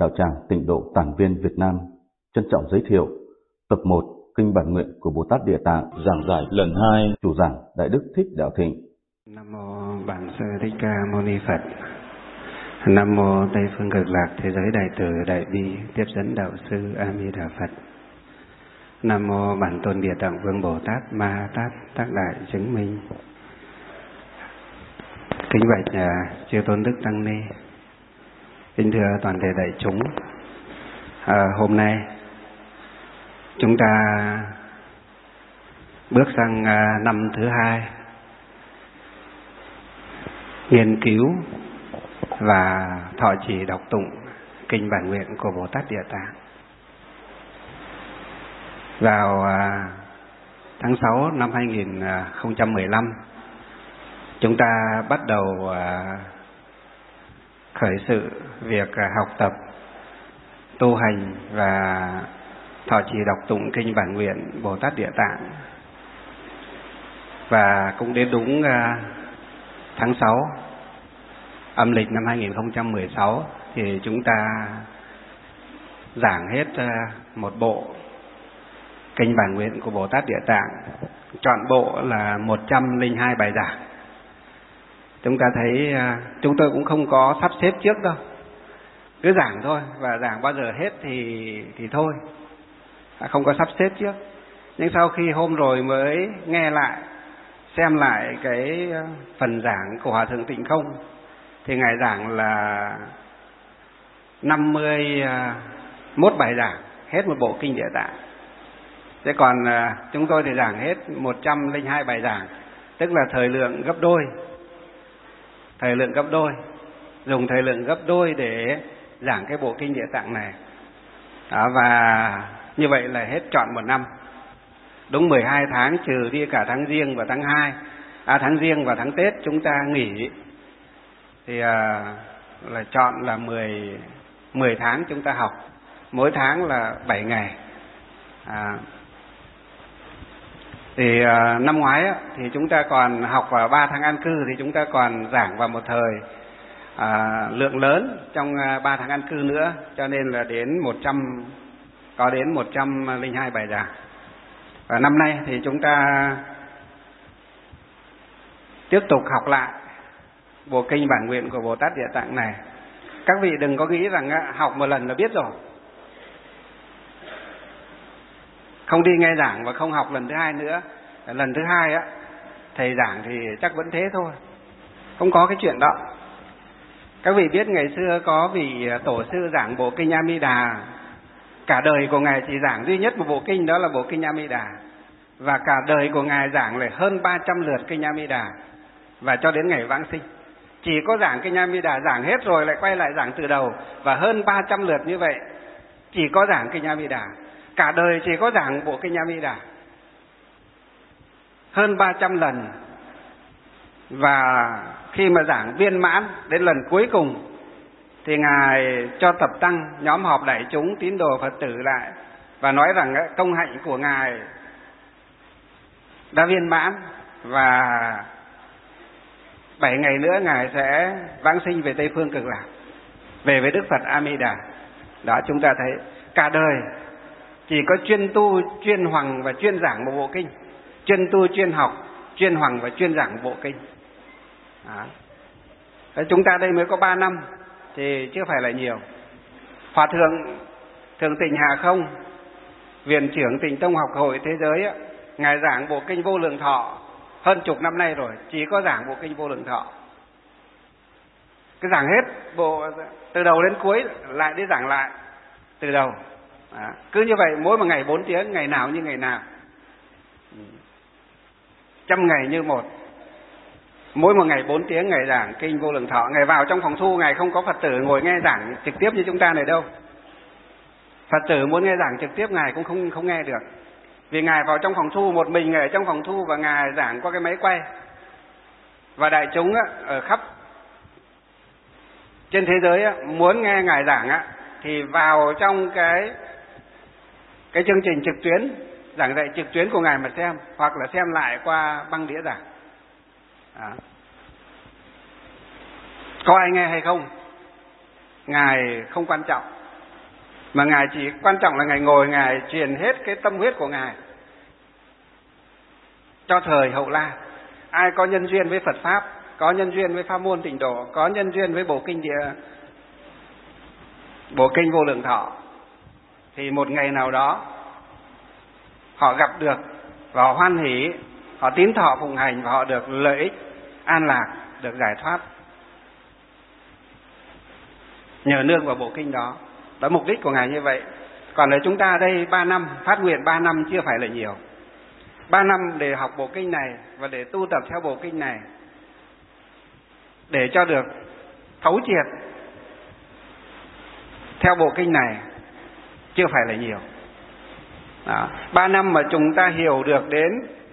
Đạo tràng Tịnh Độ Tản Viên Việt Nam trân trọng giới thiệu tập 1 Kinh Bản Nguyện của Bồ Tát Địa Tạng, giảng giải lần 2, chủ giảng Đại Đức Thích Đạo Thịnh. Nam mô Bản Sư Thích Ca Mâu Ni Phật. Nam mô Tây Phương Cực Lạc Thế Giới Đại Từ Đại Bi Tiếp Dẫn Đạo Sư A Di Đà Phật. Nam mô Bản Tôn Địa Tạng Vương Bồ Tát Ma Tát Tác Đại Chứng Minh. Kính bạch chư tôn đức tăng ni, kính thưa toàn thể đại chúng. Hôm nay chúng ta bước sang năm thứ 2 nghiên cứu và thọ trì đọc tụng kinh bản nguyện của Bồ Tát Địa Tạng. Vào tháng 6 năm 2015, chúng ta bắt đầu khởi sự việc học tập, tu hành và thọ trì đọc tụng kinh bản nguyện Bồ Tát Địa Tạng. Và cũng đến đúng tháng 6 âm lịch năm 2016 thì chúng ta giảng hết một bộ kinh bản nguyện của Bồ Tát Địa Tạng. Trọn bộ là 102 bài giảng. Chúng ta thấy chúng tôi cũng không có sắp xếp trước đâu, cứ giảng thôi, và giảng bao giờ hết thì thôi, không có sắp xếp trước. Nhưng sau khi hôm rồi mới nghe lại, xem lại cái phần giảng của Hòa Thượng Tịnh Không, thì Ngài giảng là 51 bài giảng, hết một bộ kinh Địa Tạng. Thế còn chúng tôi thì giảng hết 102 bài giảng, tức là thời lượng gấp đôi. Thời lượng gấp đôi, dùng thời lượng gấp đôi để giảng cái bộ kinh Địa Tạng này. Và như vậy là hết trọn một năm. Đúng 12 tháng, trừ đi cả tháng Giêng và tháng 2, tháng Giêng và tháng Tết chúng ta nghỉ, thì là trọn là 10 tháng chúng ta học, mỗi tháng là 7 ngày. Thì năm ngoái thì chúng ta còn học vào 3 tháng an cư, thì chúng ta còn giảng vào một thời lượng lớn trong 3 tháng an cư nữa, cho nên là có đến 102 bài giảng. Và năm nay thì chúng ta tiếp tục học lại bộ kinh bản nguyện của Bồ Tát Địa Tạng này. Các vị đừng có nghĩ rằng học một lần là biết rồi, không đi nghe giảng và không học lần thứ 2 nữa. Lần thứ 2 thầy giảng thì chắc vẫn thế thôi, không có cái chuyện đó. Các vị biết ngày xưa có vị tổ sư giảng bộ kinh A Di Đà, cả đời của Ngài chỉ giảng duy nhất một bộ kinh, đó là bộ kinh A Di Đà. Và cả đời của Ngài giảng lại hơn 300 lượt kinh A Di Đà, và cho đến ngày vãng sinh chỉ có giảng kinh A Di Đà, giảng hết rồi lại quay lại giảng từ đầu, và hơn 300 lượt như vậy chỉ có giảng kinh A Di Đà. Cả đời chỉ có giảng bộ kinh A Di Đà hơn 300 lần. Và khi mà giảng viên mãn đến lần cuối cùng thì Ngài cho tập tăng, nhóm họp đại chúng, tín đồ Phật tử lại và nói rằng công hạnh của Ngài đã viên mãn, và 7 ngày nữa Ngài sẽ vãng sinh về Tây Phương Cực Lạc, về với Đức Phật A Di Đà. Đó, chúng ta thấy cả đời chỉ có chuyên tu, chuyên hoằng và chuyên giảng một bộ kinh, chuyên tu, chuyên học, chuyên hoằng và chuyên giảng một bộ kinh. Chúng ta đây mới có 3 năm thì chưa phải là nhiều. Hòa thượng Thượng Tịnh Hà Không, viện trưởng Tịnh Tông Học Hội Thế Giới, Ngài giảng bộ kinh Vô Lượng Thọ hơn chục năm nay rồi, chỉ có giảng bộ kinh Vô Lượng Thọ. Cứ giảng hết bộ từ đầu đến cuối, lại đi giảng lại từ đầu. Cứ như vậy mỗi một ngày 4 tiếng, ngày nào như ngày nào, 100 ngày như một. Mỗi một ngày 4 tiếng Ngài giảng kinh Vô Lượng Thọ. Ngài vào trong phòng thu, Ngài không có Phật tử ngồi nghe giảng trực tiếp như chúng ta này đâu. Phật tử muốn nghe giảng trực tiếp Ngài cũng không nghe được, vì Ngài vào trong phòng thu một mình, Ngài ở trong phòng thu và Ngài giảng qua cái máy quay. Và đại chúng ở khắp trên thế giới muốn nghe Ngài giảng thì vào trong cái chương trình trực tuyến, giảng dạy trực tuyến của Ngài mà xem, hoặc là xem lại qua băng đĩa giảng. Có ai nghe hay không, Ngài không quan trọng, Mà Ngài chỉ quan trọng là Ngài ngồi, Ngài truyền hết cái tâm huyết của Ngài cho thời hậu La. Ai có nhân duyên với Phật Pháp, có nhân duyên với pháp môn Tịnh Độ, có nhân duyên với bộ kinh Vô Lượng Thọ, thì một ngày nào đó họ gặp được và họ hoan hỷ, họ tín thọ phụng hành và họ được lợi ích, an lạc, được giải thoát nhờ nương vào bộ kinh đó. Đó mục đích của Ngài như vậy. Còn ở chúng ta ở đây 3 năm, phát nguyện 3 năm chưa phải là nhiều. 3 năm để học bộ kinh này và để tu tập theo bộ kinh này, để cho được thấu triệt theo bộ kinh này chưa phải là nhiều. Đó. 3 năm mà chúng ta hiểu được đến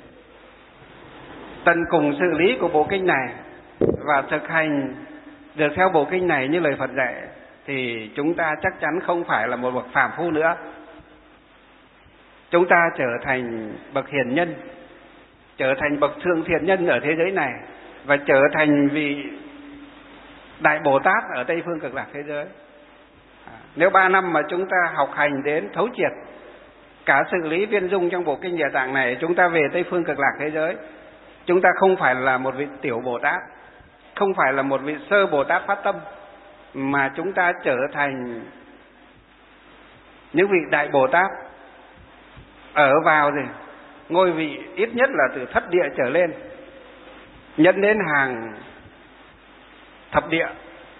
tận cùng sự lý của bộ kinh này và thực hành được theo bộ kinh này như lời Phật dạy, thì chúng ta chắc chắn không phải là một bậc phàm phu nữa. Chúng ta trở thành bậc hiền nhân, trở thành bậc thượng thiện nhân ở thế giới này, và trở thành vị Đại Bồ Tát ở Tây Phương Cực Lạc thế giới. Nếu 3 năm mà chúng ta học hành đến thấu triệt cả sự lý viên dung trong bộ kinh Địa Tạng này, chúng ta về Tây Phương Cực Lạc thế giới, chúng ta không phải là một vị tiểu Bồ Tát, không phải là một vị sơ Bồ Tát phát tâm, mà chúng ta trở thành những vị Đại Bồ Tát ở vào gì ngôi vị ít nhất là từ thất địa trở lên, nhân đến hàng thập địa.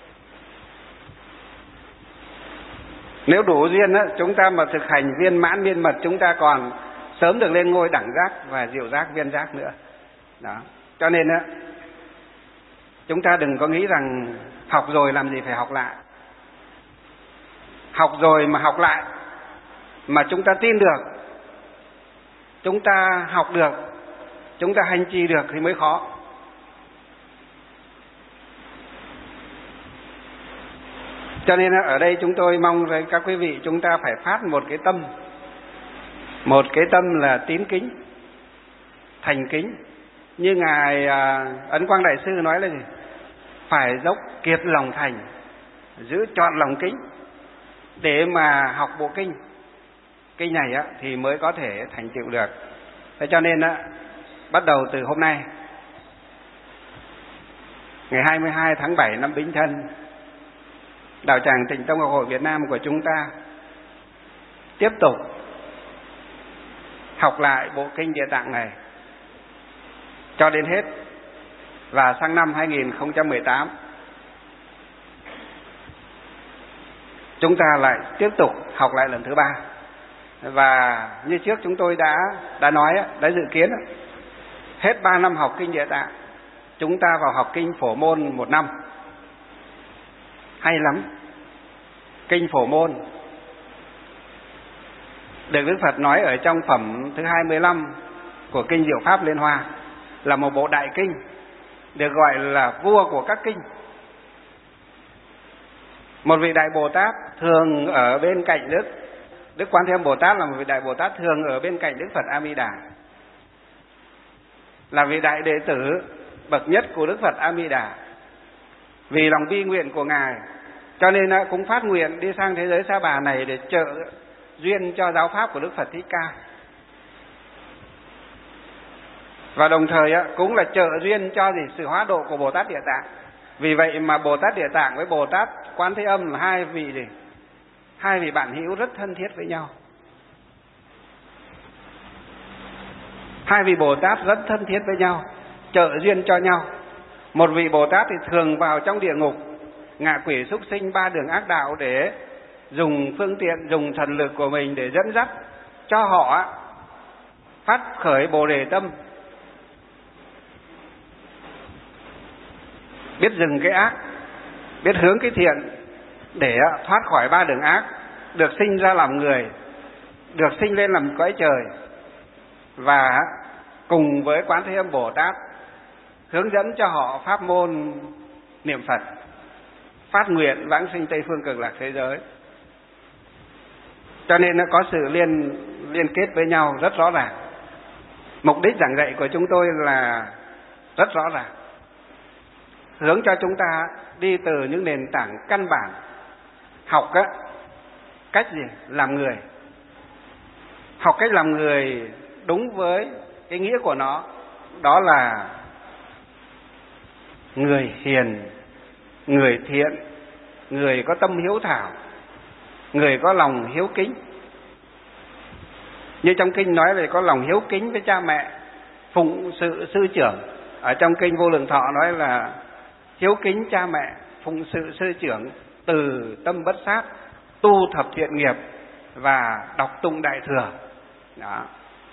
Nếu đủ duyên á, chúng ta mà thực hành viên mãn viên mật, chúng ta còn sớm được lên ngôi đẳng giác và diệu giác viên giác nữa. Đó. Cho nên á, chúng ta đừng có nghĩ rằng học rồi làm gì phải học lại. Học rồi mà học lại mà chúng ta tin được, chúng ta học được, chúng ta hành trì được thì mới khó. Cho nên ở đây chúng tôi mong với các quý vị, chúng ta phải phát một cái tâm là tín kính, thành kính. Như Ngài Ấn Quang Đại Sư nói là gì? Phải dốc kiệt lòng thành, giữ trọn lòng kính để mà học bộ kinh này á, thì mới có thể thành tựu được. Thế cho nên á, bắt đầu từ hôm nay, ngày 22 tháng 7 năm Bính Thân, Đạo tràng Tịnh Tông Học hội Việt Nam của chúng ta tiếp tục học lại bộ kinh Địa Tạng này cho đến hết. Và sang năm 2018 chúng ta lại tiếp tục học lại lần thứ 3. Và như trước chúng tôi đã nói, đã dự kiến, hết 3 năm học kinh Địa Tạng, chúng ta vào học kinh Phổ Môn 1 năm. Hay lắm. Kinh Phổ Môn được Đức Phật nói ở trong phẩm thứ 25 của kinh Diệu Pháp Liên Hoa, là một bộ đại kinh, được gọi là vua của các kinh. Một vị Đại Bồ Tát thường ở bên cạnh Đức Quán Thế Âm Bồ Tát là một vị Đại Bồ Tát thường ở bên cạnh Đức Phật A Di Đà, là vị đại đệ tử bậc nhất của Đức Phật A Di Đà. Vì lòng bi nguyện của Ngài, cho nên cũng phát nguyện đi sang thế giới Sa Bà này để trợ duyên cho giáo pháp của Đức Phật Thích Ca. Và đồng thời cũng là trợ duyên cho sự hóa độ của Bồ Tát Địa Tạng. Vì vậy mà Bồ Tát Địa Tạng với Bồ Tát Quán Thế Âm là hai vị bạn hữu rất thân thiết với nhau. Hai vị Bồ Tát rất thân thiết với nhau, trợ duyên cho nhau. Một vị Bồ Tát thì thường vào trong địa ngục, ngạ quỷ súc sinh 3 đường ác đạo để dùng phương tiện, dùng thần lực của mình để dẫn dắt cho họ phát khởi Bồ Đề tâm, biết dừng cái ác, biết hướng cái thiện, để thoát khỏi 3 đường ác, được sinh ra làm người, được sinh lên làm cõi trời, và cùng với Quán Thế Âm Bồ Tát hướng dẫn cho họ pháp môn niệm Phật, phát nguyện vãng sinh Tây Phương Cực Lạc thế giới. Cho nên nó có sự liên kết với nhau rất rõ ràng. Mục đích giảng dạy của chúng tôi là rất rõ ràng, hướng cho chúng ta đi từ những nền tảng căn bản, học cách gì? Làm người. Học cách làm người đúng với cái nghĩa của nó, đó là người hiền, người thiện, người có tâm hiếu thảo, người có lòng hiếu kính. Như trong kinh nói về có lòng hiếu kính với cha mẹ, phụng sự sư trưởng. Ở trong kinh Vô Lượng Thọ nói là hiếu kính cha mẹ, phụng sự sư trưởng, từ tâm bất sát, tu thập thiện nghiệp và đọc tụng đại thừa. Đó.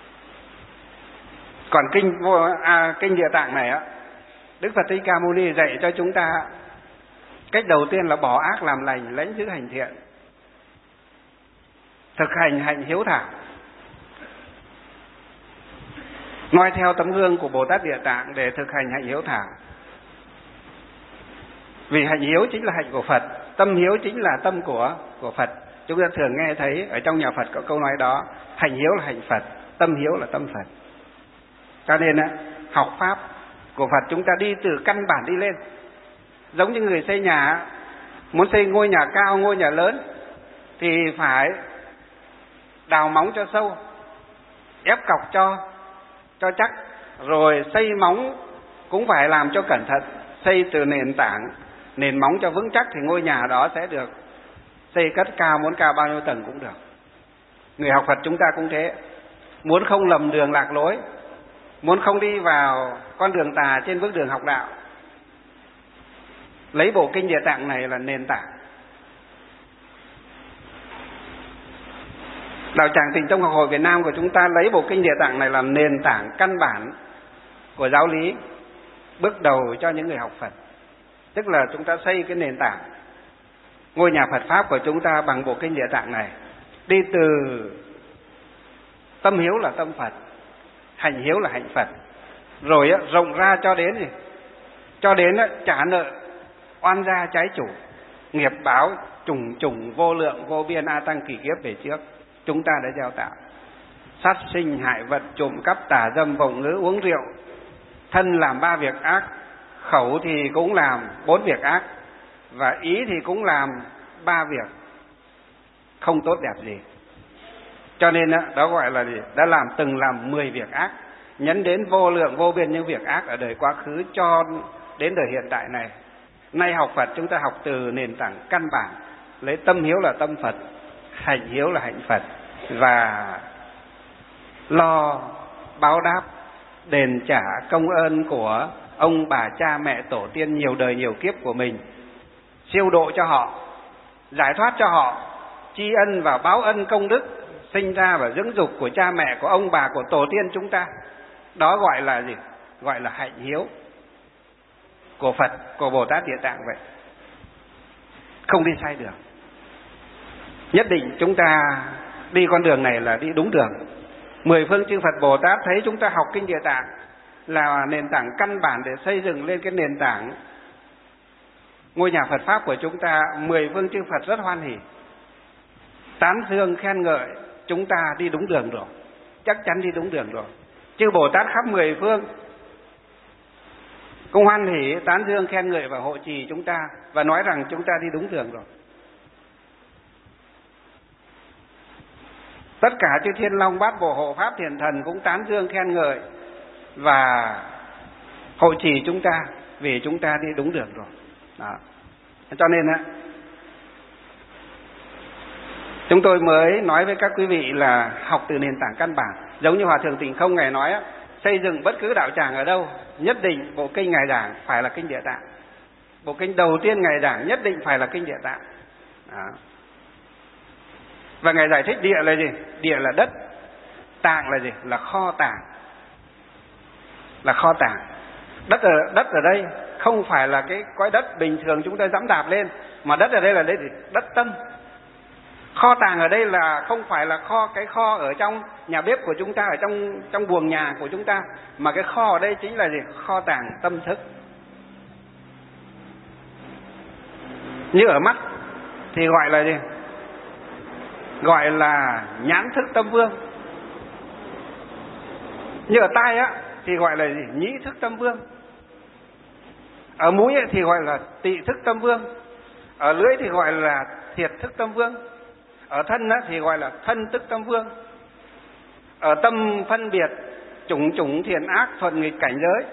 Còn kinh Địa Tạng này á, Đức Phật Thích Ca Mâu Ni dạy cho chúng ta cách đầu tiên là bỏ ác làm lành, lãnh giữ hành thiện, thực hành hạnh hiếu thảo, noi theo tấm gương của Bồ Tát Địa Tạng để thực hành hạnh hiếu thảo. Vì hạnh hiếu chính là hạnh của Phật, tâm hiếu chính là tâm của Phật. Chúng ta thường nghe thấy ở trong nhà Phật có câu nói đó, hạnh hiếu là hạnh Phật, tâm hiếu là tâm Phật. Cho nên học pháp của Phật chúng ta đi từ căn bản đi lên. Giống như người xây nhà, muốn xây ngôi nhà cao, ngôi nhà lớn thì phải đào móng cho sâu, ép cọc cho chắc, rồi xây móng cũng phải làm cho cẩn thận, xây từ nền tảng, nền móng cho vững chắc thì ngôi nhà đó sẽ được xây cất cao, muốn cao bao nhiêu tầng cũng được. Người học Phật chúng ta cũng thế, muốn không lầm đường lạc lối, muốn không đi vào con đường tà trên bước đường học đạo, lấy bộ kinh Địa Tạng này là nền tảng. Đạo Tràng Tịnh Tông Học Hội Việt Nam của chúng ta lấy bộ kinh Địa Tạng này làm nền tảng căn bản của giáo lý bước đầu cho những người học Phật. Tức là chúng ta xây cái nền tảng ngôi nhà Phật Pháp của chúng ta bằng bộ kinh Địa Tạng này, đi từ tâm hiếu là tâm Phật, hành hiếu là hạnh Phật, rồi rộng ra cho đến gì? Cho đến trả nợ oan gia trái chủ, nghiệp báo trùng trùng vô lượng vô biên a tăng kỳ kiếp về trước chúng ta đã gieo tạo. Sát sinh, hại vật, trộm cắp, tà dâm, vọng ngữ, uống rượu, thân làm 3 việc ác, khẩu thì cũng làm 4 việc ác, và ý thì cũng làm 3 việc không tốt đẹp gì. Cho nên đó gọi là gì? Đã từng làm 10 việc ác, nhấn đến vô lượng vô biên những việc ác ở đời quá khứ cho đến đời hiện tại này. Nay học Phật chúng ta học từ nền tảng căn bản, lấy tâm hiếu là tâm Phật, hạnh hiếu là hạnh Phật, và lo báo đáp đền trả công ơn của ông bà cha mẹ tổ tiên nhiều đời nhiều kiếp của mình, siêu độ cho họ, giải thoát cho họ, tri ân và báo ân công đức sinh ra và dưỡng dục của cha mẹ, của ông bà, của tổ tiên chúng ta. Đó gọi là gì? Gọi là hạnh hiếu của Phật, của Bồ Tát Địa Tạng vậy. Không đi sai đường. Nhất định chúng ta đi con đường này là đi đúng đường. 10 phương chư Phật Bồ Tát thấy chúng ta học kinh Địa Tạng là nền tảng căn bản để xây dựng lên cái nền tảng ngôi nhà Phật Pháp của chúng ta. 10 phương chư Phật rất hoan hỉ, tán dương khen ngợi chúng ta đi đúng đường rồi, chắc chắn đi đúng đường rồi. Chư Bồ Tát khắp 10 phương cũng hoan hỉ, tán dương khen ngợi và hộ trì chúng ta, và nói rằng chúng ta đi đúng đường rồi. Tất cả chư Thiên Long Bát Bộ Hộ Pháp Thiện Thần cũng tán dương khen ngợi và hộ trì chúng ta, vì chúng ta đi đúng đường rồi. Đó. Cho nên chúng tôi mới nói với các quý vị là học từ nền tảng căn bản. Giống như Hòa Thượng Tịnh Không Ngài nói, xây dựng bất cứ đạo tràng ở đâu, nhất định bộ kinh Ngài giảng phải là kinh Địa Tạng. Bộ kinh đầu tiên Ngài giảng nhất định phải là kinh Địa Tạng. Đó. Và Ngài giải thích địa là gì? Địa là đất, tạng là gì? Là kho tàng. Là kho tàng. Đất ở đây không phải là cái cõi đất bình thường chúng ta dẫm đạp lên, mà đất ở đây là gì? Đất tâm. Kho tàng ở đây là không phải là cái kho ở trong nhà bếp của chúng ta, ở trong buồng nhà của chúng ta, mà cái kho ở đây chính là gì? Kho tàng tâm thức. Như ở mắt thì gọi là gì? Gọi là nhãn thức tâm vương. Như ở tai thì gọi là gì? Nhĩ thức tâm vương. Ở mũi thì gọi là tị thức tâm vương. Ở lưỡi thì gọi là thiệt thức tâm vương. Ở thân thì gọi là thân tức tâm vương. Ở tâm phân biệt chủng thiện ác thuận nghịch cảnh giới.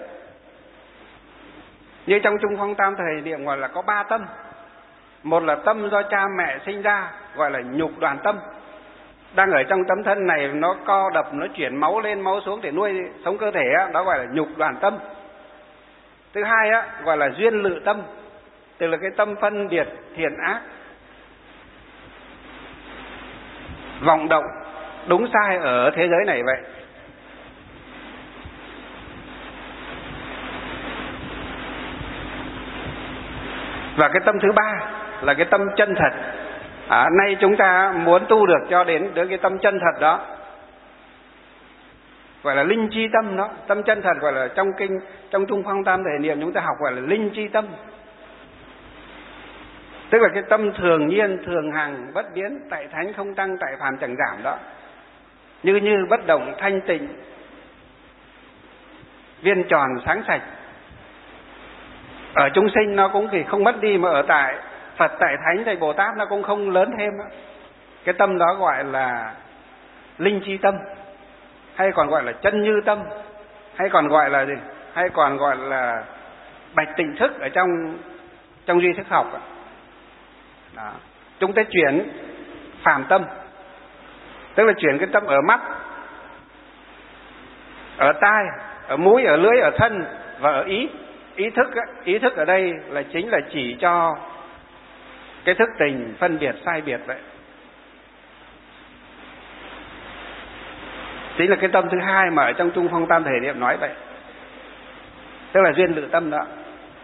Như trong Trung Phong Tam Thời Niệm gọi là có 3 tâm. Một là tâm do cha mẹ sinh ra, gọi là nhục đoàn tâm, đang ở trong tấm thân này, nó co đập, nó chuyển máu lên máu xuống để nuôi sống cơ thể, đó gọi là nhục đoàn tâm. Thứ hai gọi là duyên lự tâm, tức là cái tâm phân biệt thiện ác, vọng động đúng sai ở thế giới này vậy. Và cái tâm thứ ba là cái tâm chân thật. Nay chúng ta muốn tu được cho đến cái tâm chân thật đó, gọi là linh chi tâm đó. Tâm chân thật gọi là trong Trung Phong Tam Thể Niệm chúng ta học gọi là linh chi tâm. Tức là cái tâm thường nhiên, thường hằng, bất biến, tại thánh không tăng, tại phàm chẳng giảm đó. Như bất động, thanh tịnh, viên tròn, sáng sạch. Ở chúng sinh nó cũng thì không mất đi, mà ở tại Phật, tại Thánh, tại Bồ Tát nó cũng không lớn thêm đó. Cái tâm đó gọi là linh chi tâm, hay còn gọi là chân như tâm, hay còn gọi là gì? Hay còn gọi là bạch tịnh thức ở trong duy thức học. Đó. Chúng ta chuyển phàm tâm, tức là chuyển cái tâm ở mắt, ở tai, ở mũi, ở lưỡi, ở thân và ở ý. Ý thức ở đây là chính là chỉ cho cái thức tình phân biệt sai biệt vậy. Chính là cái tâm thứ hai mà ở trong Trung Phong Tam Thể Niệm nói vậy, tức là duyên lự tâm đó.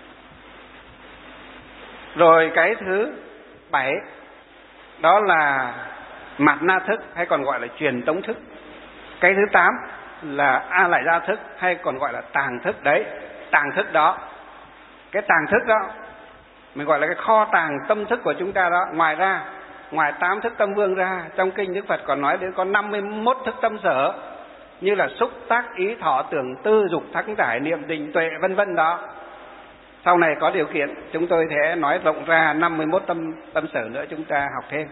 Rồi cái thứ 7 đó là mạt na thức, hay còn gọi là truyền tống thức. Cái thứ 8 là a lại gia thức, hay còn gọi là tàng thức. Đấy, tàng thức đó, cái tàng thức đó mình gọi là cái kho tàng tâm thức của chúng ta đó. Ngoài 8 thức tâm vương ra, trong kinh Đức Phật còn nói đến có 51 thức tâm sở, như là xúc tác ý thọ tưởng tư dục thắng giải niệm định tuệ vân vân đó. Sau này có điều kiện chúng tôi sẽ nói rộng ra 51 tâm sở nữa, chúng ta học thêm.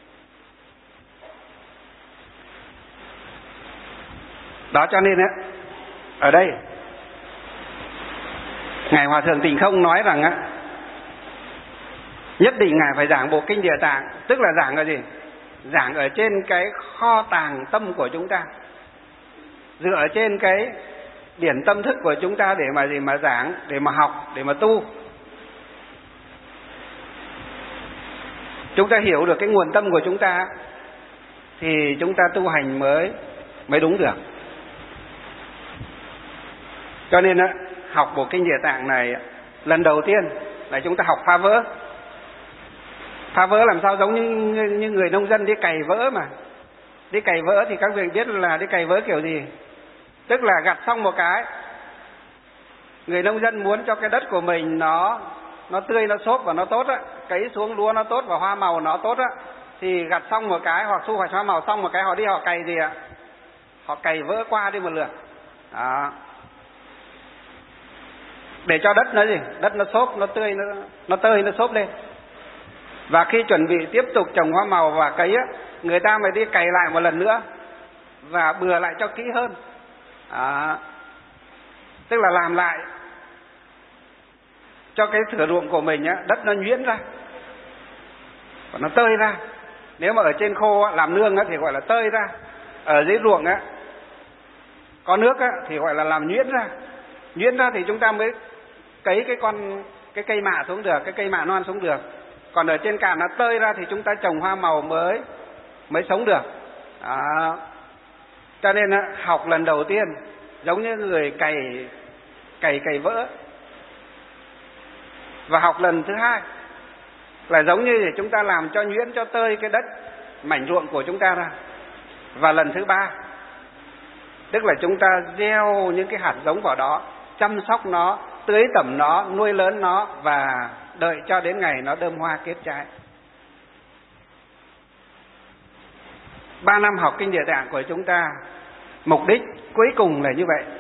Đó, cho nên ở đây Ngài Hòa Thượng Tịnh Không nói rằng nhất định Ngài phải giảng bộ kinh Địa Tạng. Tức là giảng ở gì? Giảng ở trên cái kho tàng tâm của chúng ta, dựa ở trên cái điển tâm thức của chúng ta để mà gì mà giảng, để mà học, để mà tu. Chúng ta hiểu được cái nguồn tâm của chúng ta thì chúng ta tu hành mới đúng được. Cho nên học bộ kinh Địa Tạng này lần đầu tiên là chúng ta học phá vỡ. Phá vỡ làm sao? Giống như người nông dân đi cày vỡ mà. Đi cày vỡ thì các vị biết là đi cày vỡ kiểu gì? Tức là gặt xong một cái, người nông dân muốn cho cái đất của mình nó tươi, nó xốp và nó tốt á, cấy xuống lúa nó tốt và hoa màu nó tốt á, thì gặt xong một cái hoặc thu hoạch hoa màu xong một cái, họ đi họ cày gì ạ? Họ cày vỡ qua đi một lượt. Đó. Để cho đất nó gì? Đất nó xốp, nó tươi, nó tơi, nó xốp lên. Và khi chuẩn bị tiếp tục trồng hoa màu và cấy á, người ta mới đi cày lại một lần nữa và bừa lại cho kỹ hơn. Tức là làm lại cho cái thửa ruộng của mình á, đất nó nhuyễn ra và nó tơi ra. Nếu mà ở trên khô làm nương á, thì gọi là tơi ra. Ở dưới ruộng á, có nước á, thì gọi là làm nhuyễn ra. Nhuyễn ra thì chúng ta mới cấy cái cây mạ xuống được, cái cây mạ non xuống được. Còn ở trên cạn nó tơi ra thì chúng ta trồng hoa màu mới sống được. Đó. Cho nên học lần đầu tiên giống như người cày vỡ. Và học lần thứ hai là giống như để chúng ta làm cho nhuyễn, cho tơi cái đất mảnh ruộng của chúng ta ra. Và lần thứ ba tức là chúng ta gieo những cái hạt giống vào đó, chăm sóc nó, tưới tẩm nó, nuôi lớn nó và đợi cho đến ngày nó đơm hoa kết trái. 3 năm học kinh Địa Tạng của chúng ta, mục đích cuối cùng là như vậy.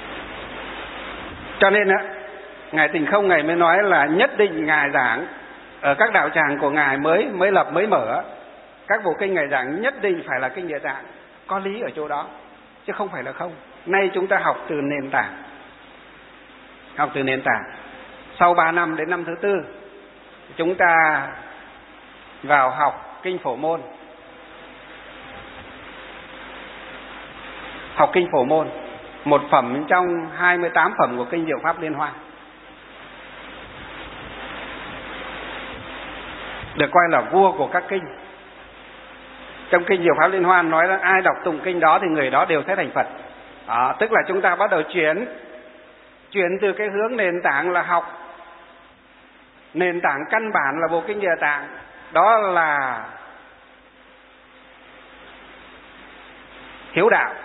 Cho nên Ngài Tịnh Không Ngài mới nói là nhất định Ngài giảng ở các đạo tràng của ngài mới lập mới mở, các bộ kinh ngài giảng nhất định phải là kinh Địa Tạng, có lý ở chỗ đó chứ không phải là không. Nay chúng ta học từ nền tảng, sau 3 năm đến năm thứ 4 chúng ta vào học kinh Phổ Môn. Học kinh Phổ Môn, một phẩm trong 28 phẩm của kinh Diệu Pháp Liên Hoa, được coi là vua của các kinh. Trong kinh Diệu Pháp Liên Hoa nói là ai đọc tụng kinh đó thì người đó đều sẽ thành Phật. Đó, tức là chúng ta bắt đầu chuyển từ cái hướng nền tảng là học nền tảng căn bản là bộ kinh Địa Tạng, đó là hiếu đạo,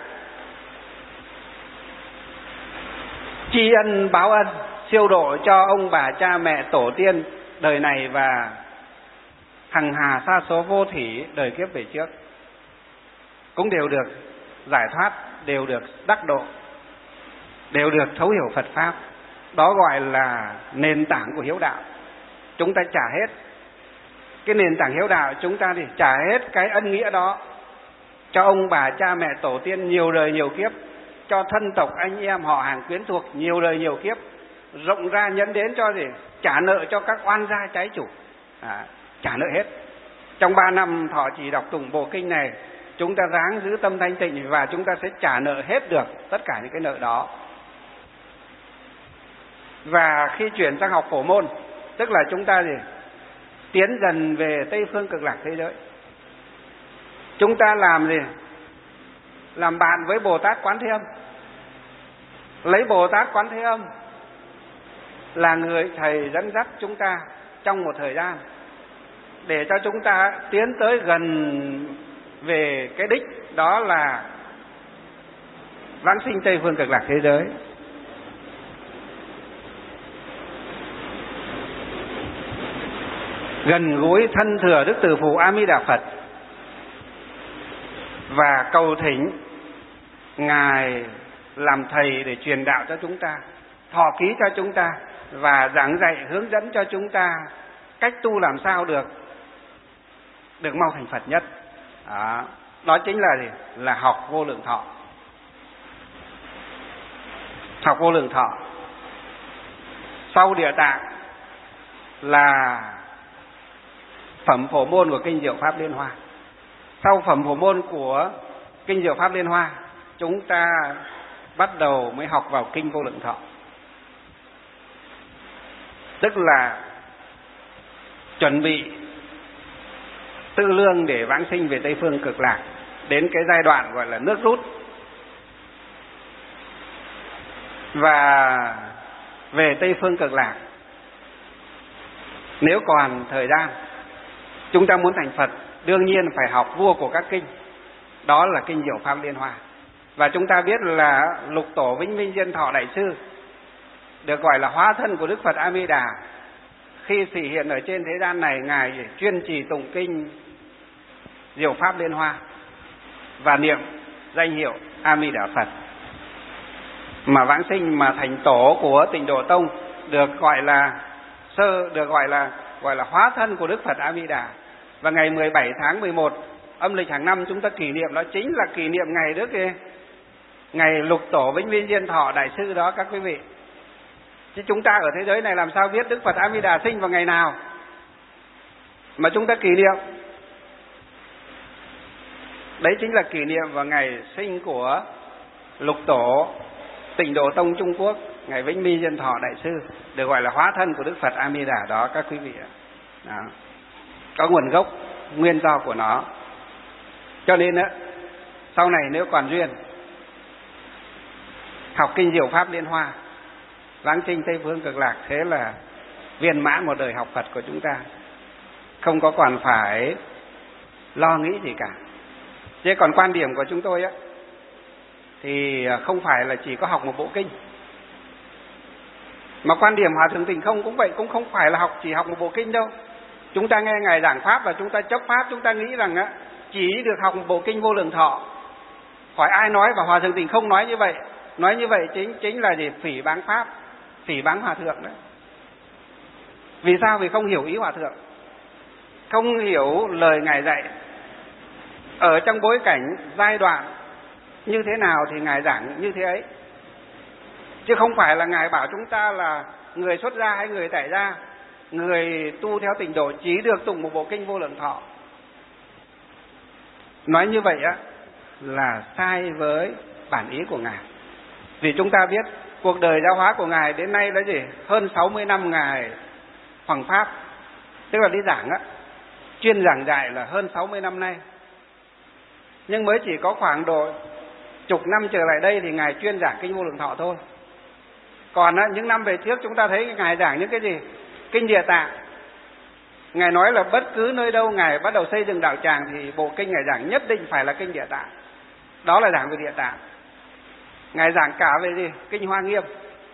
tri ân báo ân, siêu độ cho ông bà cha mẹ tổ tiên đời này và hằng hà sa số vô thỉ đời kiếp về trước, cũng đều được giải thoát, đều được đắc độ, đều được thấu hiểu Phật Pháp. Đó gọi là nền tảng của hiếu đạo. Chúng ta trả hết cái nền tảng hiếu đạo, chúng ta thì trả hết cái ân nghĩa đó cho ông bà cha mẹ tổ tiên nhiều đời nhiều kiếp, cho thân tộc anh em họ hàng quyến thuộc nhiều đời nhiều kiếp, rộng ra nhẫn đến cho để trả nợ cho các oan gia trái chủ, trả nợ hết. Trong 3 năm thọ trì đọc tụng bộ kinh này, chúng ta ráng giữ tâm thanh tịnh và chúng ta sẽ trả nợ hết được tất cả những cái nợ đó. Và khi chuyển sang học Phổ Môn, tức là chúng ta thì tiến dần về Tây Phương Cực Lạc thế giới. Chúng ta làm gì? Làm bạn với Bồ Tát Quán Thế Âm. Lấy Bồ Tát Quán Thế Âm là người thầy dẫn dắt chúng ta trong một thời gian, để cho chúng ta tiến tới gần về cái đích, đó là vãng sinh Tây Phương Cực Lạc thế giới. Gần gũi thân thừa Đức Từ Phụ A Di Đà Phật và cầu thỉnh ngài làm thầy để truyền đạo cho chúng ta, thọ ký cho chúng ta và giảng dạy hướng dẫn cho chúng ta cách tu làm sao được mau thành Phật nhất. Đó chính là gì? Là học Vô Lượng Thọ. Học Vô Lượng Thọ. Sau Địa Tạng là phẩm Phổ Môn của kinh Diệu Pháp Liên Hoa. Sau phẩm Phổ Môn của kinh Diệu Pháp Liên Hoa, chúng ta bắt đầu mới học vào kinh Vô Lượng Thọ, tức là chuẩn bị tư lương để vãng sinh về Tây Phương Cực Lạc, đến cái giai đoạn gọi là nước rút. Và về Tây Phương Cực Lạc, nếu còn thời gian chúng ta muốn thành Phật, đương nhiên phải học vua của các kinh, đó là kinh Diệu Pháp Liên Hoa. Và chúng ta biết là Lục Tổ Vĩnh Minh Diên Thọ Đại Sư được gọi là hóa thân của Đức Phật A Di Đà. Khi thị hiện ở trên thế gian này, ngài chuyên trì tụng kinh Diệu Pháp Liên Hoa và niệm danh hiệu A Di Đà Phật, mà vãng sinh mà thành tổ của Tịnh Độ Tông, được gọi là hóa thân của Đức Phật A Di Đà. Và ngày 17 tháng 11 âm lịch hàng năm chúng ta kỷ niệm, đó chính là kỷ niệm ngày Lục Tổ Vĩnh Minh Diên Thọ Đại Sư đó các quý vị. Chứ chúng ta ở thế giới này làm sao biết Đức Phật A Di Đà sinh vào ngày nào mà chúng ta kỷ niệm? Đấy chính là kỷ niệm vào ngày sinh của Lục Tổ Tịnh Độ Tông Trung Quốc, ngày Vĩnh Minh Diên Thọ Đại Sư, được gọi là hóa thân của Đức Phật A Di Đà đó các quý vị ạ. Đó, có nguồn gốc nguyên do của nó. Cho nên á, sau này nếu còn duyên học kinh Diệu Pháp Liên Hoa, vãng sinh Tây Phương Cực Lạc, thế là viên mãn một đời học Phật của chúng ta, không có còn phải lo nghĩ gì cả. Thế còn quan điểm của chúng tôi á, thì không phải là chỉ có học một bộ kinh, mà quan điểm Hòa Thượng Tịnh Không cũng vậy, cũng không phải là chỉ học một bộ kinh đâu. Chúng ta nghe ngài giảng pháp và chúng ta chốc pháp, chúng ta nghĩ rằng á, chỉ được học một bộ kinh Vô Lượng Thọ. Hỏi ai nói? Và Hòa Thượng Tịnh Không nói như vậy. Nói như vậy chính là gì? Phỉ báng pháp, phỉ báng Hòa Thượng đấy. Vì sao? Vì không hiểu ý Hòa thượng, không hiểu lời Ngài dạy. Ở trong bối cảnh giai đoạn như thế nào thì Ngài giảng như thế ấy, chứ không phải là Ngài bảo chúng ta là người xuất gia hay người tại gia, người tu theo tịnh độ chỉ được tụng một bộ kinh Vô Lượng Thọ. Nói như vậy á là sai với bản ý của Ngài. Vì chúng ta biết cuộc đời giáo hóa của Ngài đến nay là gì? Hơn 60 năm Ngài hoằng pháp, tức là đi giảng á, chuyên giảng dạy là hơn 60 năm nay. Nhưng mới chỉ có khoảng độ chục năm trở lại đây thì Ngài chuyên giảng kinh Vô Lượng Thọ thôi. Còn á, những năm về trước chúng ta thấy Ngài giảng những cái gì? Kinh Địa Tạng. Ngài nói là bất cứ nơi đâu Ngài bắt đầu xây dựng đạo tràng thì bộ kinh Ngài giảng nhất định phải là kinh Địa Tạng. Đó là giảng về Địa Tạng. Ngài giảng cả về gì? Kinh Hoa Nghiêm.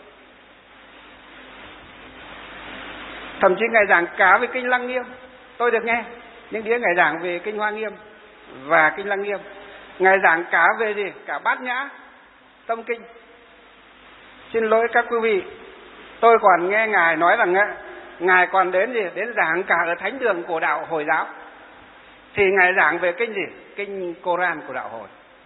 Thậm chí Ngài giảng cả về kinh Lăng Nghiêm. Tôi được nghe những đứa Ngài giảng về kinh Hoa Nghiêm và kinh Lăng Nghiêm. Ngài giảng cả về gì? Cả Bát Nhã Tâm Kinh. Xin lỗi các quý vị, tôi còn nghe Ngài nói rằng Ngài còn đến gì? Đến giảng cả ở thánh đường của đạo Hồi giáo. Thì Ngài giảng về kinh gì? Kinh Koran của đạo Hồi.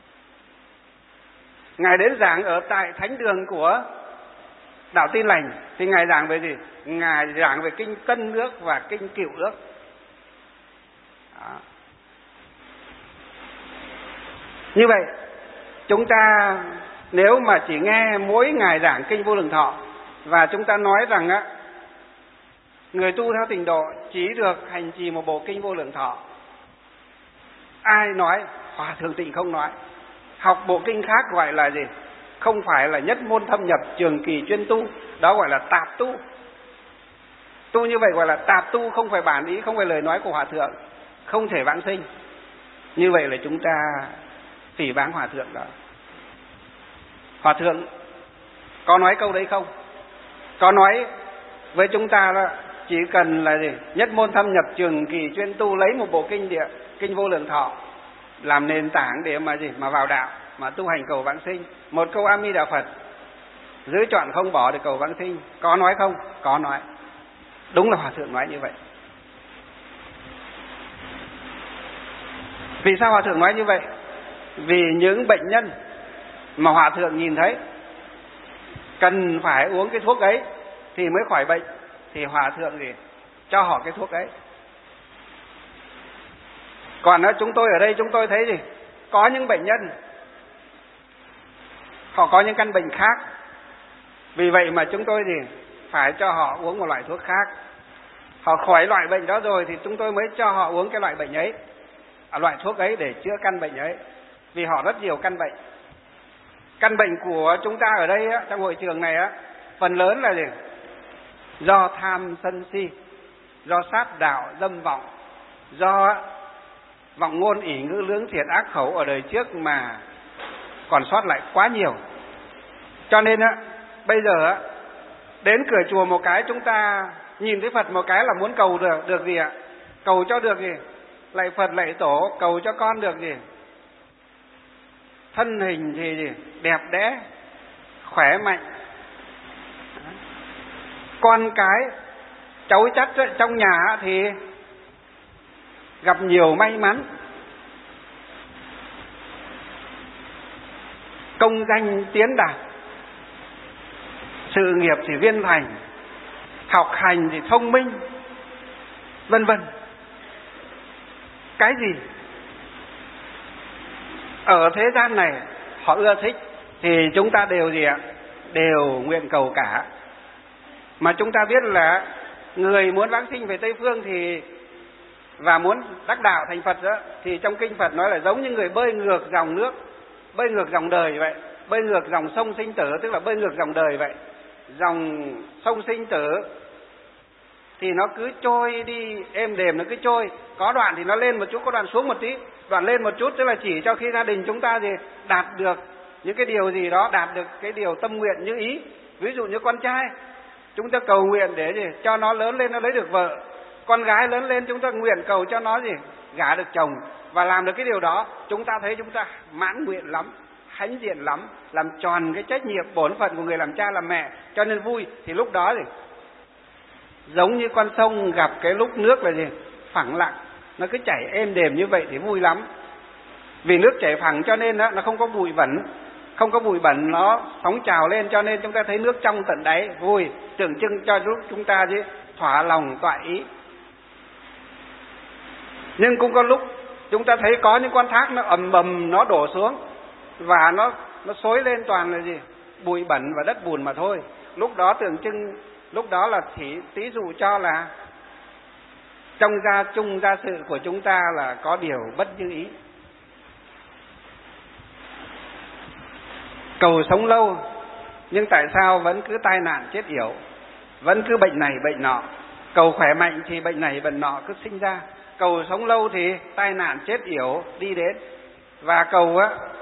Ngài đến giảng ở tại thánh đường của đạo Tin Lành thì Ngài giảng về gì? Ngài giảng về kinh Tân Ước và kinh Cựu Ước. Đó. Như vậy chúng ta nếu mà chỉ nghe mỗi Ngài giảng kinh Vô Lượng Thọ và chúng ta nói rằng á, người tu theo tịnh độ chỉ được hành trì một bộ kinh Vô Lượng Thọ, ai nói? Hòa Thượng Tịnh không nói. Học bộ kinh khác gọi là gì? Không phải là nhất môn thâm nhập, trường kỳ chuyên tu, đó gọi là tạp tu. Tu như vậy gọi là tạp tu, không phải bản ý, không phải lời nói của Hòa Thượng, không thể vãng sinh. Như vậy là chúng ta phỉ báng Hòa Thượng đó. Hòa Thượng có nói câu đấy không? Có nói với chúng ta đó, chỉ cần là gì? Nhất môn thâm nhập, trường kỳ chuyên tu, lấy một bộ kinh Vô Lượng Thọ làm nền tảng để mà gì? Mà vào đạo, mà tu hành cầu vãng sinh. Một câu A Di Đà Phật giữ chọn không bỏ để cầu vãng sinh. Có nói không? Có nói. Đúng là Hòa Thượng nói như vậy. Vì sao Hòa Thượng nói như vậy? Vì những bệnh nhân mà Hòa Thượng nhìn thấy cần phải uống cái thuốc ấy thì mới khỏi bệnh, thì Hòa Thượng gì? Cho họ cái thuốc ấy. Còn chúng tôi ở đây chúng tôi thấy gì? Có những bệnh nhân họ có những căn bệnh khác, vì vậy mà chúng tôi gì? Phải cho họ uống một loại thuốc khác. Họ khỏi loại bệnh đó rồi thì chúng tôi mới cho họ uống cái loại bệnh ấy, loại thuốc ấy để chữa căn bệnh ấy. Vì họ rất nhiều căn bệnh. Căn bệnh của chúng ta ở đây trong hội trường này phần lớn là gì? Do tham sân si, do sát đạo dâm vọng, do vọng ngôn ỷ ngữ lưỡng thiệt ác khẩu ở đời trước mà còn sót lại quá nhiều. Cho nên bây giờ đến cửa chùa một cái chúng ta nhìn thấy Phật một cái là muốn cầu được gì ạ? Cầu cho được gì? Lạy Phật lạy Tổ, cầu cho con được gì? Thân hình thì gì? Đẹp đẽ, khỏe mạnh, con cái cháu chắt trong nhà thì gặp nhiều may mắn, công danh tiến đạt, sự nghiệp thì viên thành, học hành thì thông minh, vân vân. Cái gì ở thế gian này họ ưa thích thì chúng ta đều gì ạ? Đều nguyện cầu cả. Mà chúng ta biết là người muốn vãng sinh về Tây Phương thì và muốn đắc đạo thành Phật đó, thì trong kinh Phật nói là giống như người bơi ngược dòng nước, bơi ngược dòng đời vậy, bơi ngược dòng sông sinh tử, tức là bơi ngược dòng đời vậy. Dòng sông sinh tử thì nó cứ trôi đi êm đềm, nó cứ trôi, có đoạn thì nó lên một chút, có đoạn xuống một tí, đoạn lên một chút tức là chỉ cho khi gia đình chúng ta thì đạt được những cái điều gì đó, đạt được cái điều tâm nguyện như ý. Ví dụ như con trai chúng ta cầu nguyện để gì? Cho nó lớn lên nó lấy được vợ. Con gái lớn lên chúng ta nguyện cầu cho nó gì? Gả được chồng. Và làm được cái điều đó chúng ta thấy chúng ta mãn nguyện lắm, hãnh diện lắm, làm tròn cái trách nhiệm bổn phận của người làm cha làm mẹ, cho nên vui. Thì lúc đó thì Giống như con sông gặp cái lúc nước là gì? Phẳng lặng, nó cứ chảy êm đềm như vậy thì vui lắm. Vì nước chảy phẳng cho nên nó không có bụi bẩn, không có bụi bẩn, nó sóng trào lên cho nên chúng ta thấy nước trong tận đáy, vui, tượng trưng cho lúc chúng ta chứ thỏa lòng toại ý. Nhưng cũng có lúc chúng ta thấy có những con thác nó ầm ầm nó đổ xuống và nó xối lên toàn là gì? Bụi bẩn và đất bùn mà thôi. Lúc đó tượng trưng, lúc đó là tí dụ cho là trong gia sự của chúng ta là có điều bất như ý. Cầu sống lâu nhưng tại sao vẫn cứ tai nạn chết yểu, vẫn cứ bệnh này bệnh nọ. Cầu khỏe mạnh thì bệnh này bệnh nọ cứ sinh ra. Cầu sống lâu thì tai nạn chết yểu đi đến. Và cầu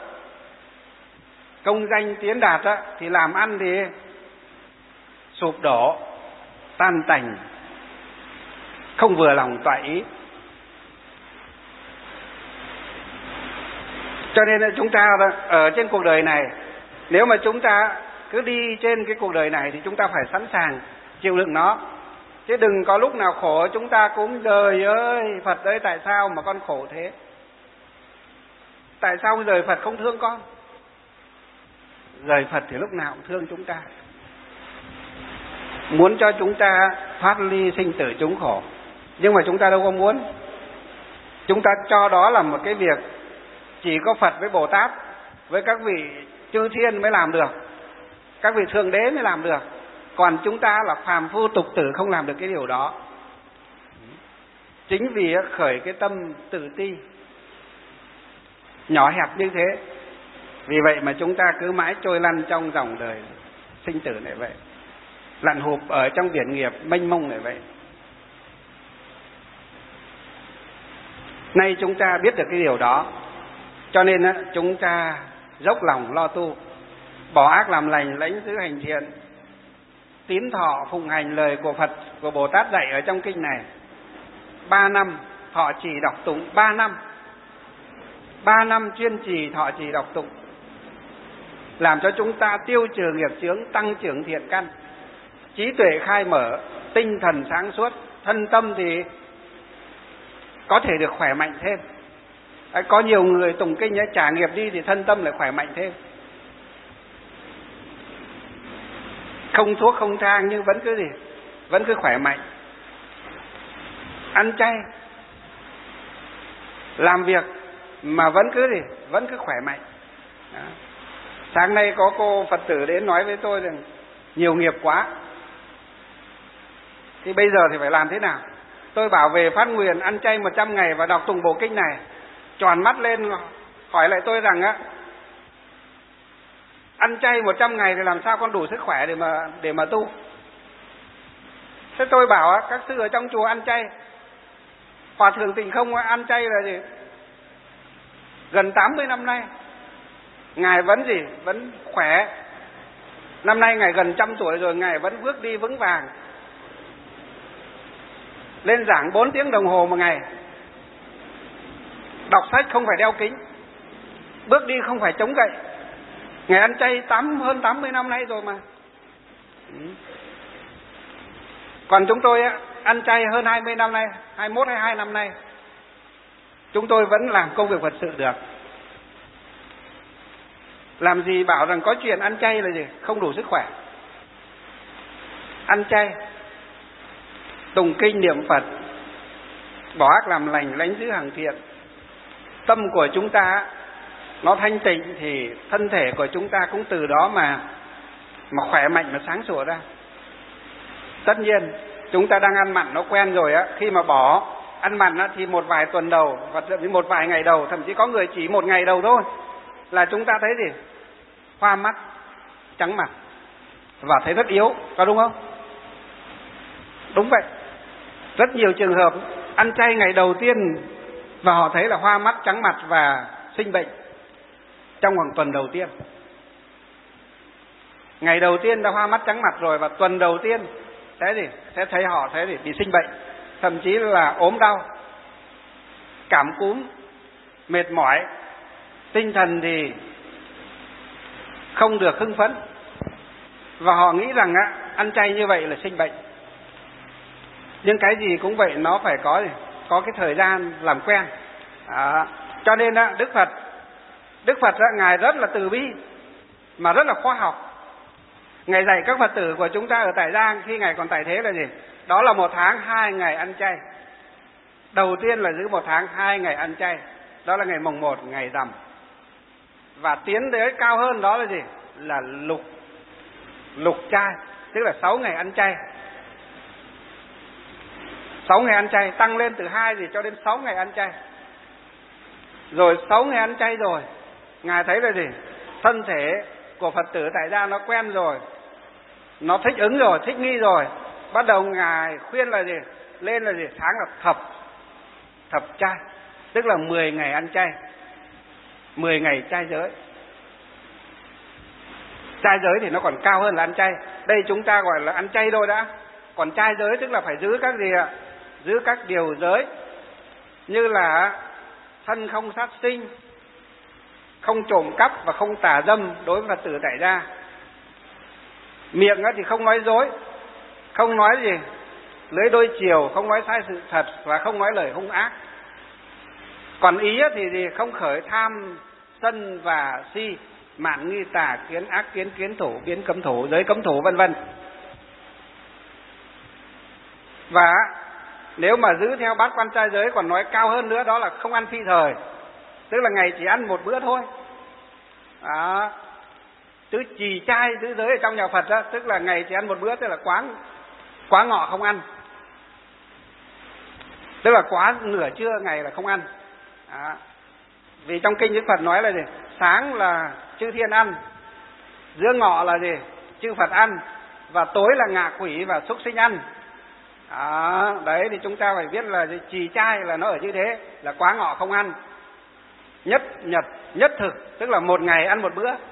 công danh tiến đạt thì làm ăn thì sụp đổ, tan tành, không vừa lòng toại ý. Cho nên là chúng ta ở trên cuộc đời này, nếu mà chúng ta cứ đi trên cái cuộc đời này thì chúng ta phải sẵn sàng chịu đựng nó. Chứ đừng có lúc nào khổ chúng ta cũng trời ơi Phật ơi tại sao mà con khổ thế? Tại sao đời Phật không thương con? Đời Phật thì lúc nào cũng thương chúng ta, muốn cho chúng ta thoát ly sinh tử chúng khổ. Nhưng mà chúng ta đâu có muốn. Chúng ta cho đó là một cái việc chỉ có Phật với Bồ Tát với các vị chư thiên mới làm được, các vị thượng đế mới làm được. Còn chúng ta là phàm phu tục tử không làm được cái điều đó. Chính vì khởi cái tâm tự ti nhỏ hẹp như thế, vì vậy mà chúng ta cứ mãi trôi lăn trong dòng đời sinh tử này vậy, lặn hụp ở trong biển nghiệp mênh mông này vậy. Nay chúng ta biết được cái điều đó, cho nên chúng ta dốc lòng lo tu, bỏ ác làm lành, lãnh giữ hành thiện, tín thọ phụng hành lời của Phật, của Bồ Tát dạy ở trong kinh này. 3 năm thọ trì đọc tụng, 3 năm chuyên trì thọ trì đọc tụng, làm cho chúng ta tiêu trừ nghiệp chướng, tăng trưởng thiện căn, trí tuệ khai mở, tinh thần sáng suốt, thân tâm thì có thể được khỏe mạnh thêm. Có nhiều người tụng kinh trả nghiệp đi thì thân tâm lại khỏe mạnh thêm. Không thuốc không thang nhưng vẫn cứ gì? Vẫn cứ khỏe mạnh. Ăn chay, làm việc mà vẫn cứ gì? Vẫn cứ khỏe mạnh. Đó. Sáng nay có cô Phật tử đến nói với tôi rằng nhiều nghiệp quá, thì bây giờ thì phải làm thế nào? Tôi bảo về phát nguyện ăn chay 100 ngày và đọc tụng bộ kinh này. Tròn mắt lên hỏi lại tôi rằng ăn chay 100 ngày thì làm sao con đủ sức khỏe để mà tu? Thế tôi bảo các sư ở trong chùa ăn chay, Hòa thượng Tịnh Không ăn chay là gì? Gần 80 năm nay, ngài vẫn gì? Vẫn khỏe. Năm nay ngài gần 100 tuổi rồi, ngài vẫn bước đi vững vàng, lên giảng 4 tiếng đồng hồ một ngày, đọc sách không phải đeo kính, bước đi không phải chống gậy. Ngài ăn chay hơn 80 năm nay rồi mà. Còn chúng tôi ăn chay hơn 20 năm nay, 21 hay 22 năm nay, chúng tôi vẫn làm công việc Phật sự được. Làm gì bảo rằng có chuyện ăn chay là gì? Không đủ sức khỏe. Ăn chay, tụng kinh niệm Phật, bỏ ác làm lành, lãnh giữ hàng thiện, tâm của chúng ta nó thanh tịnh thì thân thể của chúng ta cũng từ đó mà khỏe mạnh, mà sáng sủa ra. Tất nhiên chúng ta đang ăn mặn nó quen rồi khi mà bỏ ăn mặn thì một vài tuần đầu và thậm chí một vài ngày đầu, thậm chí có người chỉ 1 ngày đầu thôi là chúng ta thấy gì? Hoa mắt, trắng mặt và thấy rất yếu, có đúng không? Đúng vậy. Rất nhiều trường hợp ăn chay ngày đầu tiên và họ thấy là hoa mắt, trắng mặt và sinh bệnh trong khoảng tuần đầu tiên. Ngày đầu tiên đã hoa mắt trắng mặt rồi và tuần đầu tiên sẽ thấy họ bị sinh bệnh, thậm chí là ốm đau, cảm cúm, mệt mỏi, tinh thần thì không được hưng phấn, và họ nghĩ rằng ăn chay như vậy là sinh bệnh. Nhưng cái gì cũng vậy, nó phải có cái thời gian làm quen. Cho nên Đức Phật Ngài rất là từ bi mà rất là khoa học. Ngài dạy các Phật tử của chúng ta ở tại Giang khi Ngài còn tại thế là gì? Đó là 1 tháng 2 ngày ăn chay. Đầu tiên là giữ 1 tháng 2 ngày ăn chay. Đó là ngày mồng 1, ngày rằm. Và tiến tới cao hơn đó là gì? Là lục chay, tức là 6 ngày ăn chay. 6 ngày ăn chay tăng lên từ 2 cho đến 6 ngày ăn chay. Rồi 6 ngày ăn chay rồi, Ngài thấy là gì? Thân thể của Phật tử tại gia nó quen rồi, nó thích ứng rồi, thích nghi rồi. Bắt đầu Ngài khuyên là gì? Lên là gì? Tháng là thập chay, tức là 10 ngày ăn chay, 10 ngày chay giới. Chay giới thì nó còn cao hơn là ăn chay. Đây chúng ta gọi là ăn chay thôi đã. Còn chay giới tức là phải giữ các gì ạ? Giữ các điều giới, như là thân không sát sinh, không trộm cắp và không tà dâm đối với Phật tử tại gia. Miệng thì không nói dối, không nói gì lưỡi đôi chiều, không nói sai sự thật và không nói lời hung ác. Còn ý thì gì? Không khởi tham, sân và si, mạn nghi tà, kiến ác kiến, kiến thủ, biến cấm thủ, giới cấm thủ, vân vân. Và nếu mà giữ theo bát quan trai giới còn nói cao hơn nữa, đó là không ăn phi thời, tức là ngày chỉ ăn 1 bữa thôi. Tứ trì trai giữ giới ở trong nhà Phật đó, tức là ngày chỉ ăn 1 bữa, tức là quá ngọ không ăn, tức là quá nửa trưa ngày là không ăn. Vì trong kinh Đức Phật nói là gì? Sáng là chư thiên ăn, giữa ngọ là gì? Chư Phật ăn, và tối là ngạ quỷ và súc sinh ăn. Đấy thì chúng ta phải biết là trì trai là nó ở như thế, là quá ngọ không ăn, nhất nhật nhất thực, tức là 1 ngày ăn 1 bữa.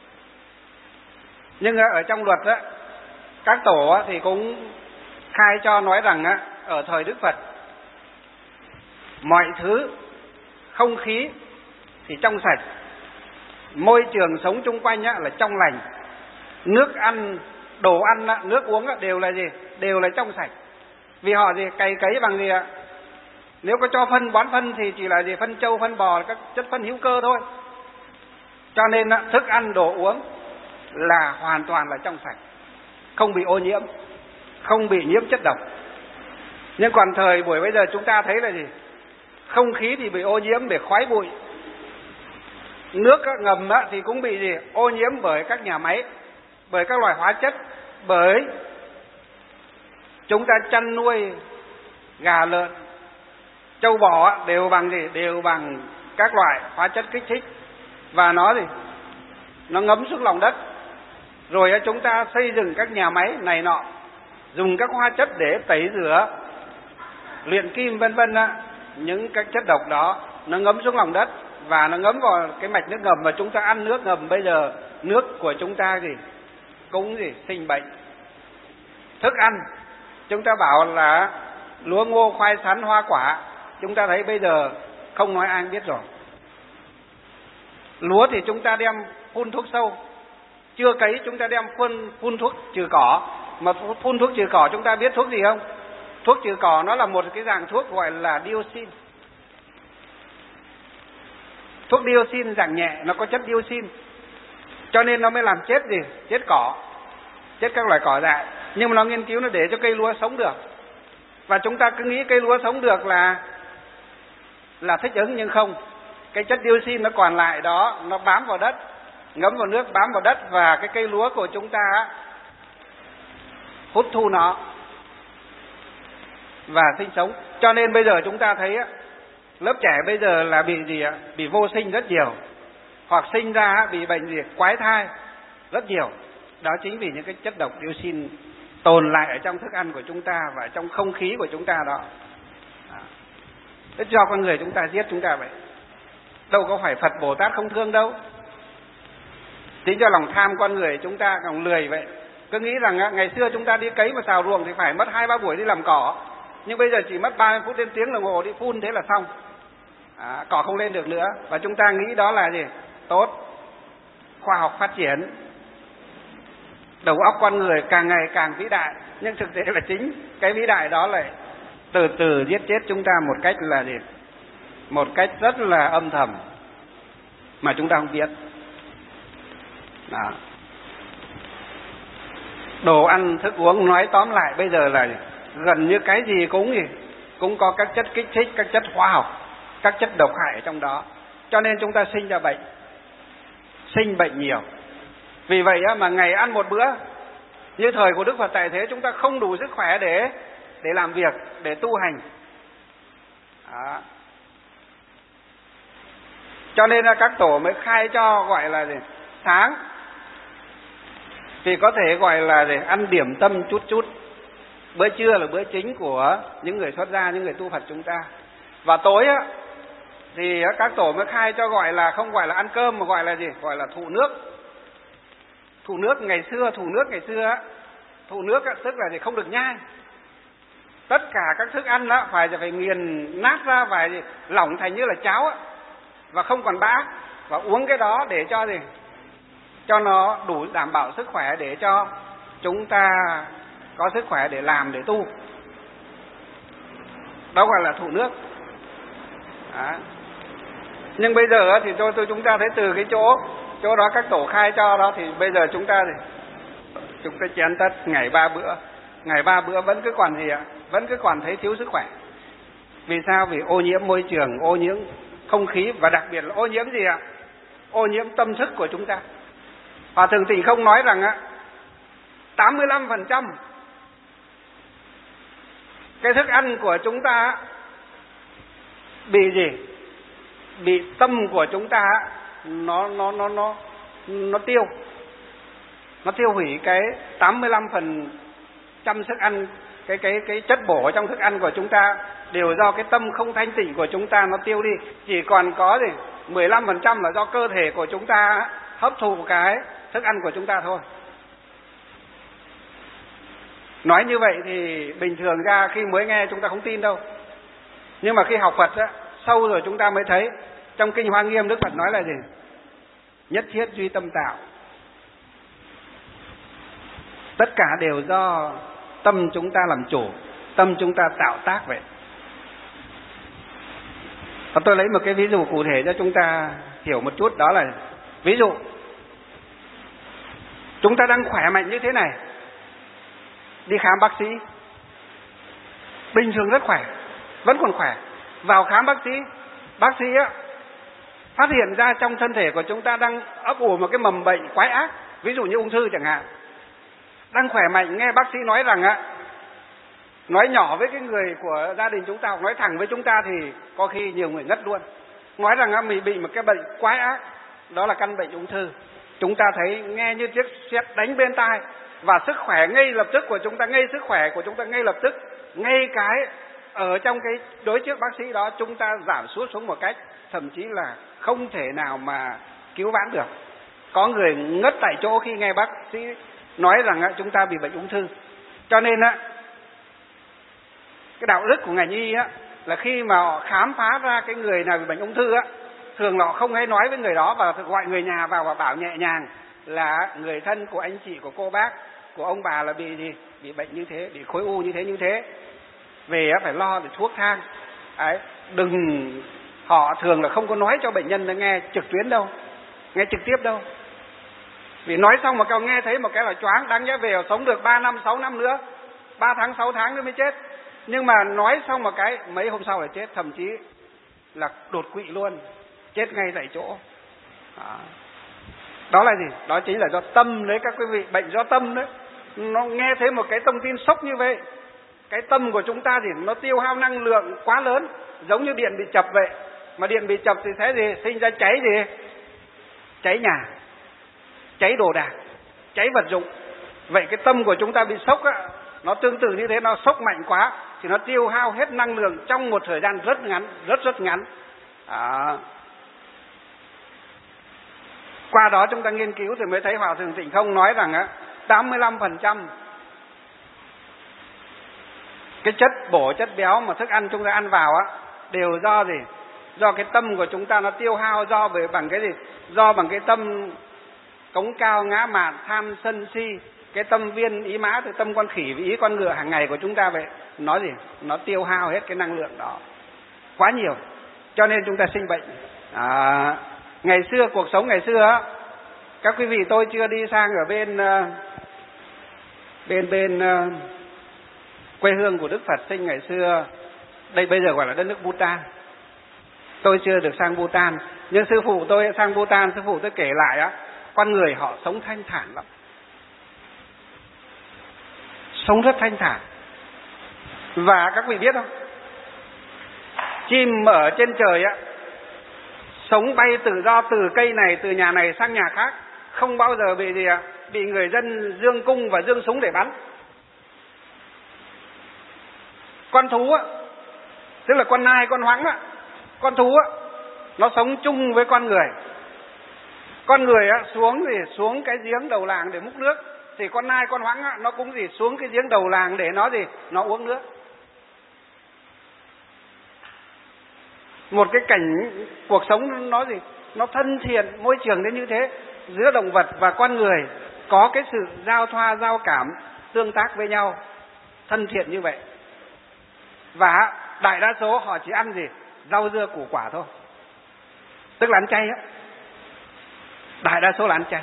Nhưng ở trong luật á, các tổ thì cũng khai cho nói rằng á, ở thời Đức Phật mọi thứ không khí thì trong sạch, môi trường sống chung quanh á, là trong lành, nước ăn, đồ ăn, nước uống đều là gì? Đều là trong sạch. Vì họ gì? Cày cấy bằng gì ạ? Nếu có cho phân, bón phân thì chỉ là gì? Phân trâu, phân bò, các chất phân hữu cơ thôi. Cho nên thức ăn, đồ uống là hoàn toàn là trong sạch, không bị ô nhiễm, không bị nhiễm chất độc. Nhưng còn thời buổi bây giờ chúng ta thấy là gì? Không khí thì bị ô nhiễm bởi khói bụi, nước ngầm thì cũng bị gì? Ô nhiễm bởi các nhà máy, bởi các loại hóa chất, bởi chúng ta chăn nuôi gà, lợn, trâu bò đều bằng gì? Đều bằng các loại hóa chất kích thích, và nó ngấm xuống lòng đất. Rồi chúng ta xây dựng các nhà máy này nọ, dùng các hóa chất để tẩy rửa, luyện kim vân vân, những các chất độc đó nó ngấm xuống lòng đất và nó ngấm vào cái mạch nước ngầm, và chúng ta ăn nước ngầm. Bây giờ nước của chúng ta cũng sinh bệnh. Thức ăn chúng ta bảo là lúa ngô khoai sắn hoa quả, chúng ta thấy bây giờ không nói ai biết rồi. Lúa thì chúng ta đem phun thuốc sâu, chưa cấy chúng ta đem phun thuốc trừ cỏ. Mà phun thuốc trừ cỏ chúng ta biết thuốc gì không? Thuốc trừ cỏ nó là một cái dạng thuốc gọi là dioxin. Thuốc dioxin dạng nhẹ, nó có chất dioxin, cho nên nó mới làm chết gì? Chết cỏ, chết các loài cỏ dại. Nhưng mà nó nghiên cứu nó để cho cây lúa sống được. Và chúng ta cứ nghĩ cây lúa sống được là thích ứng, nhưng không. Cái chất dioxin nó còn lại đó, nó bám vào đất, ngấm vào nước, bám vào đất, và cái cây lúa của chúng ta hút thu nó và sinh sống. Cho nên bây giờ chúng ta thấy lớp trẻ bây giờ là bị gì ạ? Bị vô sinh rất nhiều, hoặc sinh ra bị bệnh gì? Quái thai rất nhiều. Đó chính vì những cái chất độc dioxin tồn lại ở trong thức ăn của chúng ta và trong không khí của chúng ta đó. Thế do con người chúng ta giết chúng ta vậy. Đâu có phải Phật Bồ Tát không thương đâu. Chính do lòng tham con người chúng ta còn lười vậy. Cứ nghĩ rằng ngày xưa chúng ta đi cấy mà xào ruộng thì phải mất 2-3 buổi đi làm cỏ, nhưng bây giờ chỉ mất 30 phút đến tiếng đồng hồ đi phun thế là xong. Cỏ không lên được nữa. Và chúng ta nghĩ đó là gì? Tốt, khoa học phát triển. đầu óc con người càng ngày càng vĩ đại, nhưng thực tế là chính cái vĩ đại đó lại từ từ giết chết chúng ta một cách là gì? Một cách rất là âm thầm mà chúng ta không biết. Đó. Đồ ăn, thức uống, nói tóm lại bây giờ là gần như cái gì cũng có các chất kích thích, các chất hóa học, các chất độc hại ở trong đó. Cho nên chúng ta sinh ra bệnh, sinh bệnh nhiều. Vì vậy mà ngày ăn một bữa, như thời của Đức Phật tại thế, chúng ta không đủ sức khỏe để làm việc, để tu hành. Đó. Cho nên là các tổ mới khai cho gọi là gì? Sáng thì có thể gọi là gì? Ăn điểm tâm chút chút. Bữa trưa là bữa chính của những người xuất gia, những người tu Phật chúng ta. Và tối thì các tổ mới khai cho gọi là không gọi là ăn cơm mà gọi là gì? Gọi là thụ nước. Thụ nước ngày xưa, thụ nước tức là gì? Không được nhai. Tất cả các thức ăn phải nghiền nát ra, phải lỏng thành như là cháo và không còn bã, và uống cái đó để cho gì? Cho nó đủ đảm bảo sức khỏe để cho chúng ta có sức khỏe để làm, để tu. Đó gọi là thụ nước. Đó. Nhưng bây giờ thì chúng ta thấy từ cái chỗ đó các tổ khai cho đó, thì bây giờ chúng ta chén tất ngày 3 bữa. Ngày 3 bữa vẫn cứ còn gì ạ? Vẫn cứ còn thấy thiếu sức khỏe. Vì sao? Vì ô nhiễm môi trường, ô nhiễm không khí, và đặc biệt là ô nhiễm gì ạ? Ô nhiễm tâm thức của chúng ta. Hòa Thượng Tịnh Không nói rằng 85% cái thức ăn của chúng ta bị gì? Bị tâm của chúng ta nó tiêu. Nó tiêu hủy cái 85% thức ăn, cái chất bổ trong thức ăn của chúng ta đều do cái tâm không thanh tịnh của chúng ta nó tiêu đi. Chỉ còn có gì? 15% là do cơ thể của chúng ta hấp thụ cái thức ăn của chúng ta thôi. Nói như vậy thì bình thường ra khi mới nghe chúng ta không tin đâu. Nhưng mà khi học Phật sâu rồi chúng ta mới thấy. Trong Kinh Hoa Nghiêm Đức Phật nói là gì? Nhất thiết duy tâm tạo. Tất cả đều do tâm chúng ta làm chủ, tâm chúng ta tạo tác vậy. Và tôi lấy một cái ví dụ cụ thể cho chúng ta hiểu một chút, đó là ví dụ chúng ta đang khỏe mạnh như thế này, đi khám bác sĩ, bình thường rất khỏe, vẫn còn khỏe, vào khám bác sĩ phát hiện ra trong thân thể của chúng ta đang ấp ủ một cái mầm bệnh quái ác, ví dụ như ung thư chẳng hạn. Đang khỏe mạnh, nghe bác sĩ nói rằng nói nhỏ với cái người của gia đình chúng ta, hoặc nói thẳng với chúng ta thì có khi nhiều người ngất luôn. Nói rằng mình bị một cái bệnh quái ác, đó là căn bệnh ung thư. Chúng ta thấy nghe như chiếc sét đánh bên tai, và sức khỏe ngay lập tức của chúng ta, ngay lập tức, ngay cái ở trong cái đối trước bác sĩ đó chúng ta giảm sút xuống một cách thậm chí là không thể nào mà cứu vãn được. Có người ngất tại chỗ khi nghe bác sĩ nói rằng chúng ta bị bệnh ung thư. Cho nên cái đạo đức của ngành y là khi mà họ khám phá ra cái người nào bị bệnh ung thư thường họ không hay nói với người đó, và gọi người nhà vào và bảo nhẹ nhàng là người thân của anh chị, của cô bác, của ông bà là bị gì? Bị bệnh như thế, bị khối u như thế. Về phải lo để thuốc thang. Đấy, họ thường là không có nói cho bệnh nhân nghe trực tuyến đâu, nghe trực tiếp đâu. Vì nói xong mà cậu nghe thấy một cái là choáng, đáng nhẽ về sống được 3 năm, 6 năm nữa, 3 tháng, 6 tháng nữa mới chết. Nhưng mà nói xong một cái mấy hôm sau là chết, thậm chí là đột quỵ luôn, chết ngay tại chỗ. Đó là gì? Đó chính là do tâm đấy các quý vị, bệnh do tâm đấy. Nó nghe thấy một cái thông tin sốc như vậy, cái tâm của chúng ta thì nó tiêu hao năng lượng quá lớn, giống như điện bị chập vậy. Mà điện bị chập thì thế gì? Sinh ra cháy gì? Cháy nhà, cháy đồ đạc, cháy vật dụng. Vậy cái tâm của chúng ta bị sốc nó tương tự như thế, nó sốc mạnh quá thì nó tiêu hao hết năng lượng trong một thời gian rất ngắn. Qua đó chúng ta nghiên cứu thì mới thấy Hòa Thượng Tịnh Không nói rằng 85% cái chất bổ, chất béo mà thức ăn chúng ta ăn vào đều do gì? Do cái tâm của chúng ta nó tiêu hao, bằng cái gì? Do bằng cái tâm cống cao ngã mạn, tham sân si, cái tâm viên ý mã, từ tâm con khỉ với ý con ngựa hàng ngày của chúng ta vậy, nó gì? Nó tiêu hao hết cái năng lượng đó quá nhiều, cho nên chúng ta sinh bệnh. Ngày xưa, cuộc sống ngày xưa, các quý vị, tôi chưa đi sang ở bên quê hương của Đức Phật sinh ngày xưa, đây bây giờ gọi là đất nước Bhutan. Tôi chưa được sang Bhutan, nhưng sư phụ tôi sang Bhutan, sư phụ tôi kể lại á, con người họ sống thanh thản lắm, sống rất thanh thản. Và các vị biết không, chim ở trên trời á, sống bay tự do từ cây này, từ nhà này sang nhà khác, không bao giờ bị người dân giương cung và giương súng để bắn. Con thú á, tức là con nai, con hoãng á, con thú á, nó sống chung với con người. Con người á, xuống cái giếng đầu làng để múc nước, thì con nai, con hoãng á, nó cũng xuống cái giếng đầu làng để nó uống nước. Một cái cảnh cuộc sống nó thân thiện, môi trường đến như thế, giữa động vật và con người có cái sự giao thoa, giao cảm, tương tác với nhau thân thiện như vậy. Và đại đa số họ chỉ ăn rau dưa củ quả thôi, tức là ăn chay á. Đại đa số là ăn chay.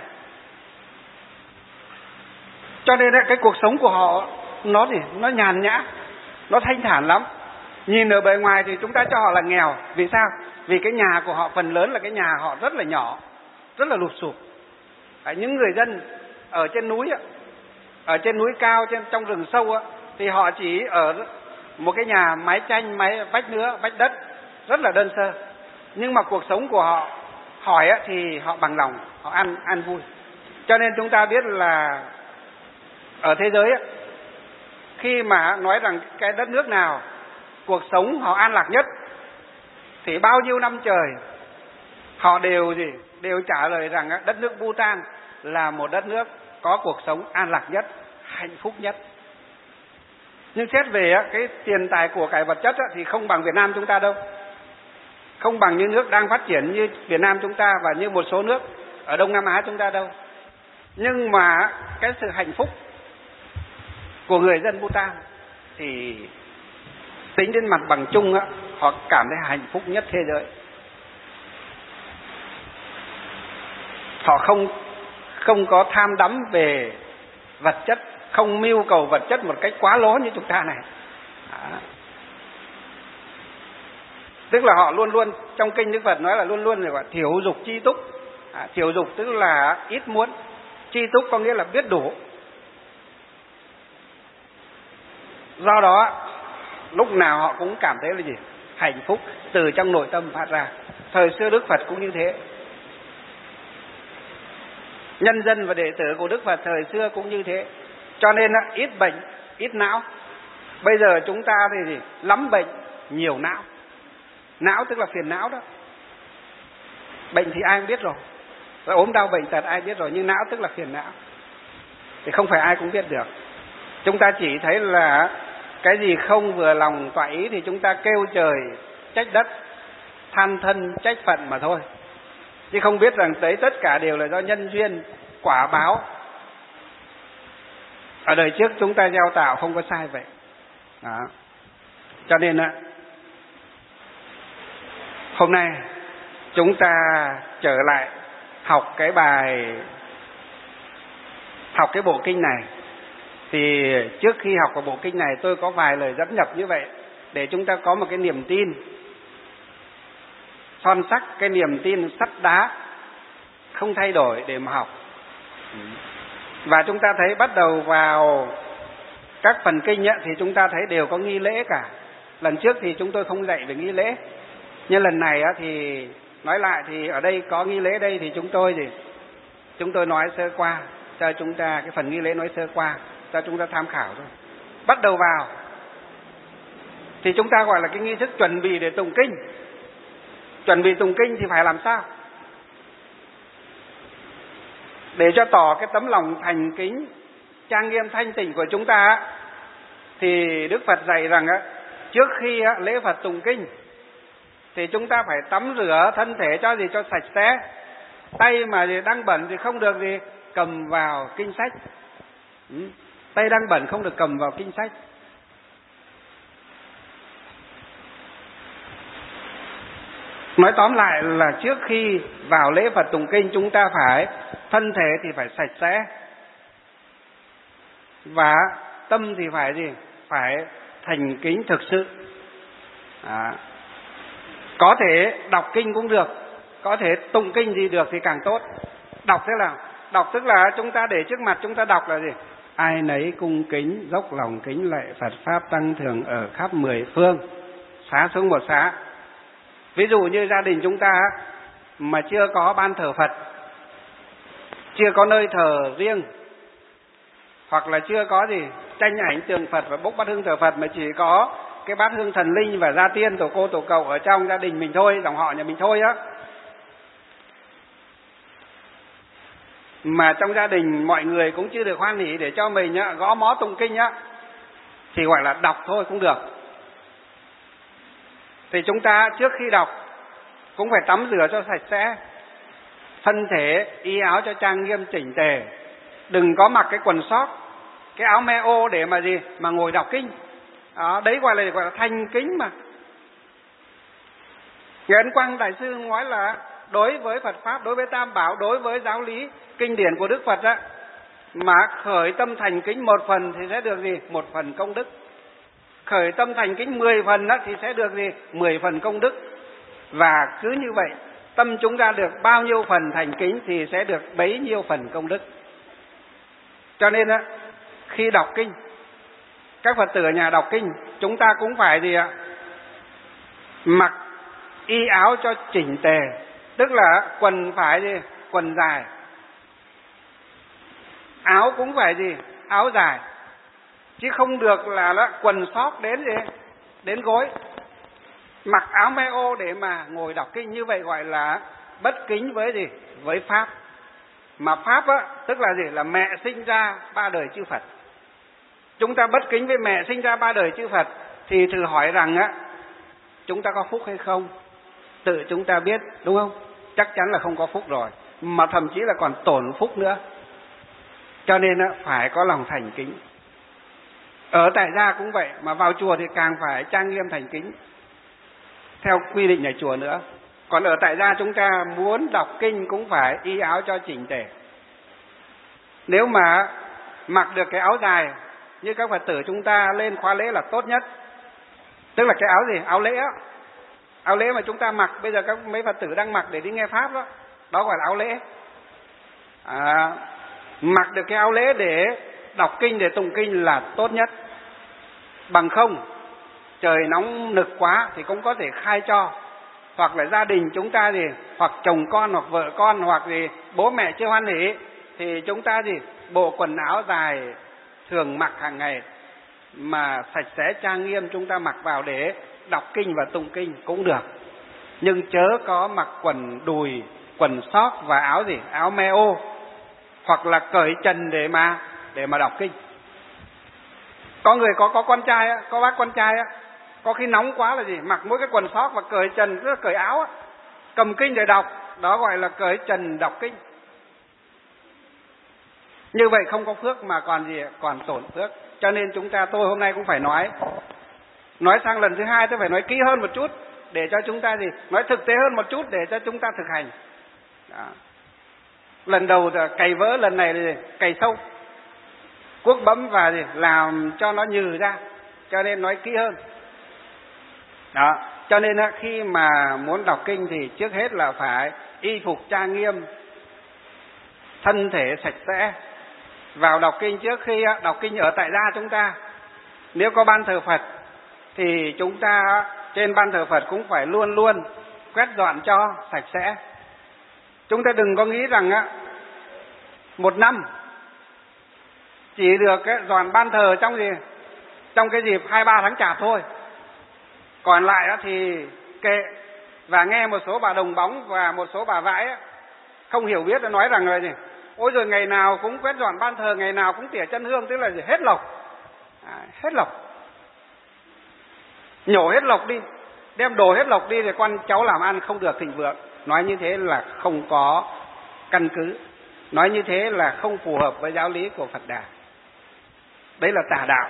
Cho nên cái cuộc sống của họ nó nhàn nhã, nó thanh thản lắm. Nhìn ở bề ngoài thì chúng ta cho họ là nghèo. Vì sao? Vì cái nhà của họ phần lớn là cái nhà họ rất là nhỏ, rất là lụp xụp. Những người dân ở trên núi, ở trên núi cao, trong rừng sâu, thì họ chỉ ở một cái nhà mái tranh, vách nứa, vách đất, rất là đơn sơ. Nhưng mà cuộc sống của họ hỏi thì họ bằng lòng, họ ăn vui. Cho nên chúng ta biết là ở thế giới khi mà nói rằng cái đất nước nào cuộc sống họ an lạc nhất, thì bao nhiêu năm trời họ đều trả lời rằng đất nước Bhutan là một đất nước có cuộc sống an lạc nhất, hạnh phúc nhất. Nhưng xét về cái tiền tài của cải vật chất thì không bằng Việt Nam chúng ta đâu, không bằng những nước đang phát triển như Việt Nam chúng ta và như một số nước ở Đông Nam Á chúng ta đâu. Nhưng mà cái sự hạnh phúc của người dân Bhutan thì tính đến mặt bằng chung họ cảm thấy hạnh phúc nhất thế giới. Họ không có tham đắm về vật chất, không mưu cầu vật chất một cách quá lố như chúng ta này. Tức là họ luôn luôn, trong kinh Đức Phật nói là luôn luôn gọi thiểu dục chi túc. Thiểu dục tức là ít muốn, chi túc có nghĩa là biết đủ. Do đó lúc nào họ cũng cảm thấy là hạnh phúc từ trong nội tâm phát ra. Thời xưa Đức Phật cũng như thế, nhân dân và đệ tử của Đức Phật thời xưa cũng như thế. Cho nên ít bệnh, ít não. Bây giờ chúng ta thì lắm bệnh, nhiều não. Não tức là phiền não đó. Bệnh thì ai cũng biết rồi, và ốm đau bệnh tật ai biết rồi, nhưng não tức là phiền não thì không phải ai cũng biết được. Chúng ta chỉ thấy là cái gì không vừa lòng toại ý thì chúng ta kêu trời trách đất, than thân trách phận mà thôi, chứ không biết rằng tới tất cả đều là do nhân duyên quả báo. Ở đời trước chúng ta gieo tạo không có sai vậy đó. Cho nên hôm nay chúng ta trở lại học cái bộ kinh này. Thì trước khi học vào bộ kinh này, tôi có vài lời dẫn nhập như vậy để chúng ta có một cái niềm tin son sắc, cái niềm tin sắt đá không thay đổi để mà học. Và chúng ta thấy bắt đầu vào các phần kinh thì chúng ta thấy đều có nghi lễ cả. Lần trước thì chúng tôi không dạy về nghi lễ, nhưng lần này thì nói lại thì ở đây có nghi lễ đây, thì chúng tôi nói sơ qua cho chúng ta cái phần nghi lễ, nói sơ qua cho chúng ta tham khảo thôi. Bắt đầu vào thì chúng ta gọi là cái nghi thức chuẩn bị để tụng kinh. Chuẩn bị tụng kinh thì phải làm sao để cho tỏ cái tấm lòng thành kính, trang nghiêm, thanh tịnh của chúng ta? Thì Đức Phật dạy rằng trước khi lễ Phật tụng kinh thì chúng ta phải tắm rửa thân thể cho sạch sẽ. Tay mà đang bẩn thì không được cầm vào kinh sách. Tay đang bẩn không được cầm vào kinh sách. Nói tóm lại là trước khi vào lễ Phật tụng kinh, chúng ta phải thân thể thì phải sạch sẽ, và tâm thì phải gì? Phải thành kính thực sự. Có thể đọc kinh cũng được, có thể tụng kinh gì được thì càng tốt. Đọc thế nào? Đọc tức là chúng ta để trước mặt chúng ta đọc là gì? Ai nấy cung kính, dốc lòng kính lạy Phật Pháp Tăng Thường ở khắp 10 phương, xá xuống một xá. Ví dụ như gia đình chúng ta mà chưa có ban thờ Phật, chưa có nơi thờ riêng, hoặc là chưa có gì tranh ảnh tượng Phật và bốc bát hương thờ Phật, mà chỉ có cái bát hương thần linh và gia tiên tổ cô tổ cậu ở trong gia đình mình thôi, dòng họ nhà mình thôi á, mà trong gia đình mọi người cũng chưa được hoan hỷ để cho mình á, gõ mó tụng kinh á, thì gọi là đọc thôi cũng được. Thì chúng ta trước khi đọc cũng phải tắm rửa cho sạch sẽ, thân thể y áo cho trang nghiêm chỉnh tề, đừng có mặc cái quần sót, cái áo me ô để mà gì mà ngồi đọc kinh. Đó, đấy gọi là thành kính mà. Ngài Ấn Quang Đại sư nói là đối với Phật Pháp, đối với Tam Bảo, đối với giáo lý kinh điển của Đức Phật á, mà khởi tâm thành kính 1 phần thì sẽ được gì? 1 phần công đức. Khởi tâm thành kính 10 phần á, thì sẽ được gì? 10 phần công đức. Và cứ như vậy, tâm chúng ta được bao nhiêu phần thành kính thì sẽ được bấy nhiêu phần công đức. Cho nên á, khi đọc kinh, các Phật tử ở nhà đọc kinh, chúng ta cũng phải gì ạ? Mặc y áo cho chỉnh tề, tức là quần phải gì? Quần dài. Áo cũng phải gì? Áo dài. Chứ không được là quần sót đến gì? Đến gối. Mặc áo me ô để mà ngồi đọc kinh, như vậy gọi là bất kính với gì? Với Pháp. Mà Pháp á, tức là gì? Là mẹ sinh ra 3 đời chư Phật. Chúng ta bất kính với mẹ sinh ra 3 đời chư Phật thì thử hỏi rằng á, chúng ta có phúc hay không? Tự chúng ta biết, đúng không? Chắc chắn là không có phúc rồi, mà thậm chí là còn tổn phúc nữa. Cho nên á, phải có lòng thành kính. Ở tại gia cũng vậy, mà vào chùa thì càng phải trang nghiêm thành kính theo quy định nhà chùa nữa. Còn ở tại gia chúng ta muốn đọc kinh cũng phải y áo cho chỉnh tề. Nếu mà mặc được cái áo dài như các Phật tử chúng ta lên khóa lễ là tốt nhất. Tức là cái áo gì? Áo lễ á. Áo lễ mà chúng ta mặc bây giờ các mấy Phật tử đang mặc để đi nghe Pháp đó, đó gọi là áo lễ. Mặc được cái áo lễ để đọc kinh, để tụng kinh là tốt nhất. Bằng không, trời nóng nực quá thì cũng có thể khai cho, hoặc là gia đình chúng ta gì, hoặc chồng con, hoặc vợ con, hoặc gì bố mẹ chưa hoan hỷ, thì chúng ta gì bộ quần áo dài thường mặc hàng ngày mà sạch sẽ trang nghiêm chúng ta mặc vào để đọc kinh và tụng kinh cũng được. Nhưng chớ có mặc quần đùi, quần sót và áo gì? Áo me ô, hoặc là cởi trần để mà đọc kinh. Có người có con trai á, có bác con trai á, có khi nóng quá là gì? Mặc mỗi cái quần sót và cởi trần, tức là cởi áo á, cầm kinh để đọc, đó gọi là cởi trần đọc kinh. Như vậy không có phước mà còn gì? Còn tổn phước. Cho nên tôi hôm nay cũng phải nói sang lần thứ hai tôi phải nói kỹ hơn một chút để cho chúng ta gì? Nói thực tế hơn một chút để cho chúng ta thực hành. Đó. Lần đầu là cày vỡ, lần này là cày sâu, cuốc bấm và gì? Làm cho nó nhừ ra. Cho nên nói kỹ hơn. Đó. Cho nên khi mà muốn đọc kinh thì trước hết là phải y phục trang nghiêm, thân thể sạch sẽ. Vào đọc kinh, trước khi đọc kinh ở tại gia chúng ta, nếu có ban thờ Phật thì chúng ta trên ban thờ Phật cũng phải luôn luôn quét dọn cho sạch sẽ. Chúng ta đừng có nghĩ rằng 1 năm chỉ được dọn ban thờ trong cái dịp 2-3 tháng Chạp thôi, còn lại thì kệ. Và nghe một số bà đồng bóng và một số bà vãi không hiểu biết nói rằng là gì? Ôi rồi ngày nào cũng quét dọn ban thờ, ngày nào cũng tỉa chân hương, tức là gì? Hết lộc. Hết lộc. Nhổ hết lộc đi, đem đồ hết lộc đi thì con cháu làm ăn không được thịnh vượng. Nói như thế là không có căn cứ. Nói như thế là không phù hợp với giáo lý của Phật Đà. Đấy là tà đạo,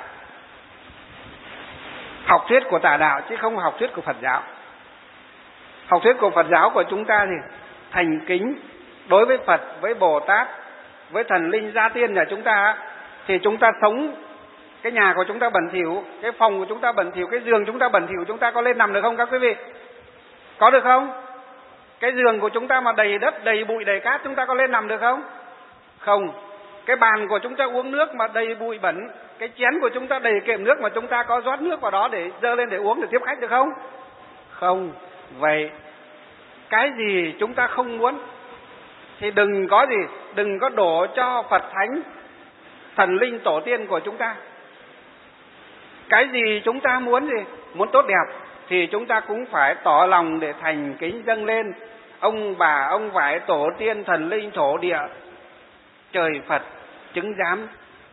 học thuyết của tà đạo chứ không học thuyết của Phật giáo. Học thuyết của Phật giáo của chúng ta thì thành kính đối với Phật, với Bồ Tát, với thần linh gia tiên nhà chúng ta, thì chúng ta sống, cái nhà của chúng ta bẩn thỉu, cái phòng của chúng ta bẩn thỉu, cái giường chúng ta bẩn thỉu, chúng ta có lên nằm được không các quý vị? Có được không? Cái giường của chúng ta mà đầy đất, đầy bụi, đầy cát, chúng ta có lên nằm được không? Không. Cái bàn của chúng ta uống nước mà đầy bụi bẩn, cái chén của chúng ta đầy kềm nước mà chúng ta có rót nước vào đó để dơ lên để uống để tiếp khách được không? Không. Vậy cái gì chúng ta không muốn thì đừng có đổ cho Phật thánh, thần linh tổ tiên của chúng ta. Cái gì chúng ta muốn tốt đẹp thì chúng ta cũng phải tỏ lòng để thành kính dâng lên ông bà, ông vải, tổ tiên, thần linh, thổ địa, trời Phật chứng giám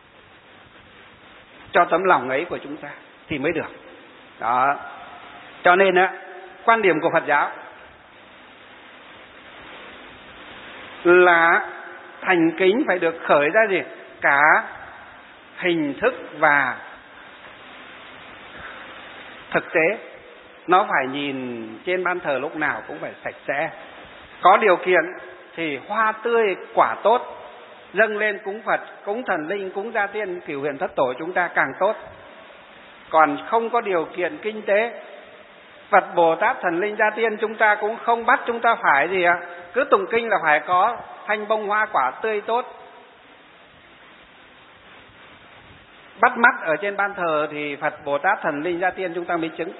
cho tấm lòng ấy của chúng ta thì mới được. Đó. Cho nên quan điểm của Phật giáo là thành kính phải được khởi ra cả hình thức và thực tế. Nó phải nhìn trên ban thờ lúc nào cũng phải sạch sẽ. Có điều kiện thì hoa tươi, quả tốt dâng lên cúng Phật, cúng thần linh, cúng gia tiên, cửu huyền thất tổ chúng ta càng tốt. Còn không có điều kiện kinh tế, Phật, Bồ Tát, thần linh, gia tiên chúng ta cũng không bắt chúng ta phải cứ tụng kinh là phải có thanh bông hoa quả tươi tốt. Bắt mắt ở trên ban thờ thì Phật, Bồ Tát, thần linh, gia tiên chúng ta mới chứng.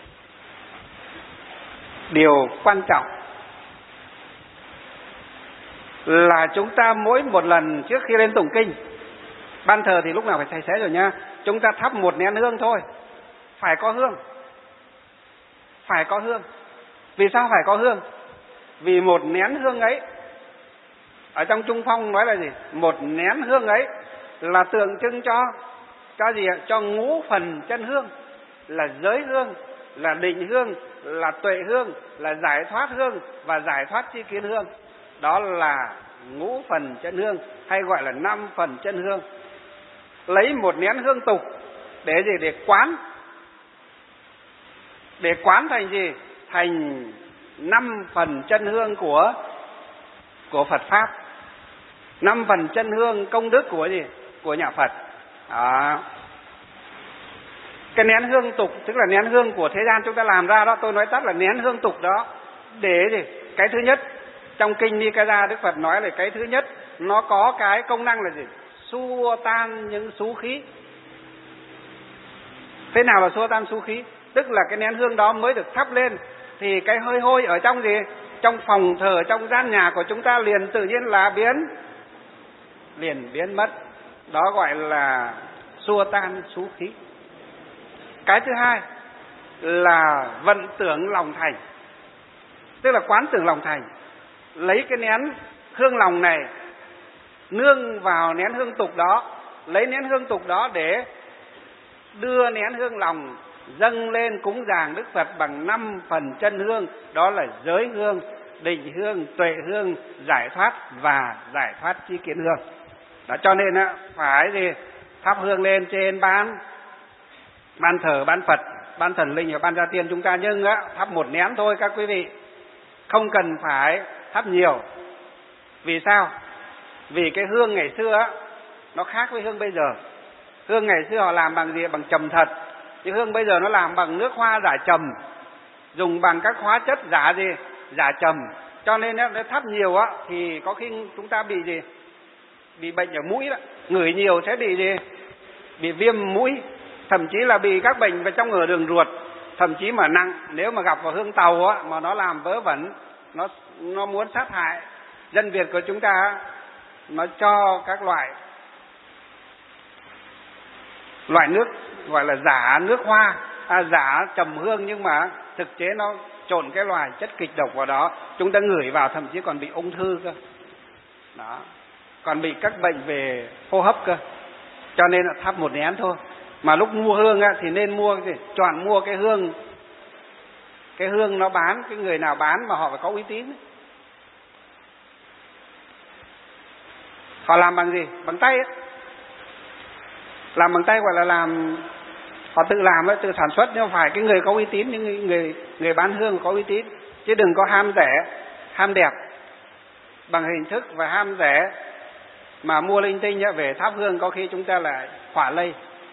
Điều quan trọng là chúng ta mỗi một lần trước khi lên tụng kinh, ban thờ thì lúc nào phải sạch sẽ rồi nha, chúng ta thắp một nén hương thôi. Phải có hương. Phải có hương. Vì sao phải có hương? Vì một nén hương ấy, ở trong Trung Phong nói là một nén hương ấy là tượng trưng cho ngũ phần chân hương, là giới hương, là định hương, là tuệ hương, là giải thoát hương và giải thoát chi kiến hương. Đó là ngũ phần chân hương, hay gọi là 5 phần chân hương. Lấy một nén hương tục để quán. Để quán thành thành 5 phần chân hương của Phật Pháp. 5 phần chân hương công đức của nhà Phật. Đó. Cái nén hương tục tức là nén hương của thế gian chúng ta làm ra đó, tôi nói tắt là nén hương tục đó. Để cái thứ nhất, trong kinh Nikaya Đức Phật nói là cái thứ nhất, nó có cái công năng là xua tan những xú khí. Thế nào là xua tan xú khí? Tức là cái nén hương đó mới được thắp lên thì cái hơi hôi ở trong trong phòng thờ, trong gian nhà của chúng ta liền tự nhiên là biến mất. Đó gọi là xua tan xú khí. Cái thứ hai là vận tưởng lòng thành, tức là quán tưởng lòng thành. Lấy cái nén hương lòng này nương vào nén hương tục đó, lấy nén hương tục đó để đưa nén hương lòng dâng lên cúng dường Đức Phật bằng 5 phần chân hương. Đó là giới hương, định hương, tuệ hương, giải thoát và giải thoát chi kiến hương. Đó, cho nên phải thắp hương lên trên ban thờ, ban Phật, ban thần linh và ban gia tiên chúng ta, nhưng thắp một nén thôi các quý vị, không cần phải thắp nhiều. Vì sao? Vì cái hương ngày xưa nó khác với hương bây giờ. Hương ngày xưa họ làm bằng bằng trầm thật, nhưng hương bây giờ nó làm bằng nước hoa giả trầm, dùng bằng các hóa chất giả trầm. Cho nên nếu thắp nhiều thì có khi chúng ta bị bệnh ở mũi đó, ngửi nhiều sẽ bị viêm mũi, thậm chí là bị các bệnh vào trong ở đường ruột, thậm chí mà nặng. Nếu mà gặp vào hương tàu mà nó làm vớ vẩn, nó muốn sát hại dân Việt của chúng ta, nó cho các loại nước gọi là giả nước hoa, giả trầm hương, nhưng mà thực chế nó trộn cái loài chất kịch độc vào đó, chúng ta ngửi vào thậm chí còn bị ung thư cơ. Đó, còn bị các bệnh về hô hấp cơ. Cho nên là thắp một nén thôi. Mà lúc mua hương thì nên chọn mua cái hương nó bán, cái người nào bán mà họ phải có uy tín. Họ làm bằng gì? Bằng tay ấy. Làm bằng tay gọi là làm, họ tự làm tự sản xuất, nhưng phải cái người có uy tín, những người bán hương có uy tín, chứ đừng có ham rẻ, ham đẹp bằng hình thức và ham rẻ mà mua linh tinh về thắp hương, có khi chúng ta lại hỏa lây,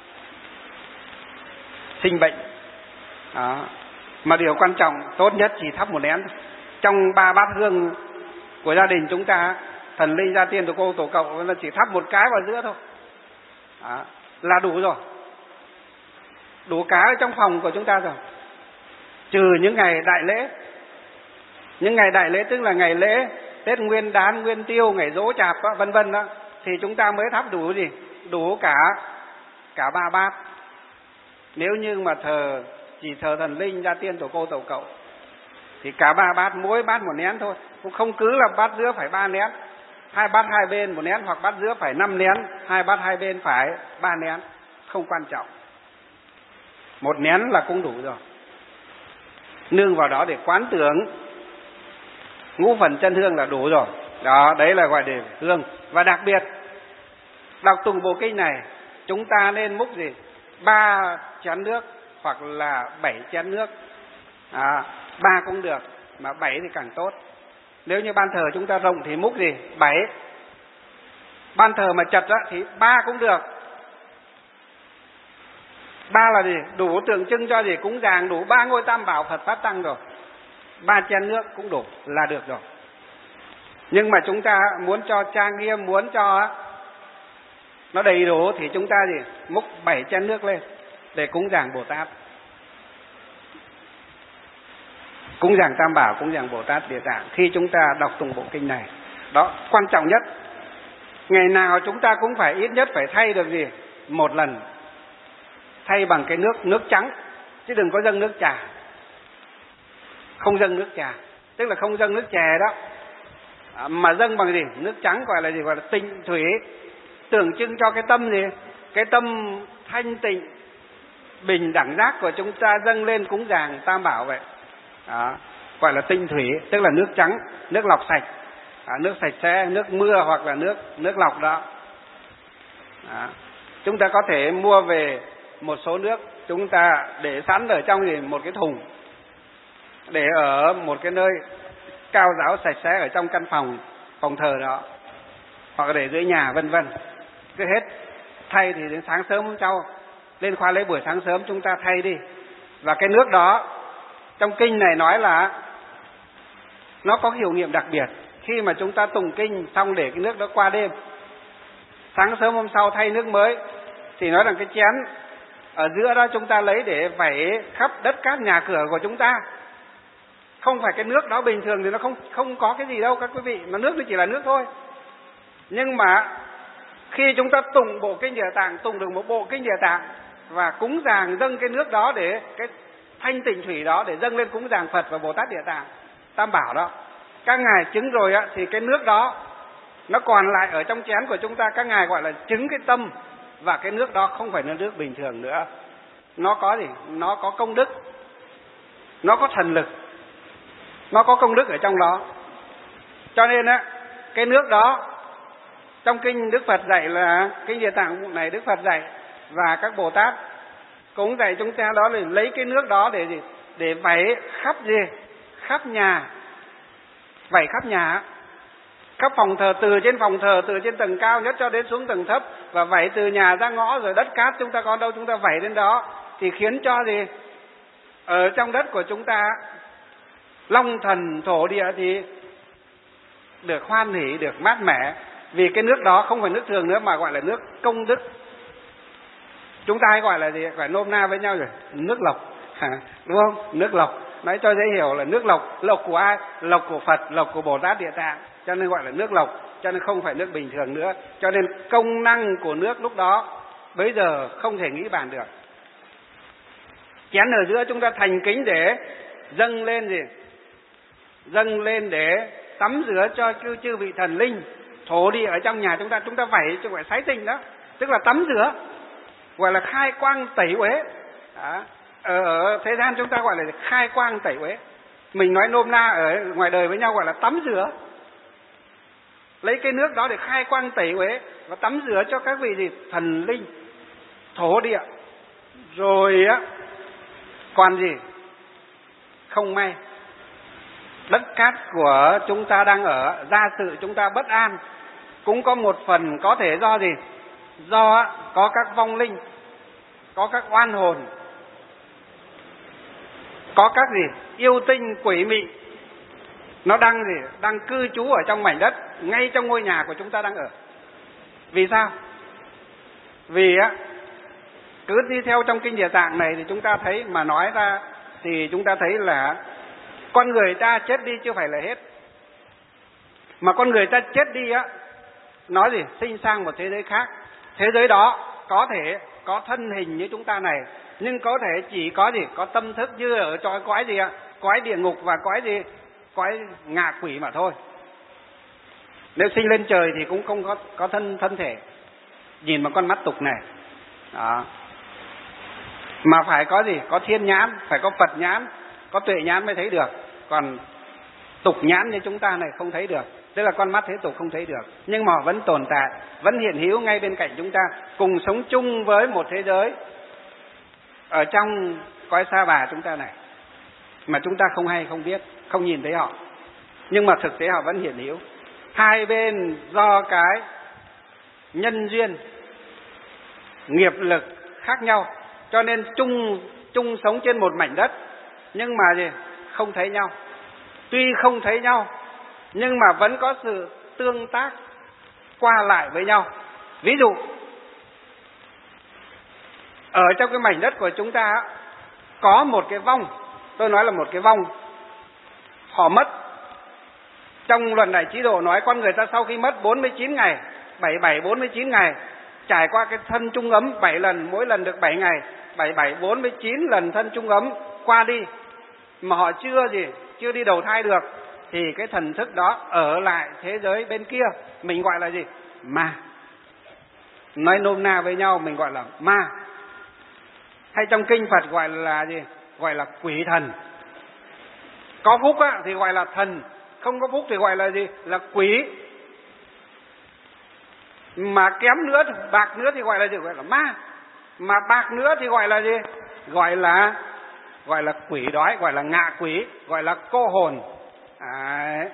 sinh bệnh. Đó. Mà điều quan trọng tốt nhất chỉ thắp một nén thôi. Trong 3 bát hương của gia đình chúng ta, thần linh, gia tiên, tổ cô, tổ cậu là chỉ thắp một cái vào giữa thôi. Đó. Là đủ rồi, đủ cá ở trong phòng của chúng ta rồi. Trừ những ngày đại lễ, những ngày đại lễ tức là ngày lễ Tết Nguyên Đán, Nguyên Tiêu, ngày Giỗ Chạp vân vân đó, thì chúng ta mới thắp đủ gì? Đủ cả 3 bát. Nếu như mà chỉ thờ thần linh, gia tiên, tổ cô, tổ cậu thì cả 3 bát, mỗi bát một nén thôi. Cũng không cứ là bát giữa phải 3 nén, 2 bát hai bên một nén, hoặc bát giữa phải 5 nén, 2 bát hai bên phải 3 nén, không quan trọng. Một nén là cũng đủ rồi. Nương vào đó để quán tưởng ngũ phần chân hương là đủ rồi. Đó, đấy là gọi để hương. Và đặc biệt đọc tùng bộ kinh này, chúng ta nên múc gì? 3 chén nước hoặc là 7 chén nước. 3 cũng được, mà 7 thì càng tốt. Nếu như ban thờ chúng ta rộng thì múc gì? 7. Ban thờ mà chật thì 3 cũng được. 3 là gì? Đủ tượng trưng cho gì? Cúng dường, đủ 3 ngôi tam bảo Phật Pháp Tăng rồi. 3 chén nước cũng đủ là được rồi. Nhưng mà chúng ta muốn cho trang nghiêm, muốn cho nó đầy đủ thì chúng ta gì? Múc 7 chén nước lên để cúng dường Bồ Tát. Cúng dường Tam Bảo, cúng dường Bồ Tát Địa Tạng khi chúng ta đọc tùng bộ kinh này. Đó, quan trọng nhất. Ngày nào chúng ta cũng phải ít nhất phải thay được gì? 1 lần. Thay bằng cái nước trắng, chứ đừng có dâng nước trà. Không dâng nước trà, tức là không dâng nước chè đó, mà dâng bằng gì? Nước trắng, gọi là gì? Gọi là tịnh thủy, tượng trưng cho cái tâm gì? Cái tâm thanh tịnh, bình đẳng giác của chúng ta dâng lên cúng dường Tam Bảo vậy. Đó, gọi là tịnh thủy, tức là nước trắng, nước lọc sạch, nước sạch sẽ, nước mưa hoặc là nước lọc đó. Đó. Chúng ta có thể mua về một số nước, chúng ta để sẵn ở trong gì? Một cái thùng, để ở một cái nơi cao ráo sạch sẽ ở trong căn phòng thờ đó, hoặc để dưới nhà vân vân. Cứ hết thay thì đến sáng sớm hôm sau lên khoa lễ buổi sáng sớm chúng ta thay đi. Và cái nước đó trong kinh này nói là nó có hiệu nghiệm đặc biệt. Khi mà chúng ta tụng kinh xong để cái nước đó qua đêm, sáng sớm hôm sau thay nước mới, thì nói rằng cái chén ở giữa đó chúng ta lấy để vẩy khắp đất cát nhà cửa của chúng ta. Không phải cái nước đó bình thường thì nó không có cái gì đâu các quý vị, mà nước nó chỉ là nước thôi. Nhưng mà khi chúng ta tụng bộ kinh Địa Tạng, tụng được một bộ kinh Địa Tạng và cúng dường dâng cái nước đó, để cái thanh tịnh thủy đó để dâng lên cúng dường Phật và Bồ Tát Địa Tạng Tam Bảo đó, các ngài chứng rồi thì cái nước đó nó còn lại ở trong chén của chúng ta, các ngài gọi là chứng cái tâm. Và cái nước đó không phải là nước bình thường nữa, nó có gì? Nó có công đức, nó có thần lực, nó có công đức ở trong đó. Cho nên cái nước đó trong kinh Đức Phật dạy là kinh Địa Tạng này, Đức Phật dạy và các Bồ Tát cũng dạy chúng ta đó là lấy cái nước đó để gì? Để vẩy khắp gì? Khắp nhà, vẩy khắp nhà, khắp phòng thờ, từ trên phòng thờ, từ trên tầng cao nhất cho đến xuống tầng thấp, và vẩy từ nhà ra ngõ, rồi đất cát chúng ta có đâu chúng ta vẩy đến đó, thì khiến cho gì? Ở trong đất của chúng ta, long thần thổ địa thì được hoan hỷ, được mát mẻ, vì cái nước đó không phải nước thường nữa mà gọi là nước công đức. Chúng ta hay gọi là gì? Phải nôm na với nhau rồi, nước lộc, đúng không? Nước lộc, nói cho dễ hiểu là nước lộc. Lộc của ai? Lộc của Phật, lộc của Bồ Tát Địa Tạng, cho nên gọi là nước lộc, cho nên không phải nước bình thường nữa. Cho nên công năng của nước lúc đó bây giờ không thể nghĩ bàn được. Chén ở giữa chúng ta thành kính để dâng lên gì? Dâng lên để tắm rửa cho chư vị thần linh thổ địa ở trong nhà chúng ta vẩy cho gọi sái tinh đó, tức là tắm rửa, gọi là khai quang tẩy uế. Ở thế gian chúng ta gọi là khai quang tẩy uế, mình nói nôm na ở ngoài đời với nhau gọi là tắm rửa. Lấy cái nước đó để khai quang tẩy uế và tắm rửa cho các vị gì? Thần linh, thổ địa, rồi á còn gì? Không may đất cát của chúng ta đang ở, gia sự chúng ta bất an, cũng có một phần có thể do gì? Do có các vong linh, có các oan hồn, có các gì? Yêu tinh quỷ mị, nó đang gì? Đang cư trú ở trong mảnh đất, ngay trong ngôi nhà của chúng ta đang ở. Vì sao? Vì á, cứ đi theo trong kinh Địa Tạng này thì chúng ta thấy, mà nói ra thì chúng ta thấy là con người ta chết đi chưa phải là hết, mà con người ta chết đi á, nói gì? Sinh sang một thế giới khác. Thế giới đó có thể có thân hình như chúng ta này, nhưng có thể chỉ có gì? Có tâm thức như ở cho cõi gì ạ? Cõi địa ngục và cõi gì? Cõi ngạ quỷ mà thôi. Nếu sinh lên trời thì cũng không có thân thể, nhìn bằng con mắt tục này. Đó. Mà phải có gì? Có thiên nhãn, phải có Phật nhãn, có tuệ nhãn mới thấy được. Còn tục nhãn như chúng ta này không thấy được, tức là con mắt thế tục không thấy được. Nhưng mà vẫn tồn tại, vẫn hiện hữu ngay bên cạnh chúng ta, cùng sống chung với một thế giới ở trong cõi sa bà chúng ta này, mà chúng ta không hay không biết, không nhìn thấy họ, nhưng mà thực tế họ vẫn hiện hữu. Hai bên do cái nhân duyên, nghiệp lực khác nhau, cho nên chung sống trên một mảnh đất, nhưng mà gì? Không thấy nhau. Tuy không thấy nhau, nhưng mà vẫn có sự tương tác qua lại với nhau. Ví dụ, ở trong cái mảnh đất của chúng ta có một cái vong, tôi nói là một cái vong, họ mất. Trong Luận Đại Trí Độ nói con người ta sau khi mất 49 ngày, 47-49 ngày, trải qua cái thân chung ấm 7 lần, mỗi lần được 7 ngày, 47-49 lần thân chung ấm qua đi, mà họ chưa đi đầu thai được, thì cái thần thức đó ở lại thế giới bên kia, mình gọi là gì? Ma. Nói nôm na với nhau mình gọi là ma. Hay trong kinh Phật gọi là gì? Gọi là quỷ thần. Có phúc á, thì gọi là thần, không có phúc thì gọi là gì? Là quỷ. Mà kém nữa, bạc nữa thì gọi là gì? Gọi là ma. Mà bạc nữa thì gọi là gì? Gọi là quỷ đói, gọi là ngạ quỷ, gọi là cô hồn. Đấy.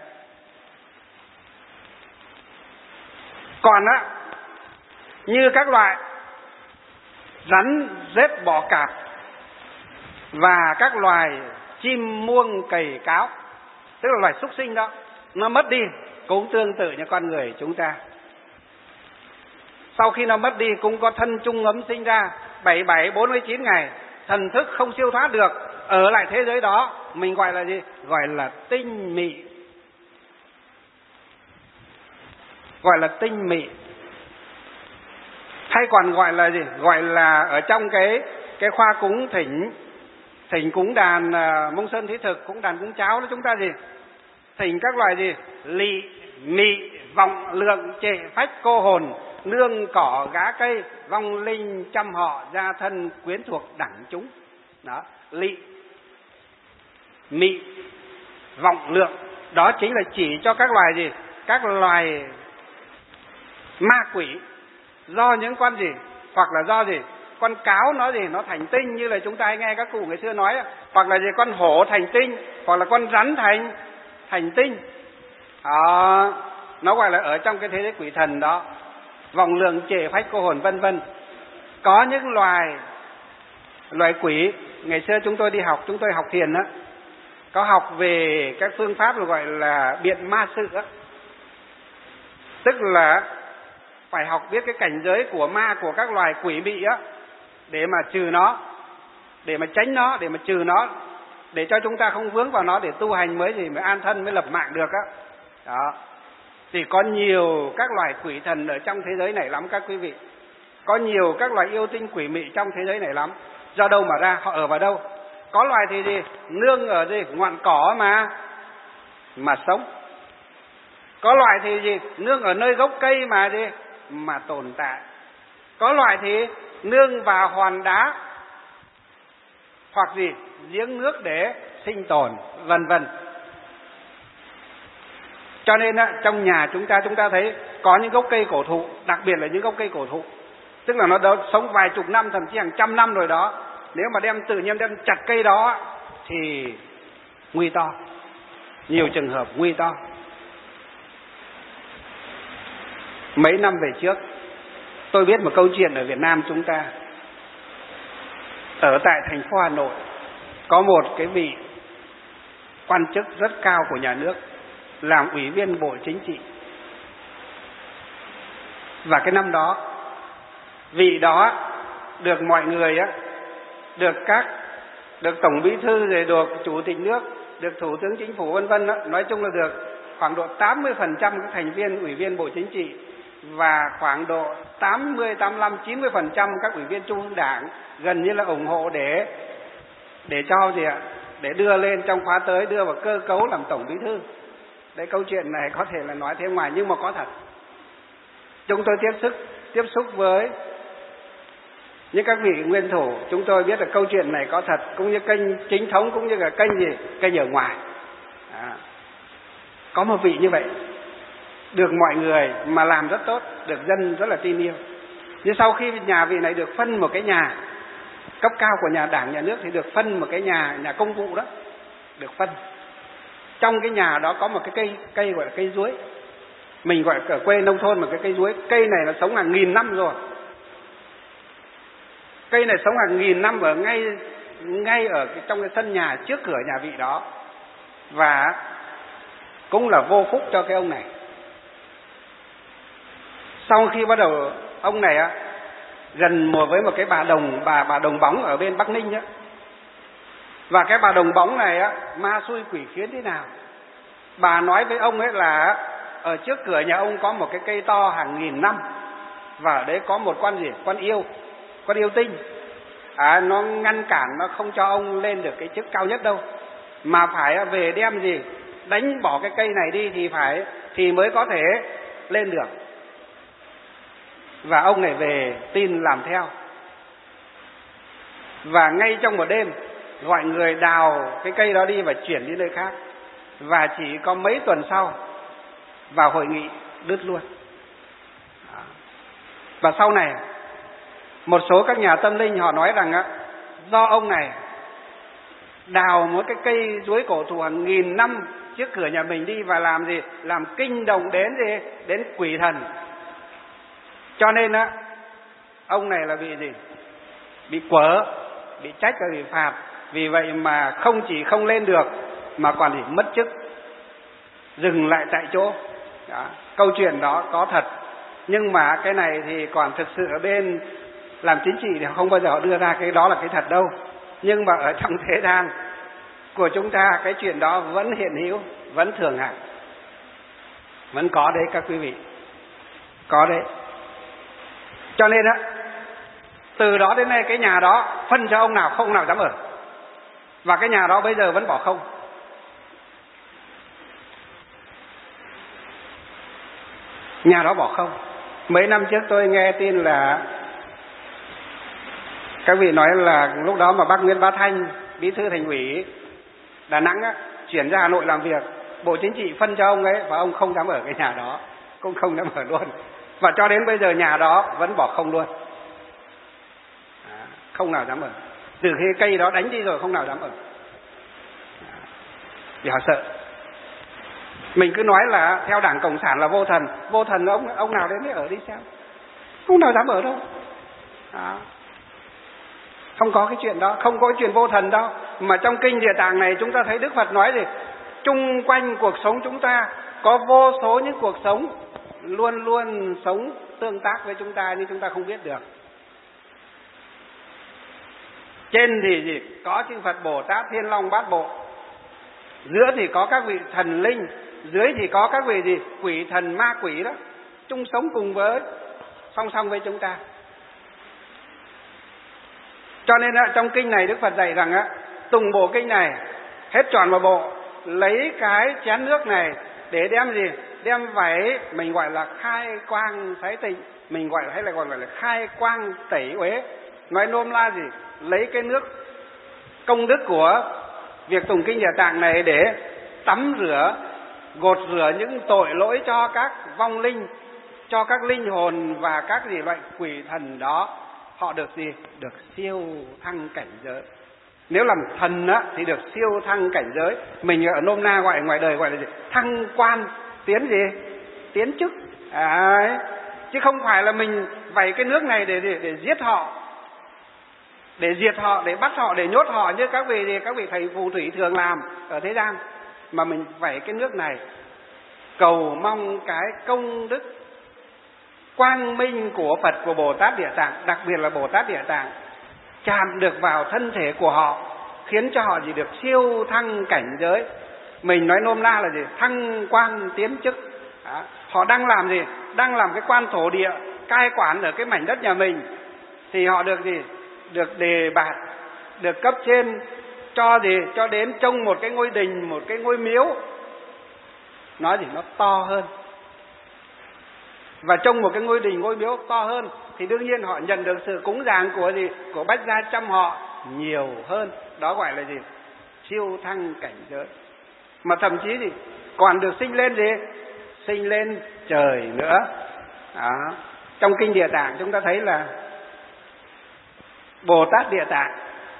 Còn á, như các loại rắn, rết, bọ cạp và các loài chim muông, cầy, cáo, tức là loài súc sinh đó, nó mất đi cũng tương tự như con người chúng ta. Sau khi nó mất đi cũng có thân chung ấm sinh ra 47-49 ngày, thần thức không siêu thoát được, ở lại thế giới đó, mình gọi là gì? Gọi là tinh mị. Gọi là tinh mị. Hay còn gọi là gì? Gọi là ở trong cái khoa cúng thỉnh cúng đàn Mông Sơn Thí Thực, cúng đàn cúng cháo đó, chúng ta gì? Thỉnh các loài gì? Lị, mị, vọng, lượng, trệ, phách, cô hồn, nương, cỏ, gá cây, vong linh, trăm họ, gia thân, quyến thuộc, đẳng chúng. Đó, lị, mị, vọng, lượng, đó chính là chỉ cho các loài gì? Các loài ma quỷ, do những con gì? Hoặc là do gì? Con cáo nó gì? Nó thành tinh, như là chúng ta hay nghe các cụ ngày xưa nói, hoặc là gì? Con hổ thành tinh, hoặc là con rắn thành tinh. Nó gọi là ở trong cái thế giới quỷ thần đó, vọng, lượng, trệ, phách, cô hồn, vân vân. Có những loài quỷ, ngày xưa chúng tôi đi học, chúng tôi học thiền á, có học về các phương pháp gọi là biện ma sự á. Tức là phải học biết cái cảnh giới của ma, của các loài quỷ mị á, để mà trừ nó, để mà tránh nó, để mà trừ nó, để cho chúng ta không vướng vào nó, để tu hành mới an thân, mới lập mạng được á. Đó. Thì có nhiều các loài quỷ thần ở trong thế giới này lắm các quý vị. Có nhiều các loài yêu tinh quỷ mị trong thế giới này lắm. Do đâu mà ra? Họ ở vào đâu? Có loài thì gì? Nương ở gì? Ngọn cỏ mà sống. Có loài thì gì? Nương ở nơi gốc cây mà gì? Mà tồn tại. Có loài thì nương vào hòn đá, hoặc gì? Giếng nước để sinh tồn, vân vân. Cho nên trong nhà chúng ta thấy có những gốc cây cổ thụ, đặc biệt là những gốc cây cổ thụ. tức là nó đã sống vài chục năm, thậm chí hàng trăm năm rồi đó. Nếu mà tự nhiên đem chặt cây đó thì nguy to, nhiều trường hợp nguy to. Mấy năm về trước, tôi biết một câu chuyện ở Việt Nam chúng ta. Ở tại thành phố Hà Nội có một cái vị quan chức rất cao của nhà nước làm ủy viên Bộ Chính trị. Và cái năm đó, vị đó được mọi người được Tổng Bí thư, rồi được Chủ tịch nước, được Thủ tướng Chính phủ vân vân, nói chung là được khoảng độ 80% các thành viên ủy viên Bộ Chính trị và khoảng độ 80, 85, 90% các ủy viên Trung ương Đảng gần như là ủng hộ để cho gì ạ? Để đưa lên trong khóa tới, đưa vào cơ cấu làm Tổng Bí thư. Đấy, câu chuyện này có thể là nói thế ngoài nhưng mà có thật. Chúng tôi tiếp xúc với những các vị nguyên thủ, chúng tôi biết là câu chuyện này có thật, cũng như kênh chính thống, cũng như là kênh ở ngoài. Có một vị như vậy, được mọi người mà làm rất tốt, được dân rất là tin yêu. Nhưng sau khi nhà vị này được phân một cái nhà cấp cao của nhà Đảng, nhà nước, thì được phân một cái nhà công vụ đó, được phân. Trong cái nhà đó có một cái cây gọi là cây duối. Mình gọi ở quê nông thôn một cái cây duối. Cây này nó sống hàng nghìn năm rồi. Cây này sống hàng nghìn năm ở ngay ở trong cái sân nhà trước cửa nhà vị đó. Và cũng là vô phúc cho cái ông này. Sau khi bắt đầu ông này gần mùa với một cái bà đồng bóng ở bên Bắc Ninh á. Và cái bà đồng bóng này ma xui quỷ khiến thế nào. Bà nói với ông ấy là ở trước cửa nhà ông có một cái cây to hàng nghìn năm, và ở đấy có một con yêu tinh. Nó ngăn cản, nó không cho ông lên được cái chức cao nhất đâu, mà phải về đem đánh bỏ cái cây này đi thì mới có thể lên được. Và ông này về tin làm theo, và ngay trong một đêm gọi người đào cái cây đó đi và chuyển đi nơi khác. Và chỉ có mấy tuần sau vào hội nghị đứt luôn. Và sau này một số các nhà tâm linh họ nói rằng do ông này đào một cái cây chuối cổ thụ hàng nghìn năm trước cửa nhà mình đi và làm kinh động đến quỷ thần, cho nên ông này là bị quở, bị trách và bị phạt. Vì vậy mà không chỉ không lên được mà còn mất chức, dừng lại tại chỗ. Đó. Câu chuyện đó có thật, nhưng mà cái này thì còn thực sự ở bên làm chính trị thì không bao giờ họ đưa ra cái đó là cái thật đâu. Nhưng mà ở trong thế gian của chúng ta, cái chuyện đó vẫn hiện hữu, vẫn thường hằng, vẫn có đấy các quý vị, có đấy. Cho nên từ đó đến nay cái nhà đó phân cho ông nào không nào dám ở, và cái nhà đó bây giờ vẫn bỏ không. Nhà đó bỏ không. Mấy năm trước tôi nghe tin là các vị nói là lúc đó mà bác Nguyễn Bá Thanh, bí thư thành ủy Đà Nẵng chuyển ra Hà Nội làm việc, Bộ Chính trị phân cho ông ấy, và ông không dám ở cái nhà đó, cũng không dám ở luôn. Và cho đến bây giờ nhà đó vẫn bỏ không luôn, không nào dám ở. Từ khi cây đó đánh đi rồi không nào dám ở, vì họ sợ. Mình cứ nói là theo Đảng Cộng sản là vô thần, ông nào đến đấy ở đi xem, không nào dám ở đâu. Không có cái chuyện đó, không có cái chuyện vô thần đâu. Mà trong kinh Địa Tạng này chúng ta thấy Đức Phật nói chung quanh cuộc sống chúng ta có vô số những cuộc sống luôn luôn sống tương tác với chúng ta, nhưng chúng ta không biết được. Trên thì có chư Phật Bồ Tát Thiên Long Bát Bộ, giữa thì có các vị thần linh, dưới thì có các vị quỷ thần ma quỷ đó, chung sống cùng với song song với chúng ta. Cho nên trong kinh này Đức Phật dạy rằng tùng bộ kinh này hết tròn vào bộ, lấy cái chén nước này để đem vẩy, mình gọi là khai quang sái tịnh, mình gọi là hay là gọi là khai quang tẩy uế. Nói nôm la lấy cái nước công đức của việc tùng kinh Địa Tạng này để tắm rửa, gột rửa những tội lỗi cho các vong linh cho các linh hồn và các loại quỷ thần đó, họ được gì? Được siêu thăng cảnh giới. Nếu làm thần á thì được siêu thăng cảnh giới. Mình ở nôm na gọi ngoài đời gọi là gì? Thăng quan, tiến gì? Tiến chức. Chứ không phải là mình vảy cái nước này để giết họ, để diệt họ, để bắt họ, để nhốt họ như các vị thầy phù thủy thường làm ở thế gian, mà mình vảy cái nước này cầu mong cái công đức quang minh của Phật, của Bồ Tát Địa Tạng, đặc biệt là Bồ Tát Địa Tạng chạm được vào thân thể của họ, khiến cho họ gì? Được siêu thăng cảnh giới. Mình nói nôm na là gì? Thăng quan tiến chức. Họ đang làm gì? Đang làm cái quan thổ địa, cai quản ở cái mảnh đất nhà mình, thì họ được gì? Được đề bạt, được cấp trên cho gì? Cho đến trông một cái ngôi đình, một cái ngôi miếu, nói gì? Nó to hơn. Và trông một cái ngôi đình, ngôi miếu to hơn thì đương nhiên họ nhận được sự cúng dường của gì? Của bách gia trăm họ nhiều hơn. Đó gọi là gì? Siêu thăng cảnh giới. Mà thậm chí gì? Còn được sinh lên gì? Sinh lên trời nữa. Trong kinh Địa Tạng chúng ta thấy là Bồ Tát Địa Tạng,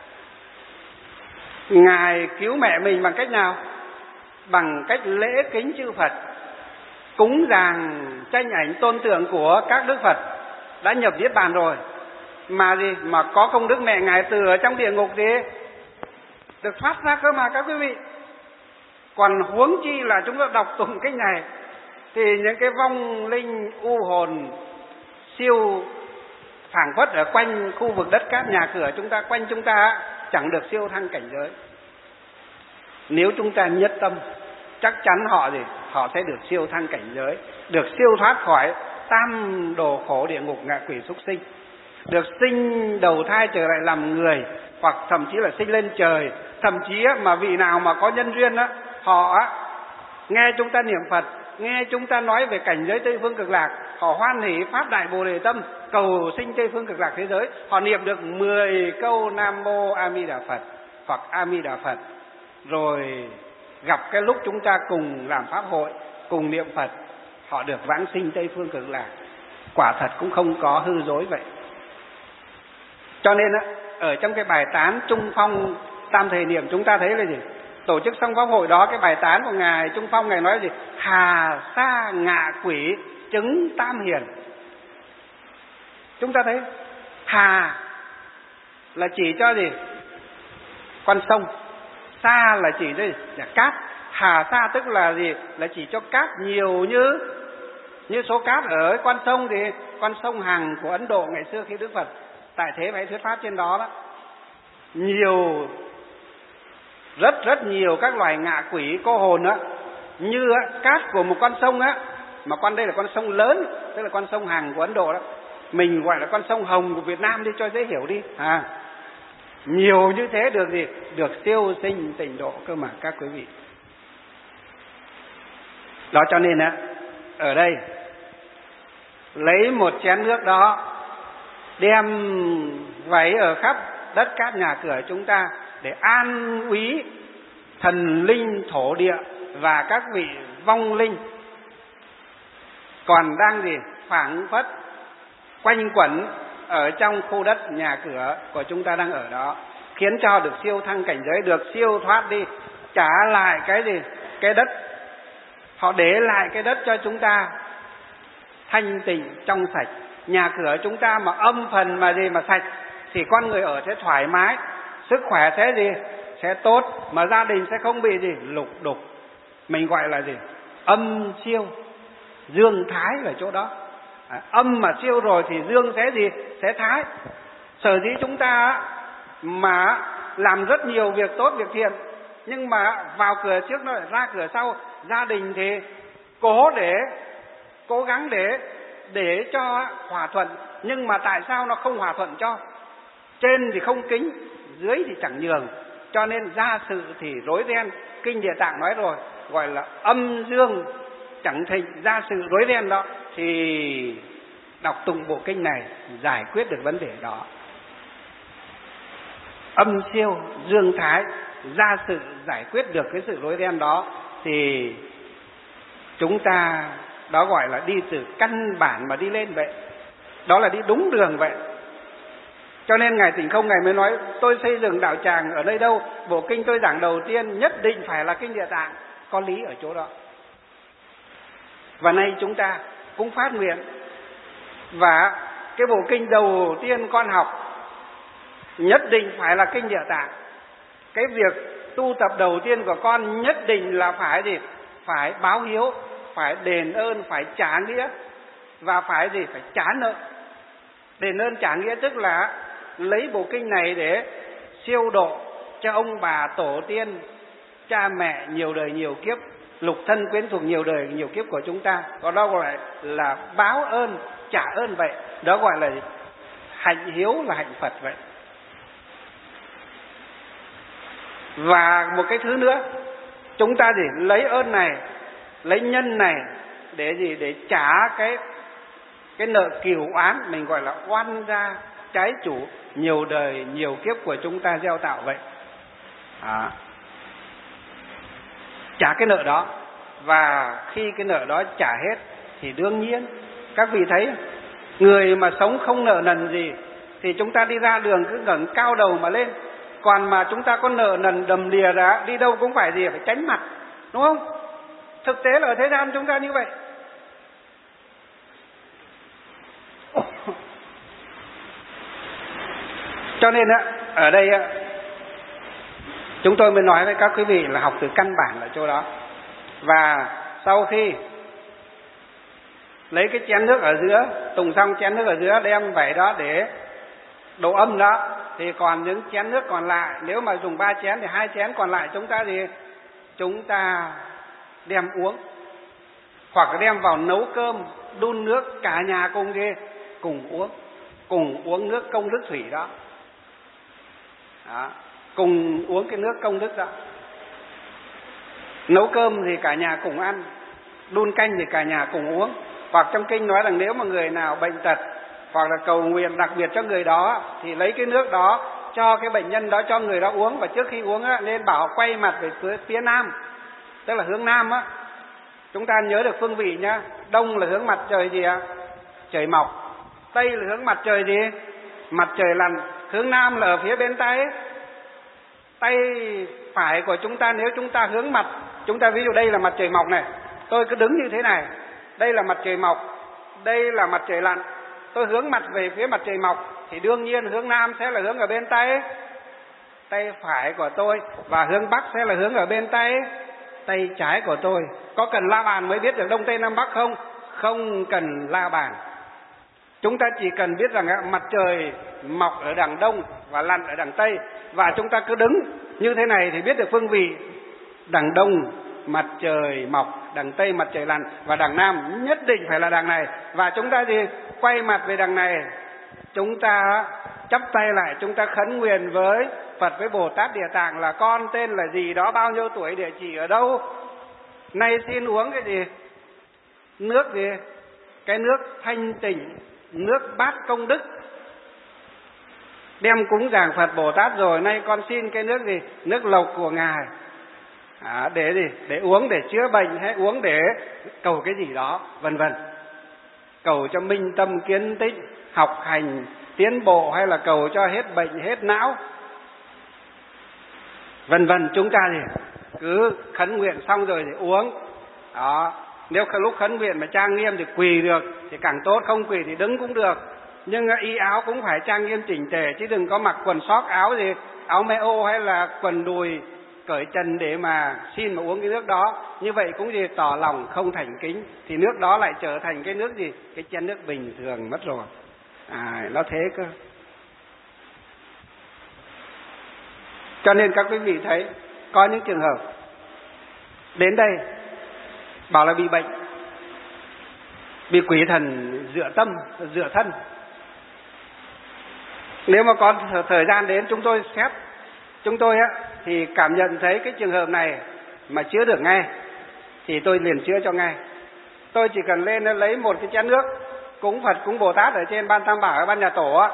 Ngài cứu mẹ mình bằng cách nào? Bằng cách lễ kính chư Phật, cúng dường tranh ảnh tôn tượng của các đức Phật đã nhập Niết Bàn rồi. Mà gì? Mà có công đức mẹ Ngài từ ở trong địa ngục thì được thoát ra cơ mà các quý vị. Còn huống chi là chúng ta đọc tụng kinh này thì những cái vong linh u hồn siêu phảng phất ở quanh khu vực đất cát nhà cửa chúng ta, quanh chúng ta chẳng được siêu thăng cảnh giới. Nếu chúng ta nhất tâm, chắc chắn họ sẽ được siêu thăng cảnh giới, được siêu thoát khỏi tam đồ khổ địa ngục ngạ quỷ súc sinh, được sinh đầu thai trở lại làm người, hoặc thậm chí là sinh lên trời. Thậm chí mà vị nào mà có nhân duyên á, họ nghe chúng ta niệm Phật, nghe chúng ta nói về cảnh giới Tây Phương Cực Lạc, họ hoan hỷ phát đại Bồ Đề tâm, cầu sinh Tây Phương Cực Lạc thế giới. Họ niệm được 10 câu Nam Mô A Di Đà Phật hoặc A Di Đà Phật, rồi gặp cái lúc chúng ta cùng làm pháp hội, cùng niệm Phật, họ được vãng sinh Tây Phương Cực Lạc. Quả thật cũng không có hư dối vậy. Cho nên ở trong cái bài tán Trung Phong Tam Thời Niệm chúng ta thấy là gì? Tổ chức xong pháp hội đó, cái bài tán của Ngài Trung Phong, Ngài nói gì? Hà sa ngạ quỷ chứng tam hiền. Chúng ta thấy hà là chỉ cho gì? Con sông. Sa là chỉ đây là cát. Hà sa tức là gì? Là chỉ cho cát nhiều như số cát ở con sông thì con sông Hằng của Ấn Độ ngày xưa khi Đức Phật tại thế phải thuyết pháp trên đó đó. Nhiều, rất nhiều các loài ngạ quỷ cô hồn á, như cát của một con sông á, mà con đây là con sông lớn, tức là con sông Hằng của Ấn Độ đó. Mình gọi là con sông Hồng của Việt Nam đi cho dễ hiểu đi. Nhiều như thế được gì? Được siêu sinh tịnh độ cơ mà các quý vị. Đó cho nên ở đây lấy một chén nước đó, đem vẩy ở khắp đất cát nhà cửa chúng ta để an úy thần linh thổ địa và các vị vong linh còn đang gì? Phảng phất quanh quẩn ở trong khu đất nhà cửa của chúng ta đang ở đó, khiến cho được siêu thăng cảnh giới, được siêu thoát đi, trả lại cái gì? Cái đất. Họ để lại cái đất cho chúng ta thanh tịnh trong sạch. Nhà cửa chúng ta mà âm phần mà gì mà sạch thì con người ở sẽ thoải mái, sức khỏe sẽ gì? Sẽ tốt, mà gia đình sẽ không bị gì? Lục đục. Mình gọi là gì? Âm siêu, dương thái ở chỗ đó. Âm mà siêu rồi thì dương sẽ gì? Sẽ thái. Sở dĩ chúng ta mà làm rất nhiều việc tốt, việc thiện, nhưng mà vào cửa trước nó lại ra cửa sau. Gia đình thì cố gắng để cho hòa thuận, nhưng mà tại sao nó không hòa thuận cho? Trên thì không kính, dưới thì chẳng nhường, cho nên gia sự thì rối ren. Kinh Địa Tạng nói rồi, gọi là âm dương chẳng thịnh, gia sự rối ren đó. Thì đọc tụng bộ kinh này giải quyết được vấn đề đó. Âm siêu, dương thái, gia sự giải quyết được cái sự rối ren đó, thì chúng ta Đó gọi là đi từ căn bản mà đi lên vậy. Đó là đi đúng đường vậy. Cho nên Ngài Tịnh Không Ngài mới nói tôi xây dựng đạo tràng ở nơi đâu, bộ kinh tôi giảng đầu tiên nhất định phải là kinh Địa Tạng. Có lý ở chỗ đó. Và nay chúng ta cũng phát nguyện, và cái bộ kinh đầu tiên con học nhất định phải là kinh Địa Tạng. Cái việc tu tập đầu tiên của con nhất định là phải gì? Phải báo hiếu, phải đền ơn, phải trả nghĩa, và phải gì? Phải trả nợ. Đền ơn trả nghĩa tức là lấy bộ kinh này để siêu độ cho ông bà tổ tiên, cha mẹ nhiều đời nhiều kiếp, lục thân quyến thuộc nhiều đời nhiều kiếp của chúng ta. Còn đó gọi là báo ơn, trả ơn vậy. Đó gọi là hạnh hiếu, là hạnh Phật vậy. Và một cái thứ nữa, chúng ta chỉ lấy ơn này, lấy nhân này để gì? Để trả cái nợ cừu oán, mình gọi là oan gia trái chủ nhiều đời nhiều kiếp của chúng ta gieo tạo vậy. Trả cái nợ đó, và khi cái nợ đó trả hết thì đương nhiên các vị thấy, người mà sống không nợ nần gì thì chúng ta đi ra đường cứ ngẩng cao đầu mà lên. Còn mà chúng ta có nợ nần đầm đìa ra, đi đâu cũng phải gì? Phải tránh mặt, đúng không? Thực tế là ở thế gian chúng ta như vậy. Cho nên ở đây chúng tôi mới nói với các quý vị là học từ căn bản ở chỗ đó. Và sau khi lấy cái chén nước ở giữa, tùng xong chén nước ở giữa, đem vẩy đó để độ âm đó, thì còn những chén nước còn lại, nếu mà dùng 3 chén thì 2 chén còn lại chúng ta đem uống, hoặc là đem vào nấu cơm, đun nước cả nhà cùng uống nước công đức thủy đó. Cùng uống cái nước công đức đó. Nấu cơm thì cả nhà cùng ăn, đun canh thì cả nhà cùng uống. Hoặc trong kinh nói rằng nếu mà người nào bệnh tật hoặc là cầu nguyện đặc biệt cho người đó thì lấy cái nước đó cho cái bệnh nhân đó, cho người đó uống, và trước khi uống nên bảo quay mặt về phía nam, tức là hướng nam á. Chúng ta nhớ được phương vị nhá. Đông là hướng mặt trời gì ạ? Trời mọc. Tây là hướng mặt trời gì? Mặt trời lặn. Hướng nam là ở phía bên tay phải của chúng ta. Nếu chúng ta hướng mặt, chúng ta ví dụ đây là mặt trời mọc này, tôi cứ đứng như thế này, đây là mặt trời mọc, đây là mặt trời lặn, tôi hướng mặt về phía mặt trời mọc thì đương nhiên hướng nam sẽ là hướng ở bên tay phải của tôi, và hướng bắc sẽ là hướng ở bên tay trái của tôi. Có cần la bàn mới biết được đông tây nam bắc không? Không cần la bàn. Chúng ta chỉ cần biết rằng mặt trời mọc ở đằng đông và lặn ở đằng tây, và chúng ta cứ đứng như thế này thì biết được phương vị. Đằng đông mặt trời mọc, đằng tây mặt trời lặn, và đằng nam nhất định phải là đằng này. Và chúng ta gì? Quay mặt về đằng này, chúng ta chắp tay lại, chúng ta khấn nguyện với Phật, với Bồ Tát Địa Tạng là con tên là gì đó, bao nhiêu tuổi, địa chỉ ở đâu, nay xin uống cái gì? Nước gì? Cái nước thanh tịnh, nước bát công đức, đem cúng dường Phật Bồ Tát rồi, nay con xin cái nước gì? Nước lộc của Ngài. Để gì? Để uống để chữa bệnh, hay uống để cầu cái gì đó, vân vân. Cầu cho minh tâm kiến tích, học hành tiến bộ, hay là cầu cho hết bệnh hết não, vân vân. Chúng ta thì cứ khấn nguyện xong rồi thì uống. Đó. Nếu lúc khấn nguyện mà trang nghiêm thì quỳ được thì càng tốt, không quỳ thì đứng cũng được. Nhưng y áo cũng phải trang nghiêm chỉnh tề, chứ đừng có mặc quần sóc áo gì, áo mê ô hay là quần đùi cởi trần để mà xin mà uống cái nước đó. Như vậy cũng gì? Tỏ lòng không thành kính, thì nước đó lại trở thành cái nước gì? Cái chén nước bình thường mất rồi. Nó thế cơ. Cho nên các quý vị thấy có những trường hợp đến đây bảo là bị bệnh, bị quỷ thần dựa tâm, dựa thân. Nếu mà có thời gian đến chúng tôi xét, chúng tôi thì cảm nhận thấy cái trường hợp này mà chữa được ngay thì tôi liền chữa cho ngay. Tôi chỉ cần lên lấy một cái chén nước cúng Phật, cúng Bồ Tát ở trên ban Tam Bảo, ở ban nhà tổ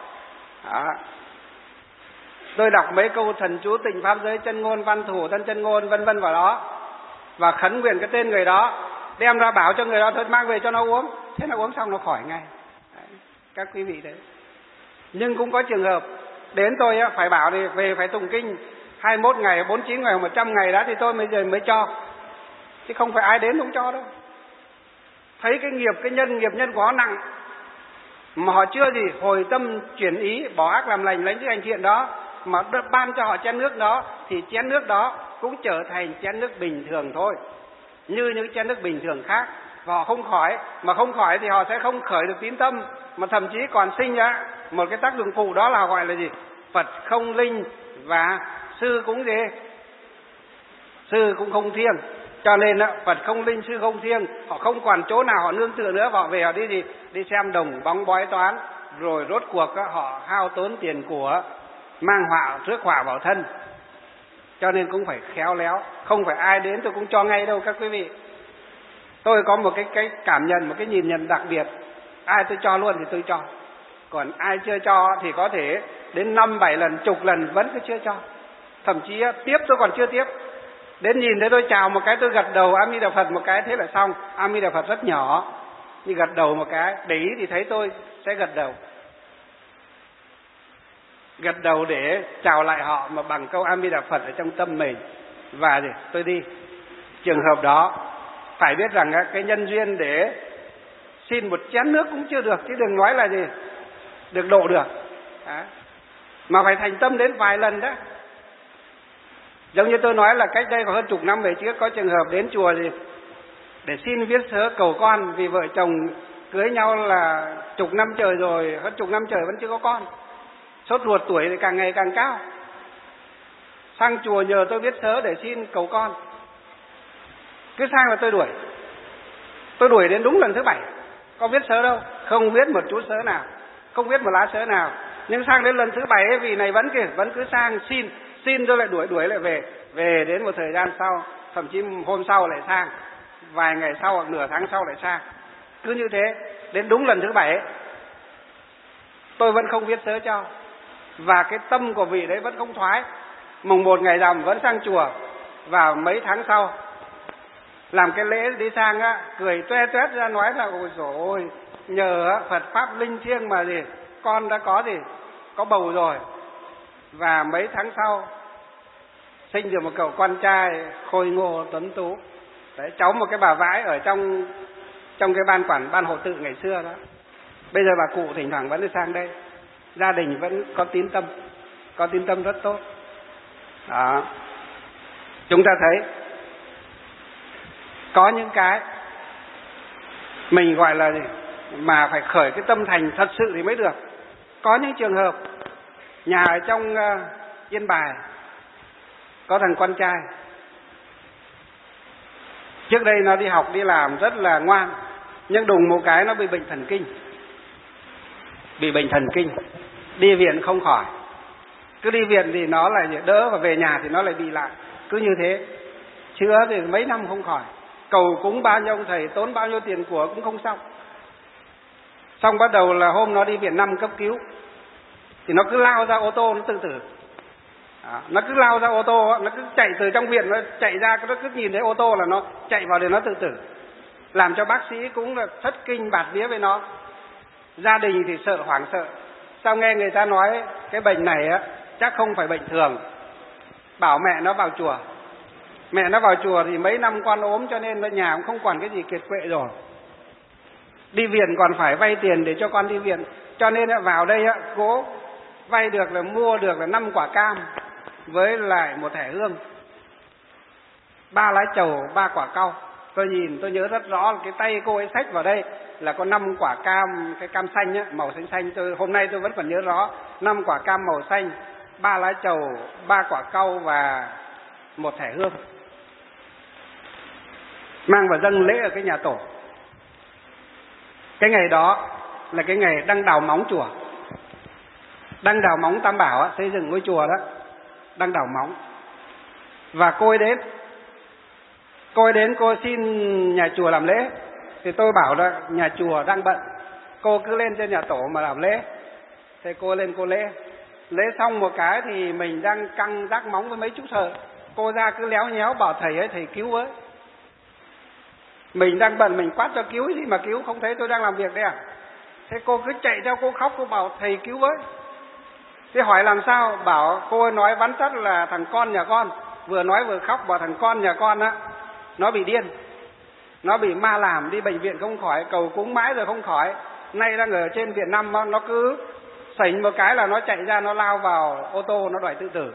tôi đọc mấy câu thần chú tịnh pháp giới, chân ngôn văn thủ thân chân ngôn, vân vân vào đó, và khấn nguyện cái tên người đó, đem ra bảo cho người đó thôi mang về cho nó uống, thế là uống xong nó khỏi ngay. Đấy, các quý vị đấy. Nhưng cũng có trường hợp đến tôi phải bảo thì về phải tụng kinh 21 ngày, 49 ngày, 100 ngày đã thì tôi mới cho, chứ không phải ai đến cũng cho đâu. Thấy cái nghiệp nhân của họ nặng, mà họ chưa gì hồi tâm chuyển ý, bỏ ác làm lành, lấy đức hành thiện đó, mà ban cho họ chén nước đó, thì chén nước đó cũng trở thành chén nước bình thường thôi, như những chén nước bình thường khác. Và họ không khỏi, mà không khỏi thì họ sẽ không khởi được tín tâm, mà thậm chí còn sinh ra một cái tác dụng phụ, đó là gọi là gì? Phật không linh và sư cũng gì? Sư cũng không thiêng. Cho nên Phật không linh, sư không thiêng, họ không còn chỗ nào họ nương tựa nữa, họ về họ đi gì? Đi xem đồng bóng bói toán, rồi rốt cuộc họ hao tốn tiền của, mang rước họa vào thân. Cho nên cũng phải khéo léo, không phải ai đến tôi cũng cho ngay đâu các quý vị. Tôi có một cái cảm nhận, một cái nhìn nhận đặc biệt, ai tôi cho luôn thì tôi cho, còn ai chưa cho thì có thể đến 5-7 lần, chục lần vẫn cứ chưa cho. Thậm chí tiếp tôi còn chưa tiếp, đến nhìn thấy tôi chào một cái tôi gật đầu A Di Đà Phật một cái thế là xong. A Di Đà Phật rất nhỏ, nhưng gật đầu một cái, để ý thì thấy tôi sẽ gật đầu để chào lại họ, mà bằng câu A Di Đà Phật ở trong tâm mình, và tôi đi. Trường hợp đó phải biết rằng cái nhân duyên để xin một chén nước cũng chưa được, chứ đừng nói là gì được độ được. Đó. Mà phải thành tâm đến vài lần đó. Giống như tôi nói là cách đây có hơn chục năm về trước, có trường hợp đến chùa gì để xin viết sớ cầu con, vì vợ chồng cưới nhau là chục năm trời rồi, hơn chục năm trời vẫn chưa có con, sốt ruột, tuổi thì càng ngày càng cao. Sang chùa nhờ tôi viết sớ để xin cầu con, cứ sang là tôi đuổi đến đúng lần thứ 7. Có viết sớ đâu, không viết một chú sớ nào, không viết một lá sớ nào. Nhưng sang đến lần thứ 7 ấy, vị này vẫn cứ sang xin tôi lại đuổi lại về đến một thời gian sau, thậm chí hôm sau lại sang, vài ngày sau hoặc nửa tháng sau lại sang. Cứ như thế đến đúng lần thứ 7 tôi vẫn không viết sớ cho, và cái tâm của vị đấy vẫn không thoái. Mùng 1 ngày rằm vẫn sang chùa, và mấy tháng sau làm cái lễ đi sang cười toe toét ra nói là ôi dồi ôi, nhờ Phật pháp linh thiêng mà con đã có bầu rồi. Và mấy tháng sau sinh được một cậu con trai khôi ngô tuấn tú. Đấy, cháu một cái bà vãi ở trong cái ban hộ tự ngày xưa đó. Bây giờ bà cụ thỉnh thoảng vẫn đi sang đây, gia đình vẫn có tín tâm rất tốt. Đó. Chúng ta thấy có những cái mình gọi là mà phải khởi cái tâm thành thật sự thì mới được. Có những trường hợp nhà ở trong Yên Bài có thằng con trai, trước đây nó đi học đi làm rất là ngoan, nhưng đùng một cái nó bị bệnh thần kinh, đi viện không khỏi. Cứ đi viện thì nó lại đỡ, và về nhà thì nó lại bị lại, cứ như thế chữa thì mấy năm không khỏi. Cầu cúng bao nhiêu ông thầy, tốn bao nhiêu tiền của cũng không xong. Bắt đầu là hôm nó đi viện 5 cấp cứu thì nó cứ lao ra ô tô, nó tự tử. Đó, nó cứ lao ra ô tô, nó cứ chạy từ trong viện, nó chạy ra, nó cứ nhìn thấy ô tô là nó chạy vào để nó tự tử, làm cho bác sĩ cũng là thất kinh bạt vía với nó. Gia đình thì hoảng sợ. Sao nghe người ta nói cái bệnh này chắc không phải bệnh thường, bảo mẹ nó vào chùa. Mẹ nó vào chùa thì mấy năm con ốm, cho nên ở nhà cũng không còn cái gì kiệt quệ rồi. Đi viện còn phải vay tiền để cho con đi viện, cho nên vào đây cố vay được là mua được là 5 quả cam với lại 1 thẻ hương, 3 lá trầu, 3 quả cau. Tôi nhớ rất rõ là cái tay cô ấy xách vào đây là có 5 quả cam, cái cam xanh màu xanh. Hôm nay tôi vẫn còn nhớ rõ, 5 quả cam màu xanh, 3 lá trầu, 3 quả cau và 1 thẻ hương, mang vào dâng lễ ở cái nhà tổ. Cái ngày đó là cái ngày đang đào móng chùa, đang đào móng Tam Bảo xây dựng ngôi chùa đó, đang đào móng. Và cô ấy đến cô xin nhà chùa làm lễ, thì tôi bảo là nhà chùa đang bận, cô cứ lên trên nhà tổ mà làm lễ. Thế cô lên cô lễ xong một cái thì mình đang căng rác móng với mấy chú thợ, cô ra cứ léo nhéo bảo thầy cứu với. Mình đang bận mình quát cho cứu gì mà cứu, không thấy tôi đang làm việc đấy à? Thế cô cứ chạy theo, cô khóc, cô bảo thầy cứu với. Thế hỏi làm sao? Bảo cô ấy nói vắn tắt là thằng con nhà con, vừa nói vừa khóc, bảo thằng con nhà con á, nó bị điên, nó bị ma làm, đi bệnh viện không khỏi, cầu cúng mãi rồi không khỏi. Nay đang ở trên Việt Nam, nó cứ sảnh một cái là nó chạy ra, nó lao vào ô tô, nó đòi tự tử.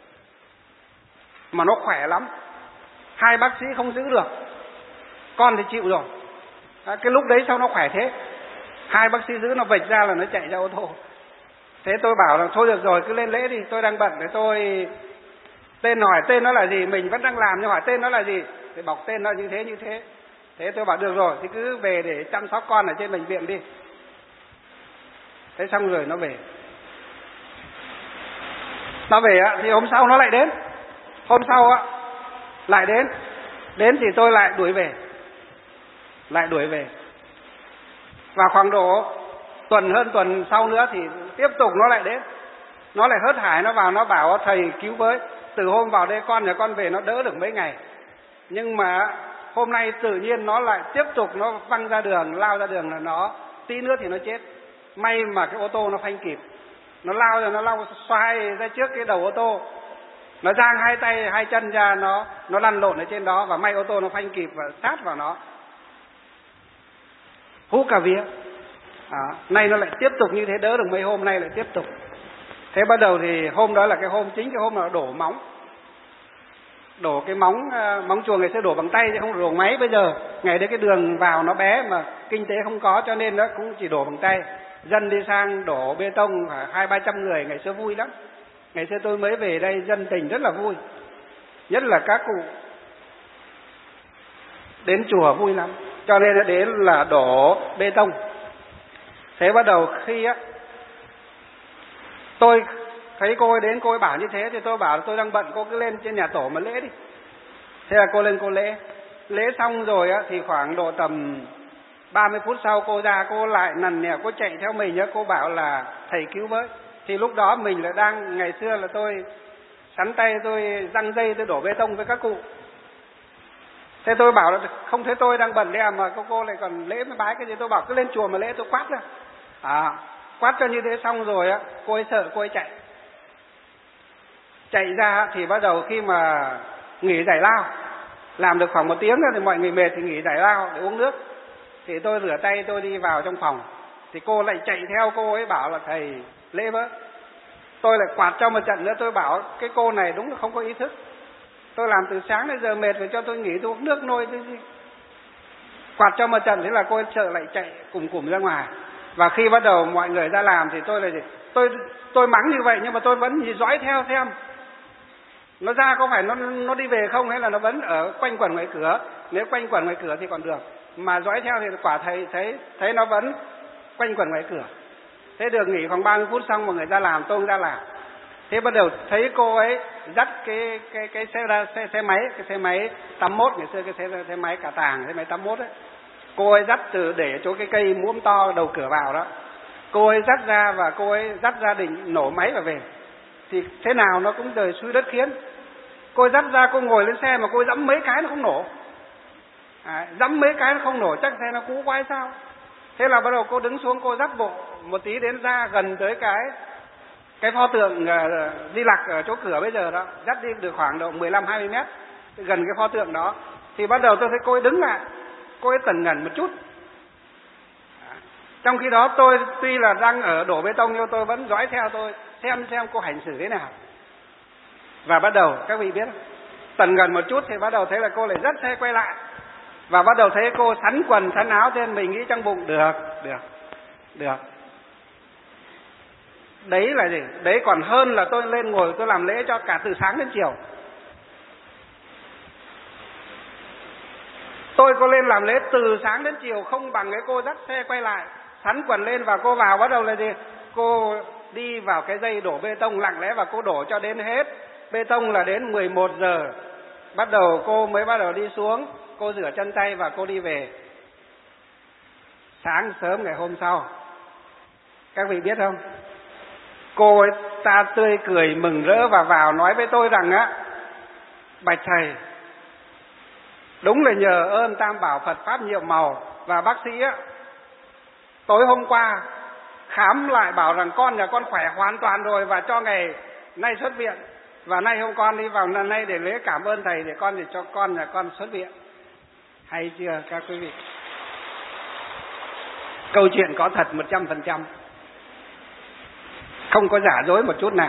Mà nó khỏe lắm, 2 bác sĩ không giữ được, con thì chịu rồi. Cái lúc đấy sao nó khỏe thế? 2 bác sĩ giữ nó vạch ra là nó chạy ra ô tô. Thế tôi bảo là thôi được rồi, cứ lên lễ đi, tôi đang bận để tôi hỏi tên nó là gì, mình vẫn đang làm nhưng hỏi tên nó là gì, thì bọc tên nó như thế như thế. Thế tôi bảo được rồi, thì cứ về để chăm sóc con ở trên bệnh viện đi. Thế xong rồi nó về. Nó về thì hôm sau nó lại đến. Hôm sau lại đến. Đến thì tôi lại đuổi về. Và khoảng độ hơn tuần sau nữa thì tiếp tục nó lại đến. Nó lại hớt hải, nó vào, nó bảo thầy cứu với. Từ hôm vào đây con nhà con về nó đỡ được mấy ngày. Nhưng mà hôm nay tự nhiên nó lại tiếp tục, nó văng ra đường, lao ra đường là nó, tí nữa thì nó chết. May mà cái ô tô nó phanh kịp. Nó lao rồi, nó lao xoay ra trước cái đầu ô tô. Nó giang 2 tay 2 chân ra, nó lăn lộn ở trên đó, và may ô tô nó phanh kịp và sát vào nó, hú cả vía. Nay nó lại tiếp tục như thế, đỡ được mấy hôm, nay lại tiếp tục. Thế bắt đầu thì hôm đó là cái hôm chính, cái hôm mà đổ móng. Đổ cái móng chùa ngày xưa đổ bằng tay chứ không đổ máy. Bây giờ ngày đấy cái đường vào nó bé mà kinh tế không có, cho nên nó cũng chỉ đổ bằng tay. Dân đi sang đổ bê tông phải 200-300 người, ngày xưa vui lắm. Ngày xưa tôi mới về đây dân tình rất là vui, nhất là các cụ đến chùa vui lắm, cho nên đến là đổ bê tông. Thế bắt đầu khi tôi thấy cô ấy đến, cô ấy bảo như thế thì tôi bảo là tôi đang bận, cô cứ lên trên nhà tổ mà lễ đi. Thế là cô lên cô lễ xong rồi thì khoảng độ tầm 30 phút sau cô ra, cô lại nằn nè, cô chạy theo mình cô bảo là thầy cứu với. Thì lúc đó mình lại đang, ngày xưa là tôi sắn tay, tôi răng dây, tôi đổ bê tông với các cụ. Thế tôi bảo là không thấy tôi đang bận đấy mà cô lại còn lễ với bái cái gì. Tôi bảo cứ lên chùa mà lễ, tôi quát ra. Quát cho như thế xong rồi cô ấy sợ, cô ấy chạy ra. Thì bắt đầu khi mà nghỉ giải lao, làm được khoảng 1 tiếng rồi thì mọi người mệt thì nghỉ giải lao để uống nước. Thì tôi rửa tay, tôi đi vào trong phòng, thì cô lại chạy theo, cô ấy bảo là thầy lễ với. Tôi lại quạt cho một trận nữa. Tôi bảo cái cô này đúng là không có ý thức, tôi làm từ sáng đến giờ mệt rồi, cho tôi nghỉ, tôi uống nước nôi tôi gì. Quạt cho một trận, thế là cô ấy sợ lại chạy cùng ra ngoài. Và khi bắt đầu mọi người ra làm thì tôi là gì, tôi mắng như vậy nhưng mà tôi vẫn nhìn dõi theo xem nó ra có phải nó đi về không, hay là nó vẫn ở quanh quẩn ngoài cửa. Nếu quanh quẩn ngoài cửa thì còn được, mà dõi theo thì quả thấy nó vẫn quanh quẩn ngoài cửa. Thế được nghỉ khoảng 30 phút xong mọi người ra làm, tôi cũng ra làm. Thế bắt đầu thấy cô ấy dắt cái xe máy, cái xe máy 81, ngày xưa cái xe máy cả tàng, xe máy 81 ấy. Cô ấy dắt từ để chỗ cái cây muỗng to đầu cửa vào đó. Cô ấy dắt ra và cô ấy dắt gia đình nổ máy và về. Thì thế nào nó cũng trời xui đất khiến. Cô ấy dắt ra, cô ngồi lên xe mà cô ấy dẫm mấy cái nó không nổ. Dẫm mấy cái nó không nổ, chắc xe nó cũ quá hay sao. Thế là bắt đầu cô đứng xuống, cô dắt bộ một tí đến ra gần tới cái pho tượng Di Lặc ở chỗ cửa bây giờ đó, dắt đi được khoảng độ 15-20 mét gần cái pho tượng đó. Thì bắt đầu tôi thấy cô ấy đứng lại, cô ấy tần ngần một chút. Trong khi đó tôi tuy là đang ở đổ bê tông nhưng tôi vẫn dõi theo, tôi xem cô hành xử thế nào. Và bắt đầu các vị biết, tần ngần một chút thì bắt đầu thấy là cô lại dắt xe quay lại. Và bắt đầu thấy cô sắn quần sắn áo trên, mình nghĩ trong bụng được. Đấy là gì? Đấy còn hơn là tôi lên ngồi tôi làm lễ cho cả từ sáng đến chiều. Tôi có lên làm lễ từ sáng đến chiều không bằng cái cô dắt xe quay lại, sắn quần lên và cô vào. Bắt đầu là gì? Cô đi vào cái dây đổ bê tông lặng lẽ và cô đổ cho đến hết bê tông là đến 11 giờ. Bắt đầu cô mới bắt đầu đi xuống, cô rửa chân tay và cô đi về. Sáng sớm ngày hôm sau, các vị biết không? Cô ấy ta tươi cười mừng rỡ và vào nói với tôi rằng bạch thầy, Đúng là nhờ ơn Tam Bảo Phật Pháp nhiệm màu. Và bác sĩ á, tối hôm qua khám lại bảo rằng con nhà con khỏe hoàn toàn rồi và cho ngày nay xuất viện. Và nay hôm con đi vào lần nay để lễ cảm ơn thầy để con để cho con nhà con xuất viện. Hay chưa các quý vị? Câu chuyện có thật 100%. Không có giả dối một chút nào.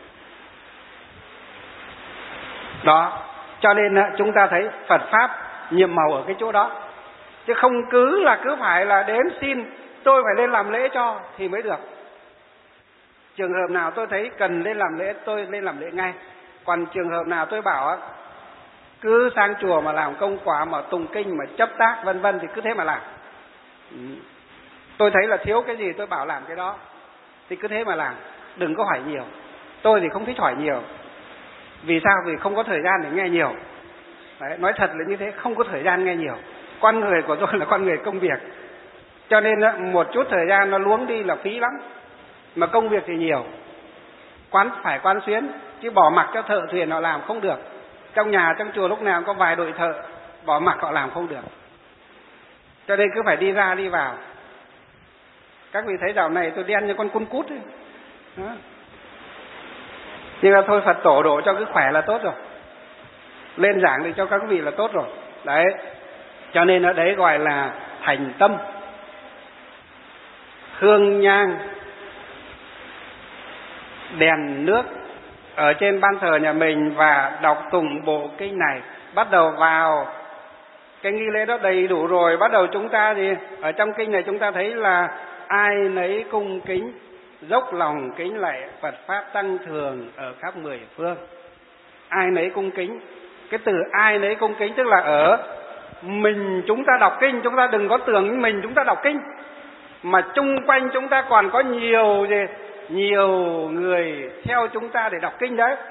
Đó, cho nên chúng ta thấy Phật Pháp nhiệm màu ở cái chỗ đó. Chứ không cứ phải là đến xin tôi phải lên làm lễ cho thì mới được. Trường hợp nào tôi thấy cần lên làm lễ tôi lên làm lễ ngay. Còn trường hợp nào tôi bảo cứ sang chùa mà làm công quả mà tụng kinh mà chấp tác vân vân thì cứ thế mà làm. Tôi thấy là thiếu cái gì tôi bảo làm cái đó thì cứ thế mà làm, đừng có hỏi nhiều. Tôi thì không thích hỏi nhiều. Vì sao? Vì không có thời gian để nghe nhiều. Đấy, nói thật là như thế, không có thời gian nghe nhiều. Con người của tôi là con người công việc, cho nên một chút thời gian nó luống đi là phí lắm. Mà công việc thì nhiều, phải quán xuyến, chứ bỏ mặc cho thợ thuyền họ làm không được. Trong nhà trong chùa lúc nào có vài đội thợ, bỏ mặc họ làm không được. Cho nên cứ phải đi ra đi vào. Các vị thấy dạo này tôi đen như con cún cút ấy. Đó. Nhưng mà thôi, Phật tổ độ cho cứ khỏe là tốt rồi. Lên giảng thì cho các vị là tốt rồi. Đấy. Cho nên ở đấy gọi là thành tâm, hương nhang, đèn nước ở trên ban thờ nhà mình và đọc tụng bộ kinh này. Bắt đầu vào cái nghi lễ đó đầy đủ rồi, bắt đầu chúng ta thì ở trong kinh này chúng ta thấy là ai nấy cung kính, dốc lòng kính lạy Phật Pháp tăng thường ở khắp mười phương. Ai nấy cung kính. Cái từ ai nấy cung kính tức là ở mình chúng ta đọc kinh, chúng ta đừng có tưởng mình chúng ta đọc kinh, mà chung quanh chúng ta còn có nhiều người theo chúng ta để đọc kinh đấy.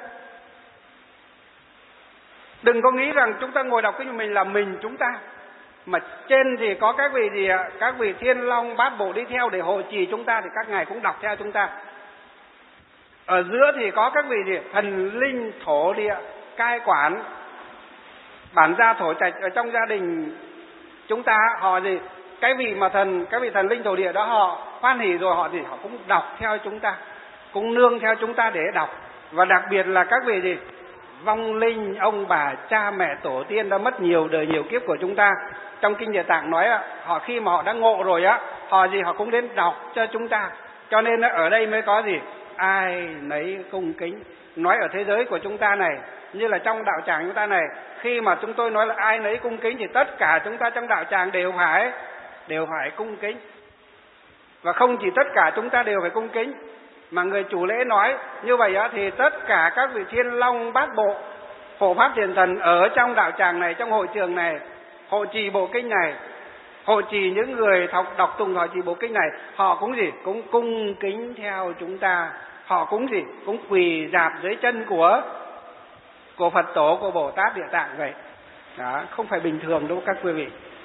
Đừng có nghĩ rằng chúng ta ngồi đọc kinh mình là mình chúng ta, mà trên thì có các vị gì ạ? Các vị Thiên Long Bát Bộ đi theo để hộ trì chúng ta, thì các ngài cũng đọc theo chúng ta. Ở giữa thì có các vị gì? Thần linh thổ địa cai quản bản gia thổ trạch ở trong gia đình chúng ta. Họ gì? Các vị thần linh thổ địa đó họ hoan hỉ rồi, họ cũng đọc theo chúng ta, cũng nương theo chúng ta để đọc. Và đặc biệt là các vị gì? Vong linh ông bà cha mẹ tổ tiên đã mất nhiều đời nhiều kiếp của chúng ta. Trong kinh Địa Tạng nói họ khi mà họ đã ngộ rồi họ cũng đến đọc cho chúng ta. Cho nên ở đây mới có gì? Ai nấy cung kính. Nói ở thế giới của chúng ta này, như là trong đạo tràng chúng ta này, khi mà chúng tôi nói là ai nấy cung kính thì tất cả chúng ta trong đạo tràng đều phải cung kính. Và không chỉ tất cả chúng ta đều phải cung kính, mà người chủ lễ nói như vậy thì tất cả các vị Thiên Long Bát Bộ, hộ pháp thiền thần ở trong đạo tràng này, trong hội trường này, hộ trì bộ kinh này, hộ trì những người đọc tùng hộ trì bộ kinh này, họ cũng cũng cung kính theo chúng ta. Họ cũng cũng quỳ rạp dưới chân của Phật tổ, của Bồ Tát Địa Tạng vậy. Đó, không phải bình thường đâu các quý vị.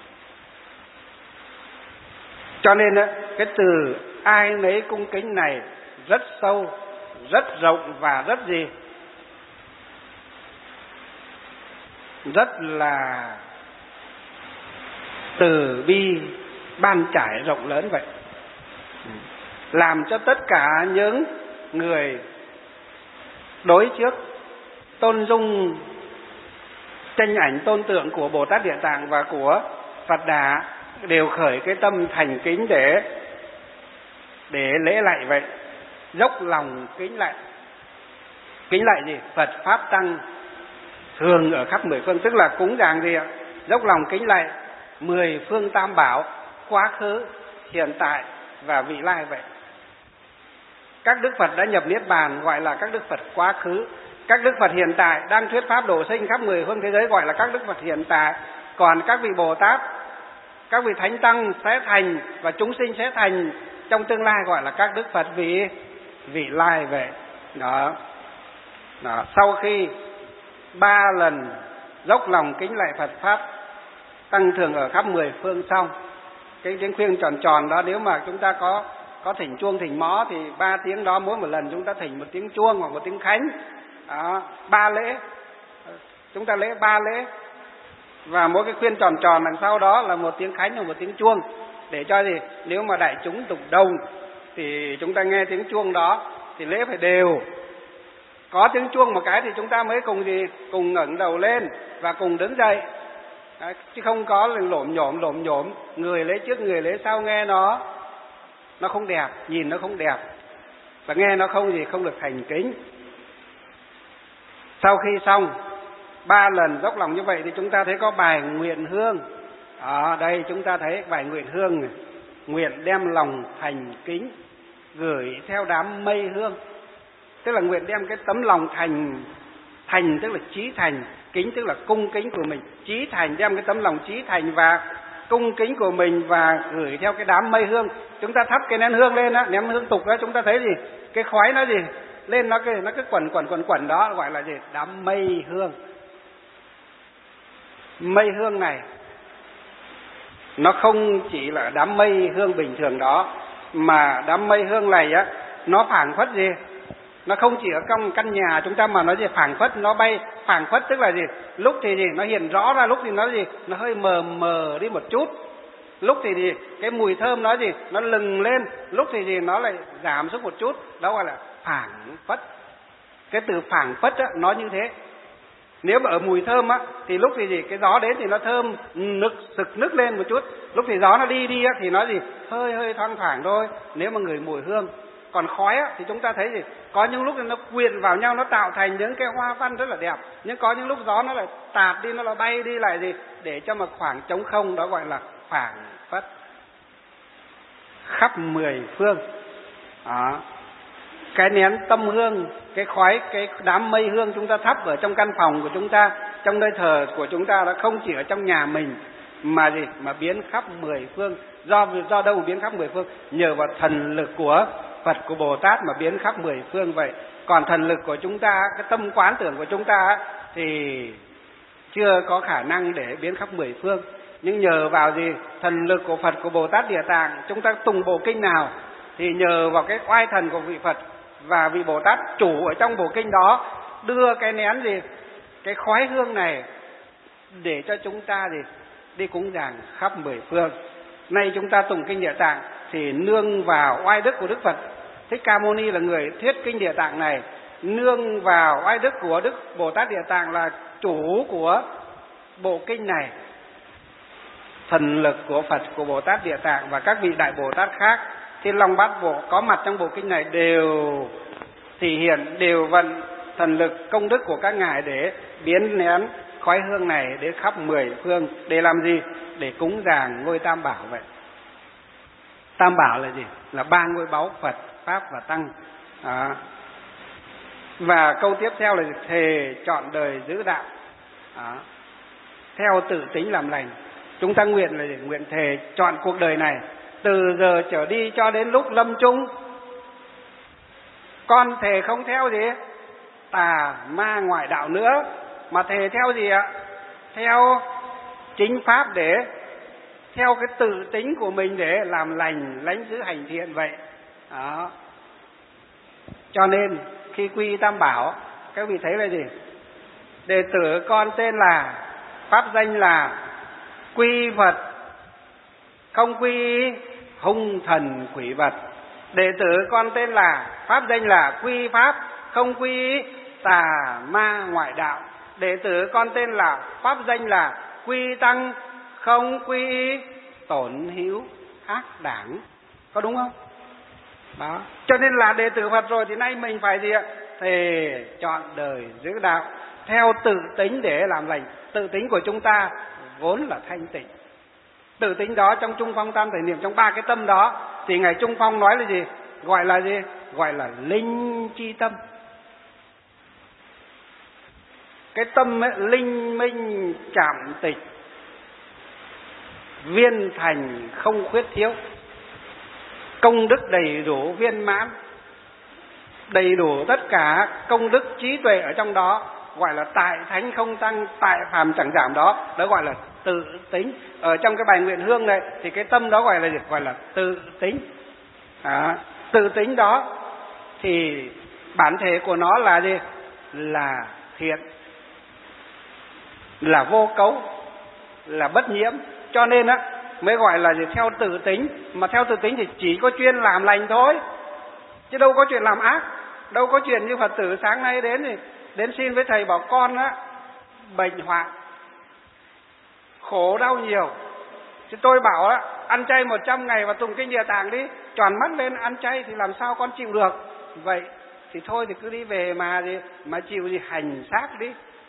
Cho nên cái từ ai nấy cung kính này rất sâu, rất rộng và rất là từ bi ban trải rộng lớn vậy. Làm cho tất cả những người đối trước tôn dung tranh ảnh tôn tượng của Bồ Tát Địa Tạng và của Phật Đà đều khởi cái tâm thành kính để lễ lạy vậy, dốc lòng kính lạy. Kính lạy gì? Phật Pháp Tăng thường ở khắp mười phương, tức là cúng dường gì ạ? Dốc lòng kính lạy 10 phương Tam Bảo, quá khứ, hiện tại và vị lai vậy. Các Đức Phật đã nhập Niết Bàn gọi là các Đức Phật quá khứ. Các Đức Phật hiện tại đang thuyết pháp độ sinh khắp 10 phương thế giới gọi là các Đức Phật hiện tại. Còn các vị Bồ Tát, các vị Thánh Tăng sẽ thành và chúng sinh sẽ thành trong tương lai gọi là các Đức Phật vị lai vậy. Đó. Sau khi 3 lần dốc lòng kính lạy Phật Pháp Tăng thường ở khắp 10 phương xong, cái tiếng khuyên tròn tròn đó, nếu mà chúng ta có thỉnh chuông thỉnh mõ thì 3 tiếng đó mỗi một lần chúng ta thỉnh một tiếng chuông hoặc một tiếng khánh. Đó, 3 lễ. Chúng ta lễ 3 lễ. và mỗi cái khuyên tròn tròn đằng sau đó là một tiếng khánh và một tiếng chuông, để cho gì, nếu mà đại chúng tụng đông thì chúng ta nghe tiếng chuông đó thì lễ phải đều. Có tiếng chuông một cái thì chúng ta mới cùng gì, cùng ngẩng đầu lên và cùng đứng dậy. Đấy, chứ không có lổm nhổm người lễ trước người lễ sau, nghe nó không đẹp, nhìn nó không đẹp và nghe nó không được thành kính. Sau khi xong 3 lần dốc lòng như vậy thì chúng ta thấy có bài nguyện hương. Ở đây chúng ta thấy bài nguyện hương này. Nguyện đem lòng thành kính gửi theo đám mây hương. Tức là nguyện đem cái tấm lòng thành tức là chí thành, kính tức là cung kính của mình, chí thành, đem cái tấm lòng chí thành và cung kính của mình và gửi theo cái đám mây hương. Chúng ta thắp cái nén hương lên á, nén hương tục đó, chúng ta thấy gì, cái khói nó gì lên, nó cứ quẩn đó, gọi là gì, đám mây hương. Mây hương này nó không chỉ là đám mây hương bình thường đó, mà đám mây hương này á, nó phảng phất gì, nó không chỉ ở trong căn nhà chúng ta mà nó gì phảng phất, nó bay phảng phất, tức là gì, lúc thì gì nó hiện rõ ra, lúc thì nó gì nó hơi mờ đi một chút, lúc thì gì cái mùi thơm nó gì nó lừng lên, lúc thì gì nó lại giảm xuống một chút, đó gọi là phảng phất. Cái từ phảng phất á, nó như thế. Nếu mà ở mùi thơm á thì lúc thì gì cái gió đến thì nó thơm sực nức lên một chút, lúc thì gió nó đi á thì nó gì hơi thoang thoảng thôi, nếu mà ngửi mùi hương. Còn khói á thì chúng ta thấy gì, có những lúc nó quyện vào nhau, nó tạo thành những cái hoa văn rất là đẹp, nhưng có những lúc gió nó lại tạt đi, nó lại bay đi lại gì, để cho một khoảng trống không, đó gọi là phảng phất. Khắp 10 phương đó. Cái nén tâm hương, cái khói, cái đám mây hương chúng ta thắp ở trong căn phòng của chúng ta, trong nơi thờ của chúng ta, nó không chỉ ở trong nhà mình mà gì, mà biến khắp 10 phương. Do đâu mà biến khắp 10 phương? Nhờ vào thần lực của Phật, của Bồ Tát mà biến khắp 10 phương vậy. Còn thần lực của chúng ta, cái tâm quán tưởng của chúng ta thì chưa có khả năng để biến khắp 10 phương. Nhưng nhờ vào gì? Thần lực của Phật, của Bồ Tát Địa Tạng, chúng ta tùng bộ kinh nào thì nhờ vào cái oai thần của vị Phật và vị Bồ Tát chủ ở trong bộ kinh đó đưa cái nén gì, cái khói hương này để cho chúng ta gì đi cúng dường khắp 10 phương. Nay chúng ta tụng kinh Địa Tạng thì nương vào oai đức của Đức Phật Thích Ca Mâu Ni là người thuyết kinh Địa Tạng này, nương vào oai đức của Đức Bồ Tát Địa Tạng là chủ của bộ kinh này. Thần lực của Phật, của Bồ Tát Địa Tạng và các vị đại Bồ Tát khác, Thiên Long Bát Bộ có mặt trong bộ kinh này đều thể hiện, đều vận thần lực công đức của các ngài để biến nén khói hương này đến khắp 10 phương. Để làm gì? Để cúng dường ngôi Tam Bảo vậy. Tam Bảo là gì? Là 3 ngôi báu Phật, Pháp và Tăng. Và câu tiếp theo là thề chọn đời giữ đạo. Theo tự tính làm lành. Chúng ta nguyện là gì? Nguyện thề chọn cuộc đời này từ giờ trở đi cho đến lúc lâm chung, con thề không theo gì tà ma ngoại đạo nữa, mà thề theo gì ạ? Theo chính pháp, để theo cái tự tính của mình để làm lành, lánh giữ hành thiện vậy. Đó. Cho nên khi quy Tam Bảo, các vị thấy là gì? Đệ tử con tên là, pháp danh là quy Phật, không quy hung thần quỷ vật. Đệ tử con tên là, pháp danh là quy Pháp, không quy tà ma ngoại đạo. Đệ tử con tên là, pháp danh là quy Tăng, không quy tổn hữu ác đảng. Có đúng không? Đó. Cho nên là đệ tử Phật rồi thì nay mình phải gì ạ? Thề chọn đời giữ đạo theo tự tính để làm lành. Tự tính của chúng ta vốn là thanh tịnh. Tự tính đó trong Trung Phong Tam Thể Niệm, trong 3 cái tâm đó thì ngài Trung Phong nói là gì? Gọi là gì? Gọi là linh chi tâm. Cái tâm ấy, linh minh cảm tịch, viên thành không khuyết thiếu, công đức đầy đủ viên mãn, đầy đủ tất cả công đức trí tuệ ở trong đó, gọi là tại thánh không tăng, tại phàm chẳng giảm đó, đó gọi là tự tính. Ở trong cái bài nguyện hương này thì cái tâm đó gọi là gì? Gọi là tự tính. Tự tính đó thì bản thể của nó là gì? Là thiện, là vô cấu, là bất nhiễm. Cho nên á mới gọi là gì? Theo tự tính. Mà theo tự tính thì chỉ có chuyên làm lành thôi, chứ đâu có chuyện làm ác. Đâu có chuyện như Phật tử sáng nay đến xin với thầy bảo con á bệnh hoạn, khổ đau nhiều. Thì tôi bảo á, ăn chay 100 ngày và tụng kinh Địa Tạng đi, tròn mắt lên ăn chay thì làm sao con chịu được. Vậy thì thôi thì cứ đi về mà chịu gì, hành xác đi.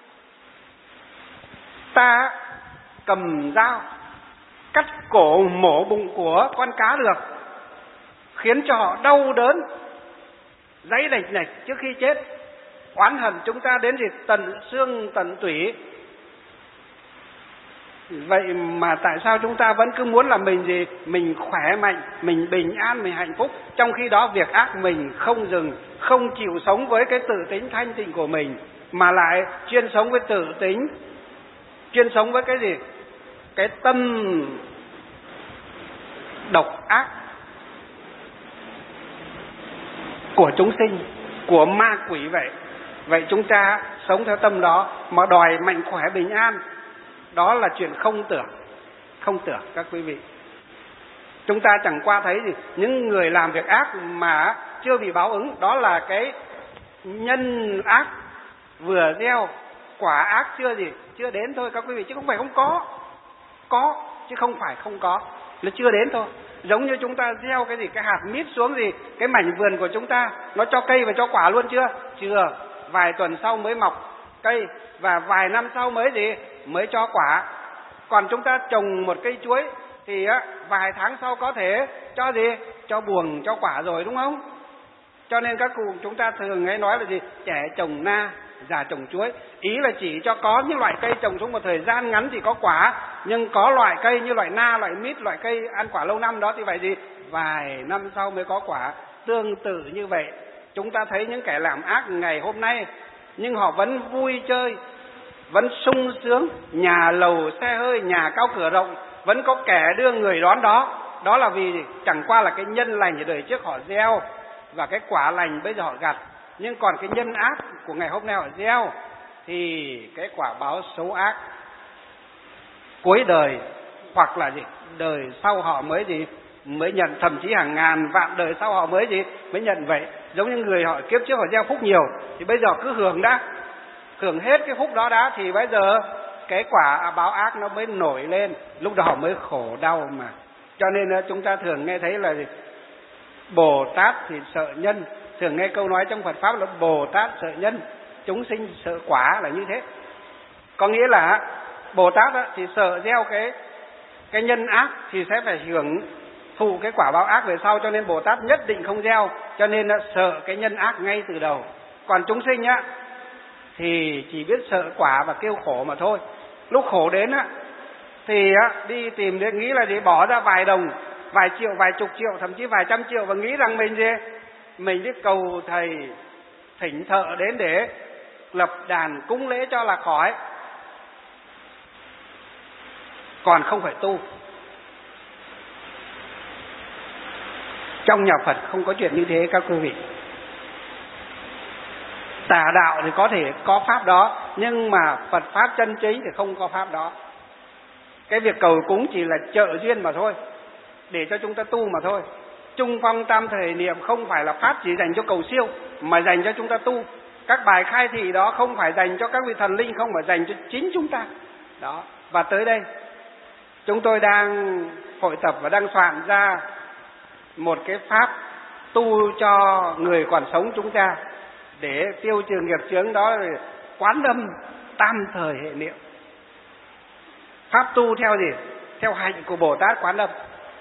Ta cầm dao cắt cổ mổ bụng của con cá được, khiến cho họ đau đớn, dáy đạch nạch trước khi chết, oán hận chúng ta đến thì tận xương tận tủy. Vậy mà tại sao chúng ta vẫn cứ muốn là mình khỏe mạnh, mình bình an, mình hạnh phúc, trong khi đó việc ác mình không dừng, không chịu sống với cái tự tính thanh tịnh của mình, mà lại chuyên sống với tự tính, chuyên sống với cái gì? Cái tâm độc ác của chúng sinh, của ma quỷ vậy. Vậy chúng ta sống theo tâm đó mà đòi mạnh khỏe bình an, đó là chuyện không tưởng các quý vị. Chúng ta chẳng qua thấy gì những người làm việc ác mà chưa bị báo ứng, đó là cái nhân ác vừa gieo, quả ác chưa đến thôi các quý vị, chứ không phải không có chứ không phải không có, nó chưa đến thôi. Giống như chúng ta gieo cái gì, cái hạt mít xuống gì, cái mảnh vườn của chúng ta nó cho cây và cho quả luôn chưa? Vài tuần sau mới mọc cây và vài năm sau mới cho quả. Còn chúng ta trồng một cây chuối thì vài tháng sau có thể cho buồng, cho quả rồi, đúng không? Cho nên các cụ chúng ta thường hay nói là gì? Trẻ trồng na, già trồng chuối. Ý là chỉ cho có những loại cây trồng xuống một thời gian ngắn thì có quả, nhưng có loại cây như loại na, loại mít, loại cây ăn quả lâu năm đó thì phải vài năm sau mới có quả. Tương tự như vậy, chúng ta thấy những kẻ làm ác ngày hôm nay nhưng họ vẫn vui chơi, vẫn sung sướng, nhà lầu xe hơi, nhà cao cửa rộng, vẫn có kẻ đưa người đón đó. Đó là vì chẳng qua là cái nhân lành ở đời trước họ gieo và cái quả lành bây giờ họ gặt. Nhưng còn cái nhân ác của ngày hôm nay họ gieo thì cái quả báo xấu ác cuối đời hoặc là đời sau họ mới nhận, thậm chí hàng ngàn vạn đời sau họ mới nhận vậy. Giống như người họ kiếp trước họ gieo phúc nhiều thì bây giờ cứ hưởng hết cái phúc đó đã, thì bây giờ cái quả báo ác nó mới nổi lên, lúc đó họ mới khổ đau mà. Cho nên chúng ta thường nghe thấy là Bồ Tát thì sợ nhân, thường nghe câu nói trong Phật pháp là Bồ Tát sợ nhân, chúng sinh sợ quả, là như thế. Có nghĩa là Bồ Tát thì sợ gieo cái nhân ác thì sẽ phải hưởng thụ cái quả báo ác về sau, cho nên Bồ Tát nhất định không gieo, cho nên sợ cái nhân ác ngay từ đầu. Còn chúng sinh thì chỉ biết sợ quả và kêu khổ mà thôi. Lúc khổ đến thì đi tìm để nghĩ là bỏ ra vài đồng, vài triệu, vài chục triệu, thậm chí vài trăm triệu và nghĩ rằng mình đi cầu thầy thỉnh thợ đến để lập đàn cúng lễ cho là khỏi, còn không phải tu. Trong nhà Phật không có chuyện như thế các quý vị. Tà đạo thì có thể có pháp đó, nhưng mà Phật pháp chân chính thì không có pháp đó. Cái việc cầu cúng chỉ là trợ duyên mà thôi, để cho chúng ta tu mà thôi. Trung phong tam thời niệm không phải là pháp chỉ dành cho cầu siêu, mà dành cho chúng ta tu. Các bài khai thị đó không phải dành cho các vị thần linh, không, mà dành cho chính chúng ta. Đó. Và tới đây chúng tôi đang hội tập và đang soạn ra một cái pháp tu cho người còn sống chúng ta, để tiêu trừ nghiệp chướng, đó là Quán Âm tam thời hệ niệm. Pháp tu theo theo hạnh của Bồ Tát Quán Âm,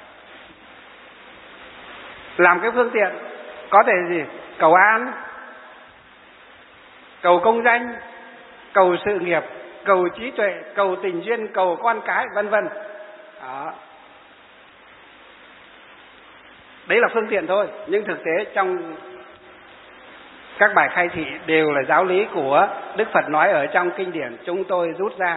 làm cái phương tiện có thể cầu an, cầu công danh, cầu sự nghiệp, cầu trí tuệ, cầu tình duyên, cầu con cái, vân vân. Đấy là phương tiện thôi, nhưng thực tế trong các bài khai thị đều là giáo lý của Đức Phật nói ở trong kinh điển, chúng tôi rút ra.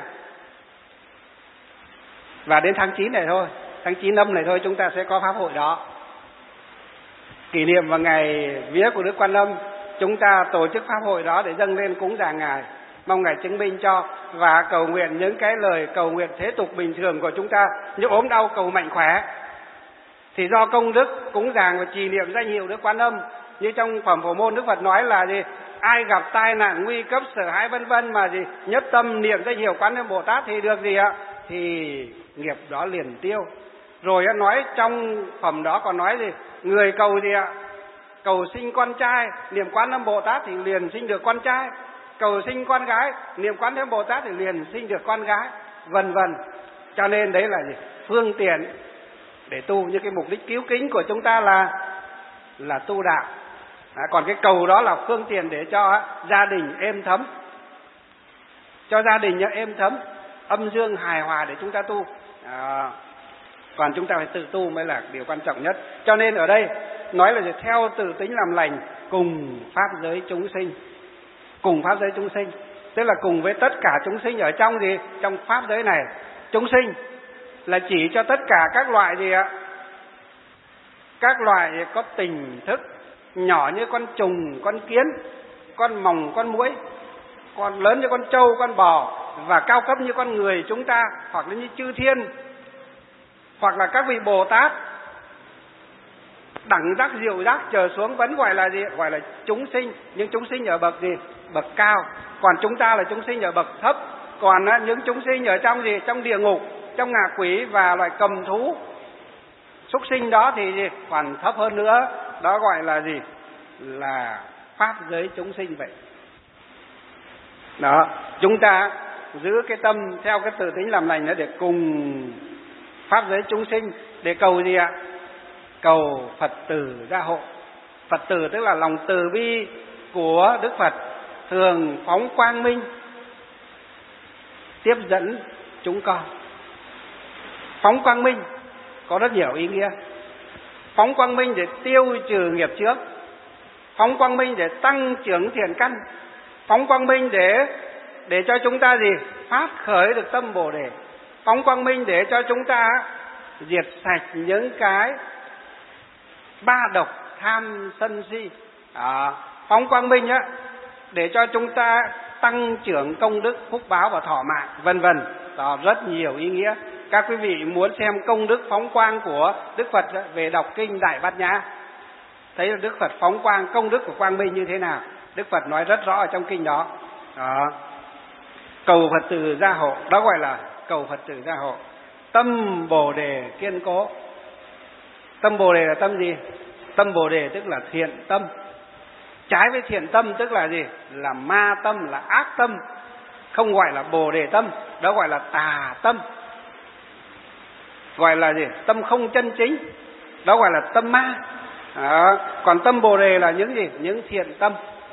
Và đến tháng 9 này thôi, tháng 9 âm này thôi, chúng ta sẽ có pháp hội đó. Kỷ niệm vào ngày vía của Đức Quan Âm, chúng ta tổ chức pháp hội đó để dâng lên cúng dường Ngài. Mong Ngài chứng minh cho, và cầu nguyện những cái lời cầu nguyện thế tục bình thường của chúng ta, như ốm đau cầu mạnh khỏe, thì do công đức cúng dường và trì niệm danh hiệu Đức Quan Âm, như trong phẩm Phổ Môn Đức Phật nói là gì? Ai gặp tai nạn nguy cấp sợ hãi vân vân mà gì nhất tâm niệm danh hiệu Quan Âm Bồ Tát thì được gì ạ? Thì nghiệp đó liền tiêu. Rồi nói trong phẩm đó còn nói gì? Người cầu gì ạ? Cầu sinh con trai, niệm Quan Âm Bồ Tát thì liền sinh được con trai. Cầu sinh con gái, niệm Quan Âm Bồ Tát thì liền sinh được con gái, vân vân. Cho nên đấy là gì? Phương tiện để tu, như cái mục đích cứu kính của chúng ta là tu đạo. Còn cái cầu đó là phương tiện để cho gia đình êm thấm, cho gia đình êm thấm, âm dương hài hòa để chúng ta tu. Còn chúng ta phải tự tu mới là điều quan trọng nhất. Cho nên ở đây nói là theo tự tính làm lành cùng pháp giới chúng sinh. Cùng pháp giới chúng sinh tức là cùng với tất cả chúng sinh ở trong gì? Trong pháp giới này. Chúng sinh là chỉ cho tất cả các loại gì ạ? Các loại có tình thức, nhỏ như con trùng, con kiến, con mòng, con muỗi, còn lớn như con trâu, con bò, và cao cấp như con người chúng ta, hoặc là như chư thiên, hoặc là các vị Bồ Tát đẳng giác diệu giác trở xuống, vẫn gọi là gì? Gọi là chúng sinh. Nhưng chúng sinh ở bậc gì? Bậc cao. Còn chúng ta là chúng sinh ở bậc thấp. Còn những chúng sinh ở trong gì? Trong địa ngục, trong ngạ quỷ và loài cầm thú, súc sinh đó thì gì? Còn thấp hơn nữa. Đó gọi là gì? Là pháp giới chúng sinh vậy. Đó, chúng ta giữ cái tâm theo cái tự tính làm lành đó để cùng pháp giới chúng sinh để cầu gì ạ? Cầu Phật tử gia hộ. Phật tử tức là lòng từ bi của Đức Phật thường phóng quang minh tiếp dẫn chúng con. Phóng quang minh có rất nhiều ý nghĩa. Phóng quang minh để tiêu trừ nghiệp trước, phóng quang minh để tăng trưởng thiện căn, phóng quang minh để cho chúng ta gì? Phát khởi được tâm Bồ Đề, phóng quang minh để cho chúng ta diệt sạch những cái ba độc tham sân si. Phóng quang minh để cho chúng ta tăng trưởng công đức, phúc báo và thọ mạng, vân vân. Đó, rất nhiều ý nghĩa. Các quý vị muốn xem công đức phóng quang của Đức Phật về đọc kinh Đại Bát Nhã, thấy là Đức Phật phóng quang, công đức của quang minh như thế nào. Đức Phật nói rất rõ ở trong kinh đó. Cầu Phật tử gia hộ, đó gọi là cầu Phật tử gia hộ. Tâm Bồ Đề kiên cố. Tâm Bồ Đề là tâm gì? Tâm Bồ Đề tức là thiện tâm. Trái với thiện tâm tức là gì? Là ma tâm, là ác tâm. Không gọi là Bồ Đề tâm, đó gọi là tà tâm. Gọi là gì? Tâm không chân chính, đó gọi là tâm ma. Còn tâm Bồ Đề là những gì? Những thiện tâm.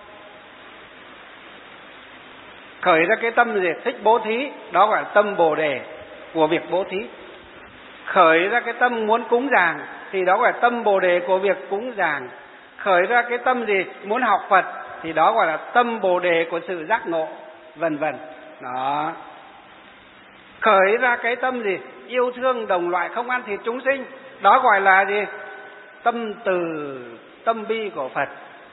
Khởi ra cái tâm gì? Thích bố thí, đó gọi là tâm Bồ Đề của việc bố thí. Khởi ra cái tâm muốn cúng dường thì đó gọi là tâm Bồ Đề của việc cúng dường. Khởi ra cái tâm gì? Muốn học Phật thì đó gọi là tâm Bồ Đề của sự giác ngộ, vân vân. Đó. Khởi ra cái tâm gì? Yêu thương đồng loại, không ăn thịt chúng sinh, đó gọi là gì? Tâm từ, tâm bi của Phật.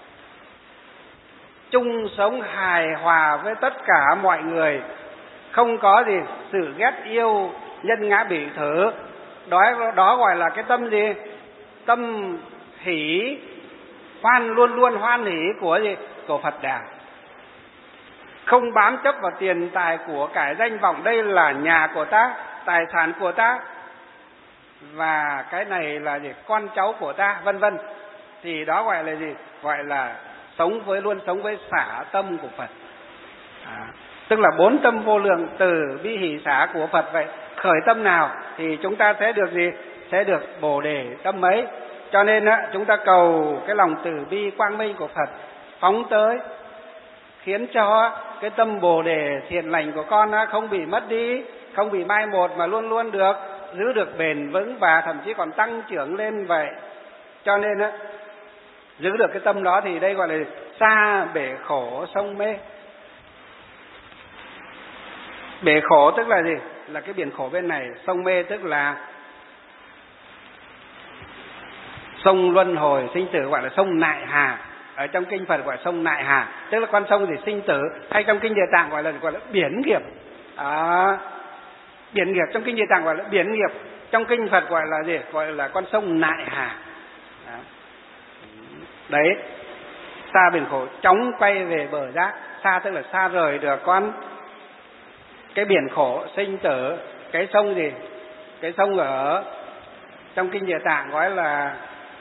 Chung sống hài hòa với tất cả mọi người, không có gì sự ghét yêu, nhân ngã bỉ thử. Đó gọi là cái tâm gì? Tâm hỷ, luôn luôn hoan hỷ của gì? Của Phật Đà. Không bám chấp vào tiền tài của cải danh vọng, đây là nhà của ta, tài sản của ta, và cái này là gì? Con cháu của ta, vân vân. Thì đó gọi là gì? Gọi là luôn sống với xả tâm của Phật. Tức là 4 tâm vô lượng từ bi hỷ xả của Phật vậy. Khởi tâm nào thì chúng ta sẽ được gì? Sẽ được Bồ Đề tâm ấy. Cho nên chúng ta cầu cái lòng từ bi quang minh của Phật phóng tới, khiến cho cái tâm Bồ Đề thiện lành của con không bị mất đi, không bị mai một, mà luôn luôn được giữ được bền vững và thậm chí còn tăng trưởng lên vậy. Cho nên giữ được cái tâm đó thì đây gọi là xa bể khổ sông mê. Bể khổ tức là gì? Là cái biển khổ bên này. Sông mê tức là sông luân hồi sinh tử, gọi là sông nại hà. ở trong kinh Phật gọi sông Nại Hà, tức là con sông gì sinh tử, hay trong kinh Địa Tạng gọi là biển nghiệp. Biển nghiệp trong kinh Địa Tạng gọi là biển nghiệp, trong kinh Phật gọi là gì? Gọi là con sông Nại Hà. Đấy, xa biển khổ chóng quay về bờ giác. Xa tức là xa rời được cái biển khổ sinh tử. Cái sông gì? Cái sông ở trong kinh Địa Tạng gọi là,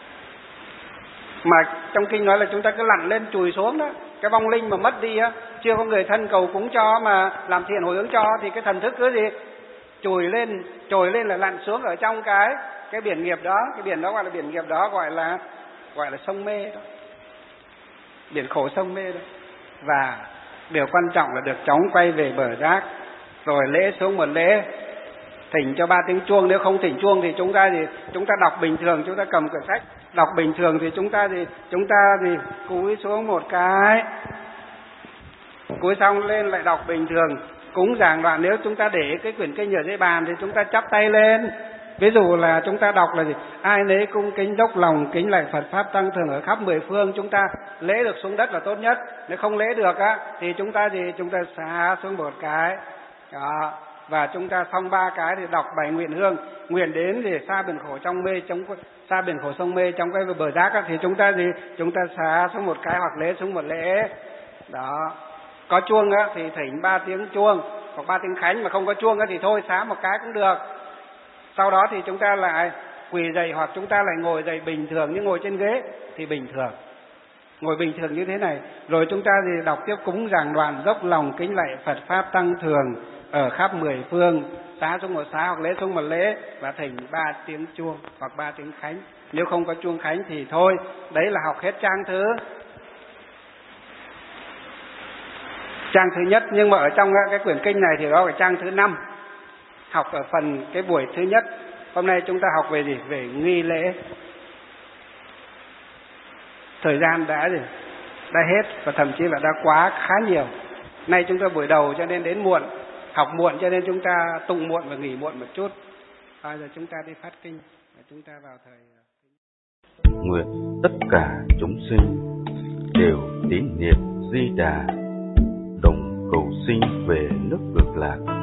mà trong kinh nói là chúng ta cứ lặn lên chùi xuống đó. Cái vong linh mà mất đi á, chưa có người thân cầu cúng cho mà làm thiện hồi hướng cho, thì cái thần thức cứ gì trồi lên là lặn xuống ở trong cái biển nghiệp đó. Cái biển đó gọi là biển nghiệp đó, gọi là sông mê đó, biển khổ sông mê đó. Và điều quan trọng là được chóng quay về bờ giác, rồi lễ xuống một lễ, thỉnh cho 3 tiếng chuông. Nếu không thỉnh chuông thì chúng ta đọc bình thường, chúng ta cầm quyển sách đọc bình thường thì chúng ta cúi xuống một cái, cúi xong lên lại đọc bình thường. Cúng giảng đoạn, nếu chúng ta để cái quyển kinh ở dưới bàn thì chúng ta chắp tay lên. Ví dụ là chúng ta đọc là gì? Ai nấy cung kính dốc lòng kính lạy Phật Pháp Tăng Thường ở khắp 10 phương. Chúng ta lễ được xuống đất là tốt nhất. Nếu không lễ được á thì chúng ta xá xuống một cái đó. Và chúng ta xong 3 cái thì đọc 7 nguyện hương. Nguyện đến thì xa biển khổ trong mê, xa biển khổ sông mê trong cái bờ giác á, thì chúng ta xá xuống một cái hoặc lễ xuống một lễ đó. Có chuông á thì thỉnh 3 tiếng chuông hoặc 3 tiếng khánh, mà không có chuông á thì thôi xá một cái cũng được. Sau đó thì chúng ta lại quỳ dậy hoặc chúng ta lại ngồi dậy bình thường, như ngồi trên ghế thì bình thường, ngồi bình thường như thế này. Rồi chúng ta thì đọc tiếp cúng giảng đoạn, dốc lòng kính lạy Phật Pháp Tăng Thường ở khắp 10 phương, xá xuống một xá hoặc lễ xuống một lễ, và thỉnh 3 tiếng chuông hoặc 3 tiếng khánh. Nếu không có chuông khánh thì thôi. Đấy là học hết trang thứ nhất. Nhưng mà ở trong cái quyển kinh này thì đó là trang thứ 5, học ở phần cái buổi thứ nhất. Hôm nay chúng ta học về gì? Về nghi lễ. Thời gian đã hết và thậm chí là đã quá khá nhiều. Nay chúng ta buổi đầu cho nên đến muộn, học muộn cho nên chúng ta tụng muộn và nghỉ muộn một chút. Bây giờ chúng ta đi phát kinh và chúng ta vào thời. Nguyện tất cả chúng sinh đều tín niệm Di Đà, đồng cầu sinh về nước Cực Lạc.